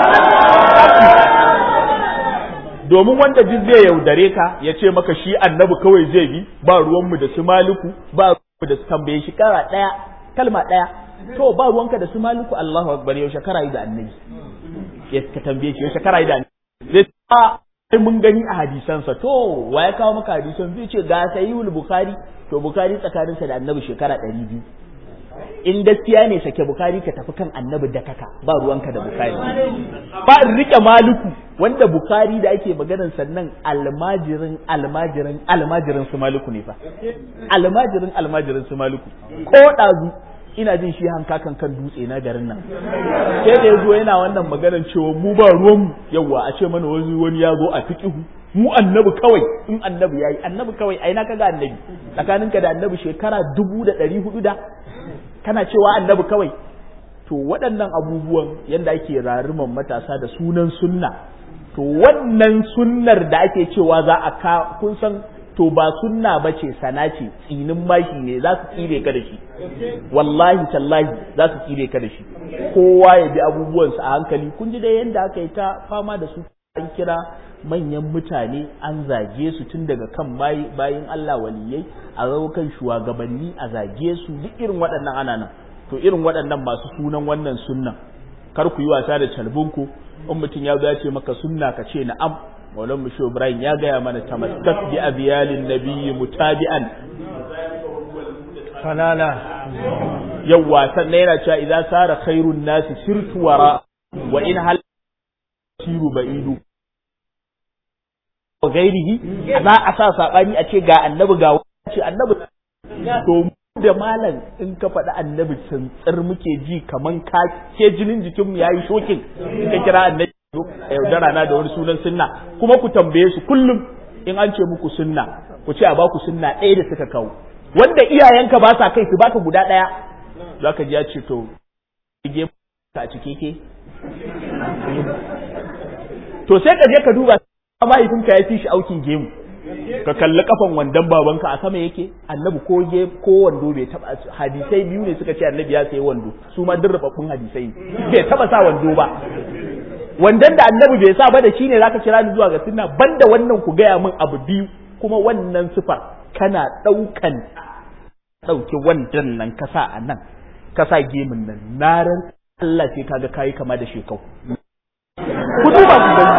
domin wanda duk zai yaudare ka ya ce maka shi annabi kawai zai bi ba ruwanmu da su maliku ba ruwanmu da su tambaye shi kalma ɗaya to ba ruwanka da su maliku Allahu akbar yau shekara yi da annabi ya ka tambaye shi yau shekara yi da annabi sai mun gani a hadisansa to wa ya kawo maka hadisan zai ce ga sahihul bukhari to bukhari tsakaninsa da annabi shekara 200 in gaskiya ne sake bukari ka tafi kan annabi da kaka ba ruwanka da bukari ba in rike maliku wanda bukari da ake maganar sannan almajirin su maliku ne fa almajirin su maliku ko dazu ina jin shi hankakan kan dutse na garin nan sai da yazo yana wannan maganar cewa mu ba ruwan yawa a ce mana wani ya zo a fiqihu mu annabi kawai in annabi yayi annabi kawai ai na kaga annabi tsakaninka da annabi shekara 1400 da kana cewa annabi kawai to waɗannan abubuwan yanda ake raruman matasa da sunan sunna to wannan sunnar da ake cewa za a kun san to ba sunna bace sana ce tsinin mashi ne za su tsire ka da shi wallahi tallahi za su tsire ka da shi kowa ya bi abubuwansa a hankali kun ji da yanda aka yi ta fama da su an kira manyan mutane an zage su tun daga kan bayin Allah waliyai a zo kan shugabanni a zage su duk irin waɗannan ana nan to irin waɗannan masu sunan wannan sunnan kar ku yi wasa da calbunku in mutum ya ce maka sunna ka ce na'am. Maulan Musho Ibrahim ya gaya mana tamassak bi abyalin nabiyyi mutabi'an falala yawa sannan yana cewa idza sara khairun nasi sirtu wara wa in hal siru ba'idu wa gairihi za a sa sabani a ce ga annabi ga ce annabi to da malam in ka faɗi annabi tsantsar muke ji kaman ka ke jinin jikinmu yayi shokin in ka kira annabi yaudara na da wani sunan sunna kuma ku tambaye su kullum in an ce muku sunna ku ce a baku sunna ɗaya da suka kawo wanda iyayenka ba sa kai su baka guda ɗaya zaka ji ya ce to ge ka cike ke to sai ka je ka duba mahaifinka ya fi shi aukin gemu ka kalli kafan wandon babanka a sama yake annabi ko wando bai taba hadisai biyu ne suka ce annabi ya sayi wando su ma duk rubabbun hadisai bai taba sa wando ba wandan da annabi bai sa ba da shine zaka kira ni zuwa ga sunna banda wannan ku gaya min abu biyu kuma wannan sifar kana dauki wandan nan ka sa a nan ka sa gemin nan naran Allah sai kaga kai kama da shekau ku duba ku gani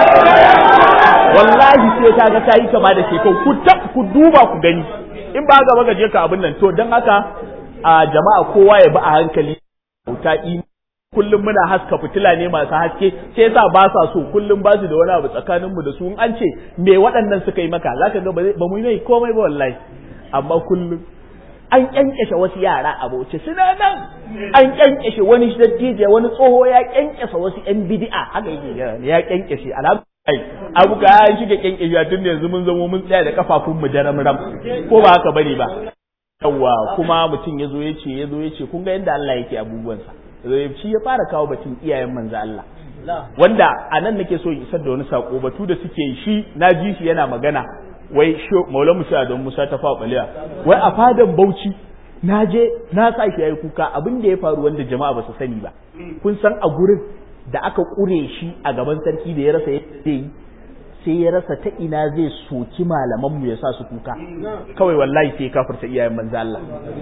wallahi sai kaga kai kama da shekau ku duba ku gani in ba ga je ka abin nan to dan haka a jama'a kowa ya bi a hankali ta kullum muna haska fitila ne masu haske sai yasa ba sa so kullum ba su da wani abu tsakanin mu da su in an ce me waɗannan suka yi maka zaka ga ba mu yi komai ba wallahi amma kullum an kyankyashe wasu yara a Bauchi suna nan an kyankyashe wani dattijo wani tsoho ya kyankyasa wasu yan bid'a haka yake ya kyankyashe alhamdulillah abu ka an shige kyankyashe tun da yanzu mun zamo mun tsaya da kafafun mu daram ko ba haka bane ba yawa kuma mutum yazo yace kun ga yanda Allah yake abubuwansa shi ya fara kawo batun iyayen manzo Allah wanda anan nake so in isar da wani sako batu da suke shi na ji shi yana magana wai Maulana Musa don Musa ta fa baliya wai a fadan Bauchi naje na sa shi yayi kuka abin da ya faru wanda jama'a ba su sani ba kun san a gurin da aka kure shi a gaban sarki da ya rasa yadda sai ya rasa ta ina zai soki malaman mu ya sa su kuka kawai wallahi sai kafirta iyayen manzo Allah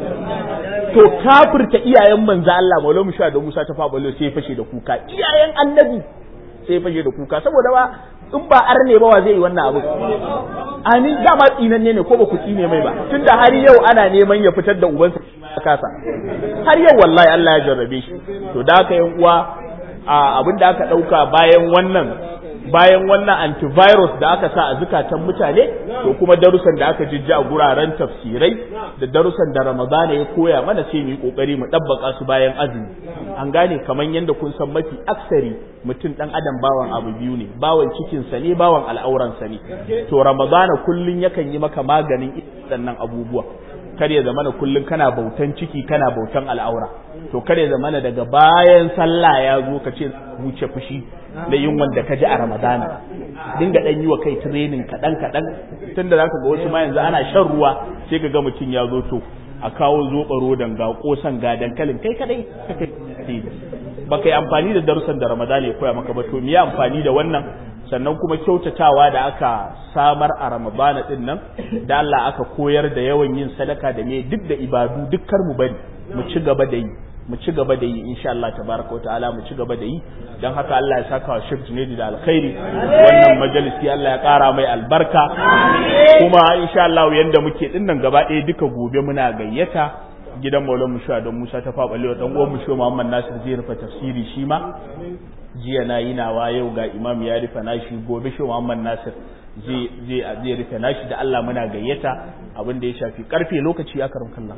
to kafirta iyayen manzo Allah Maulana Musa don Musa ta fa baliya sai ya fashe da kuka iyayen annabi sai ya fashe da kuka saboda ba in ba arne ba wa zai yi wannan abu ani dama tsinanne ne ko ba ku tsine mai ba tunda har yau ana neman ya fitar da ubansa kasa har yau wallahi Allah ya jarrabe shi to da haka yan uwa abin da aka dauka bayan wannan antivirus da aka sa a zukatan mutane to kuma darussan da aka jijja a guraren tafsirai da darussan da Ramadan ya koya mana sai mu yi kokari mu dabbaka su bayan azumi an gane kaman yanda kun san mafi aksari mutum dan adam bawan abu biyu ne bawan cikin sa ne bawan al'auran sa ne to Ramadan kullun yakan yi maka maganin waɗannan abubuwa kar ya zamana kullun kana bautan ciki kana bautan al'aura to kar ya zamana daga bayan sallah ya zo ka ce wuce fushi da yin wanda ka ji a Ramadana dinga dan yi wa kai training kadan tunda zaka ga wasu ma yanzu ana shan ruwa sai ka ga mutum ya zo to a kawo zoɓaro danga kosan ga dankalin kai kadai baka yi amfani da darussan da Ramadana ya koya maka ba to me ya amfani da wannan sannan kuma kyautatawa da aka samar a Ramadana din nan da Allah aka koyar da yawan yin sadaka da me duk da ibadu dukkar mu bari mu ci gaba da yi insha Allah tabaraka ta'ala mu ci gaba da yi dan haka Allah ya saka wa Sheikh Junaidi da alkhairi wannan majalisi Allah ya kara mai albarka kuma insha Allah yanda muke dinnan gaba ɗaya duka gobe muna gayyata gidan Maulana Musha don Musa ta faɓalewa dan uwan Musha Muhammad Nasir zai rufe tafsiri shi ma jiya na yi nawa yau ga imam ya rufe nashi gobe shi Muhammad Nasir zai rufe nashi da Allah muna gayyata abin da ya shafi karfe lokaci ya karam kallon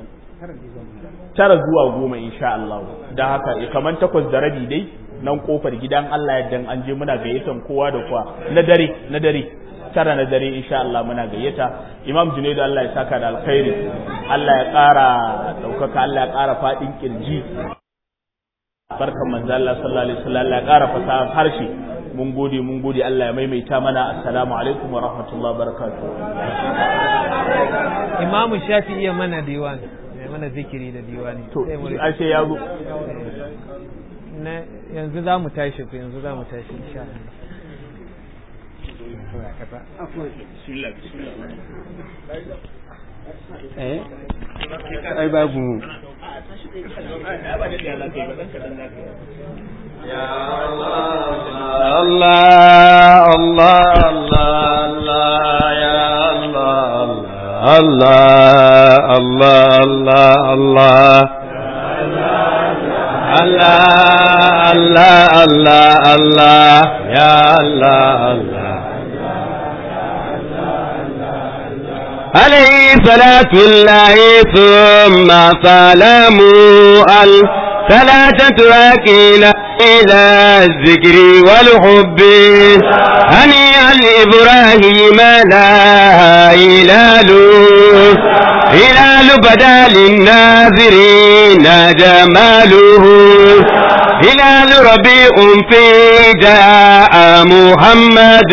9 zuwa 10 insha Allah da haka kaman 8:30 dai nan kofar gidan Allah yadda an je muna gayyatan kowa da kowa na dare 9 na dare insha Allah muna gayyata Imam Junaidu Allah ya saka da alkhairi Allah ya ƙara daukaka Allah ya ƙara fadin kirji barkan manzo Allah sallallahu alaihi wasallam Allah ya ƙara fasahar harshe mun gode Allah ya maimaita mana assalamu alaikum wa rahmatullahi wa barakatuh Imam Shafi'i ya mana diwani ya mana zikiri da diwani to ashe ya zo yanzu za mu tashi insha Allah ai babu ya Allah Allah Allah ya Allah Allah Allah Allah Allah Allah Allah ya Allah Allah عليه صلاة الله ثم سلامه الثلاثة أكيلا إلى الذكر والحب هنيئا لإبراهيم لا هلال بدا للناظرين جماله هلال ربيع في جاء محمد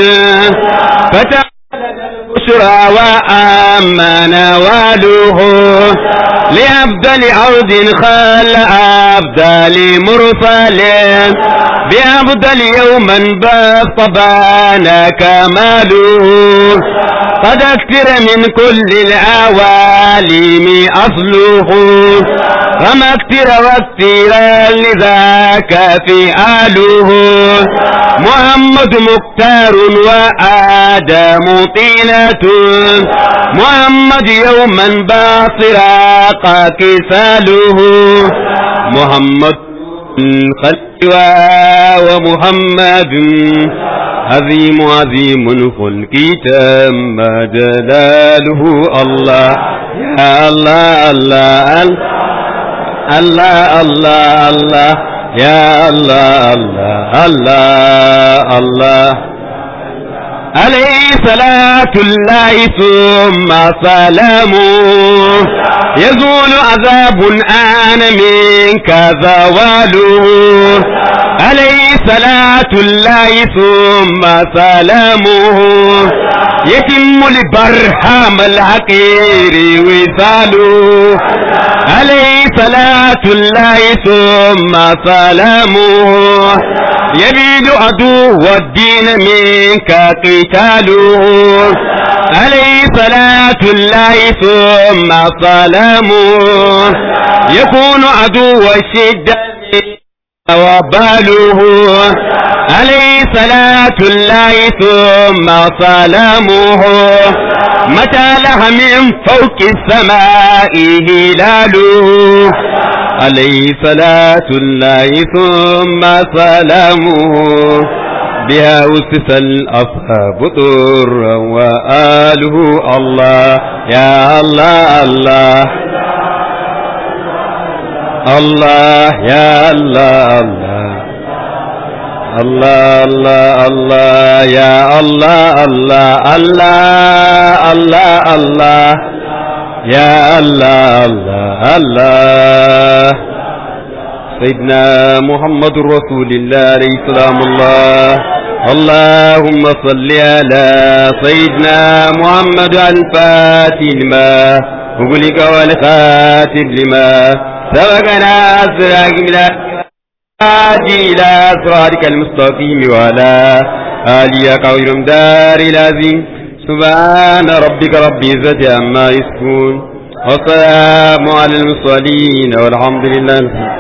بشرى وأمن واله لأبدل عود خل أبدل مرسل بأبدل يوما بطبان كماله قد أكثر من كل العوالم أصله وما اكثر واكثر لذاك فعاله محمد مختار وآدم طينة محمد يوما باصراق كساله محمد خلق ومحمد عظيم عظيم خلق تم جلاله الله يا الله الله الله الله الله يا الله الله الله الله عليه صلاة الله ثم سلامه يزول عذاب آن منك زواله عليه صلاة الله ثم سلامه يتم البرهام الحقير وصاله عليه صلاة الله ثم سلامه يبيد عدو الدين منك قتاله عليه صلاة الله ثم سلامه يكون عدو الشدة وباله عليه صلاة الله ثم سلامه متى لها من فوق السماء هلاله عليه صلاة الله ثم سلامه بها أسس الأصحاب طرا وآله الله يا الله الله الله يا الله الله الله الله يا الله الله الله الله الله يا الله الله الله سيدنا محمد رسول الله عليه السلام الله اللهم صل على سيدنا محمد الفاتح لما أغلق والخاتم لما سبقنا أسرق من إلى صراطك المستقيم وعلى آله قوي دار العظيم سبحان ربك رب العزة عما يصفون والسلام على المرسلين والحمد لله.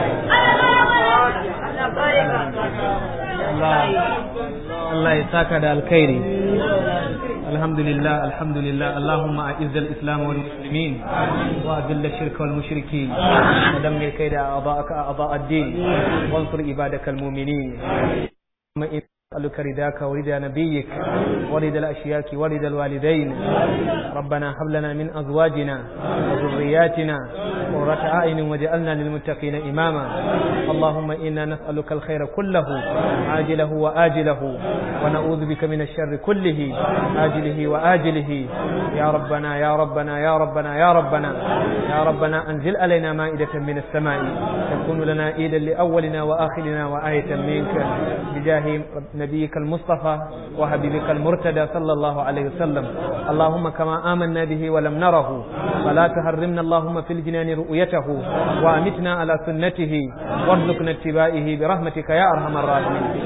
الله يساك على الخير. الحمد لله الحمد لله. اللهم أعز الإسلام والمسلمين وأذل الشرك والمشركين ودمر كيد أعضاءك أعضاء الدين وانصر عبادك المؤمنين. نسألك رضاك ورضا نبيك ورضا الأشياك ورضا الوالدين. ربنا هب لنا من أزواجنا وذرياتنا قرة أعين واجعلنا للمتقين إماما. اللهم إنا نسألك الخير كله عاجله وآجله ونعوذ بك من الشر كله آجله وآجله. يا ربنا يا ربنا يا ربنا يا ربنا يا ربنا أنزل علينا مائدة من السماء تكون لنا عيدا لأولنا وآخرنا وآية منك بجاه نبيك المصطفى وحبيبك المرتدى صلى الله عليه وسلم. اللهم كما آمنا به ولم نره فلا تحرمنا اللهم في الجنان رؤيته وأمتنا على سنته وارزقنا اتباعه برحمتك يا أرحم الراحمين.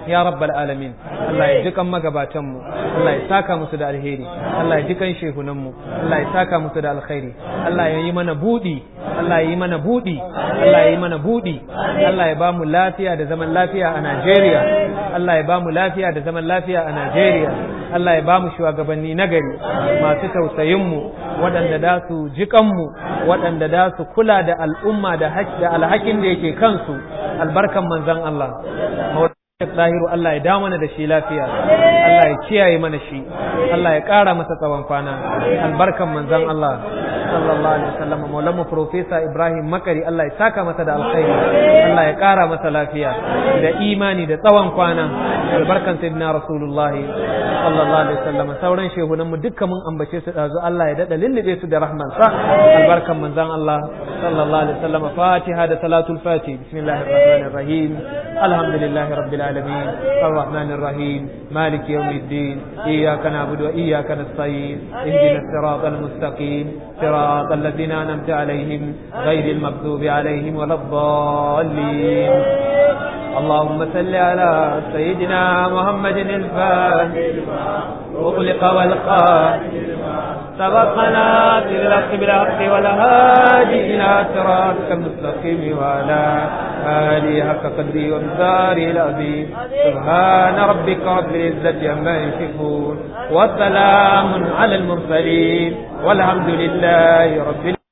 ya rabbal alamin. Allah ya jikan magabatan mu, Allah ya saka musu da alheri, Allah ya jikan shehunan mu, Allah ya saka musu da alkhairi, Allah ya yi mana budi, Allah ya yi mana budi, Allah ya yi mana budi, Allah ya ba mu lafiya da zaman lafiya a Najeriya, Allah ya ba mu lafiya da zaman lafiya a Najeriya, Allah ya ba mu shugabanni nagari masu tausayin mu, waɗanda da su jikan mu, waɗanda da su kula da al'umma da alhakin da yake kansu, albarkan manzon Allah. Zahiru Allah ya dawo mana da shi lafiya, Allah ya kiyaye mana shi, Allah ya ƙara masa tsawon kwana, albarkan manzon Allah sallallahu alaihi wasallam. Maulamu Profesa Ibrahim Makari, Allah ya saka masa da alkhairi, Allah ya ƙara masa lafiya da imani da tsawon kwana, albarkan sayyidina Rasulullahi sallallahu alaihi wasallam. Sauran shehunan mu dukkan mun ambace su dazu, Allah ya dada lullube su da rahmansa, albarkan manzon Allah sallallahu alaihi wasallam. Fatiha da salatul fatih. Bismillahir rahmanir rahim. Alhamdulillahi rabbil alamin. الرحمن الرحيم مالك يوم الدين إياك نعبد وإياك نستعين اهدنا الصراط المستقيم صراط الذين أنعمت عليهم غير المغضوب عليهم ولا الضالين. اللهم صل على سيدنا محمد الفاتح أغلق والقاتل سبقنا في الحق بالحق والهادي إلى صراطك المستقيم وعلى آله حق قدره ومقداره العظيم. سبحان ربك رب العزة عما يصفون وسلام على المرسلين والحمد لله رب العالمين.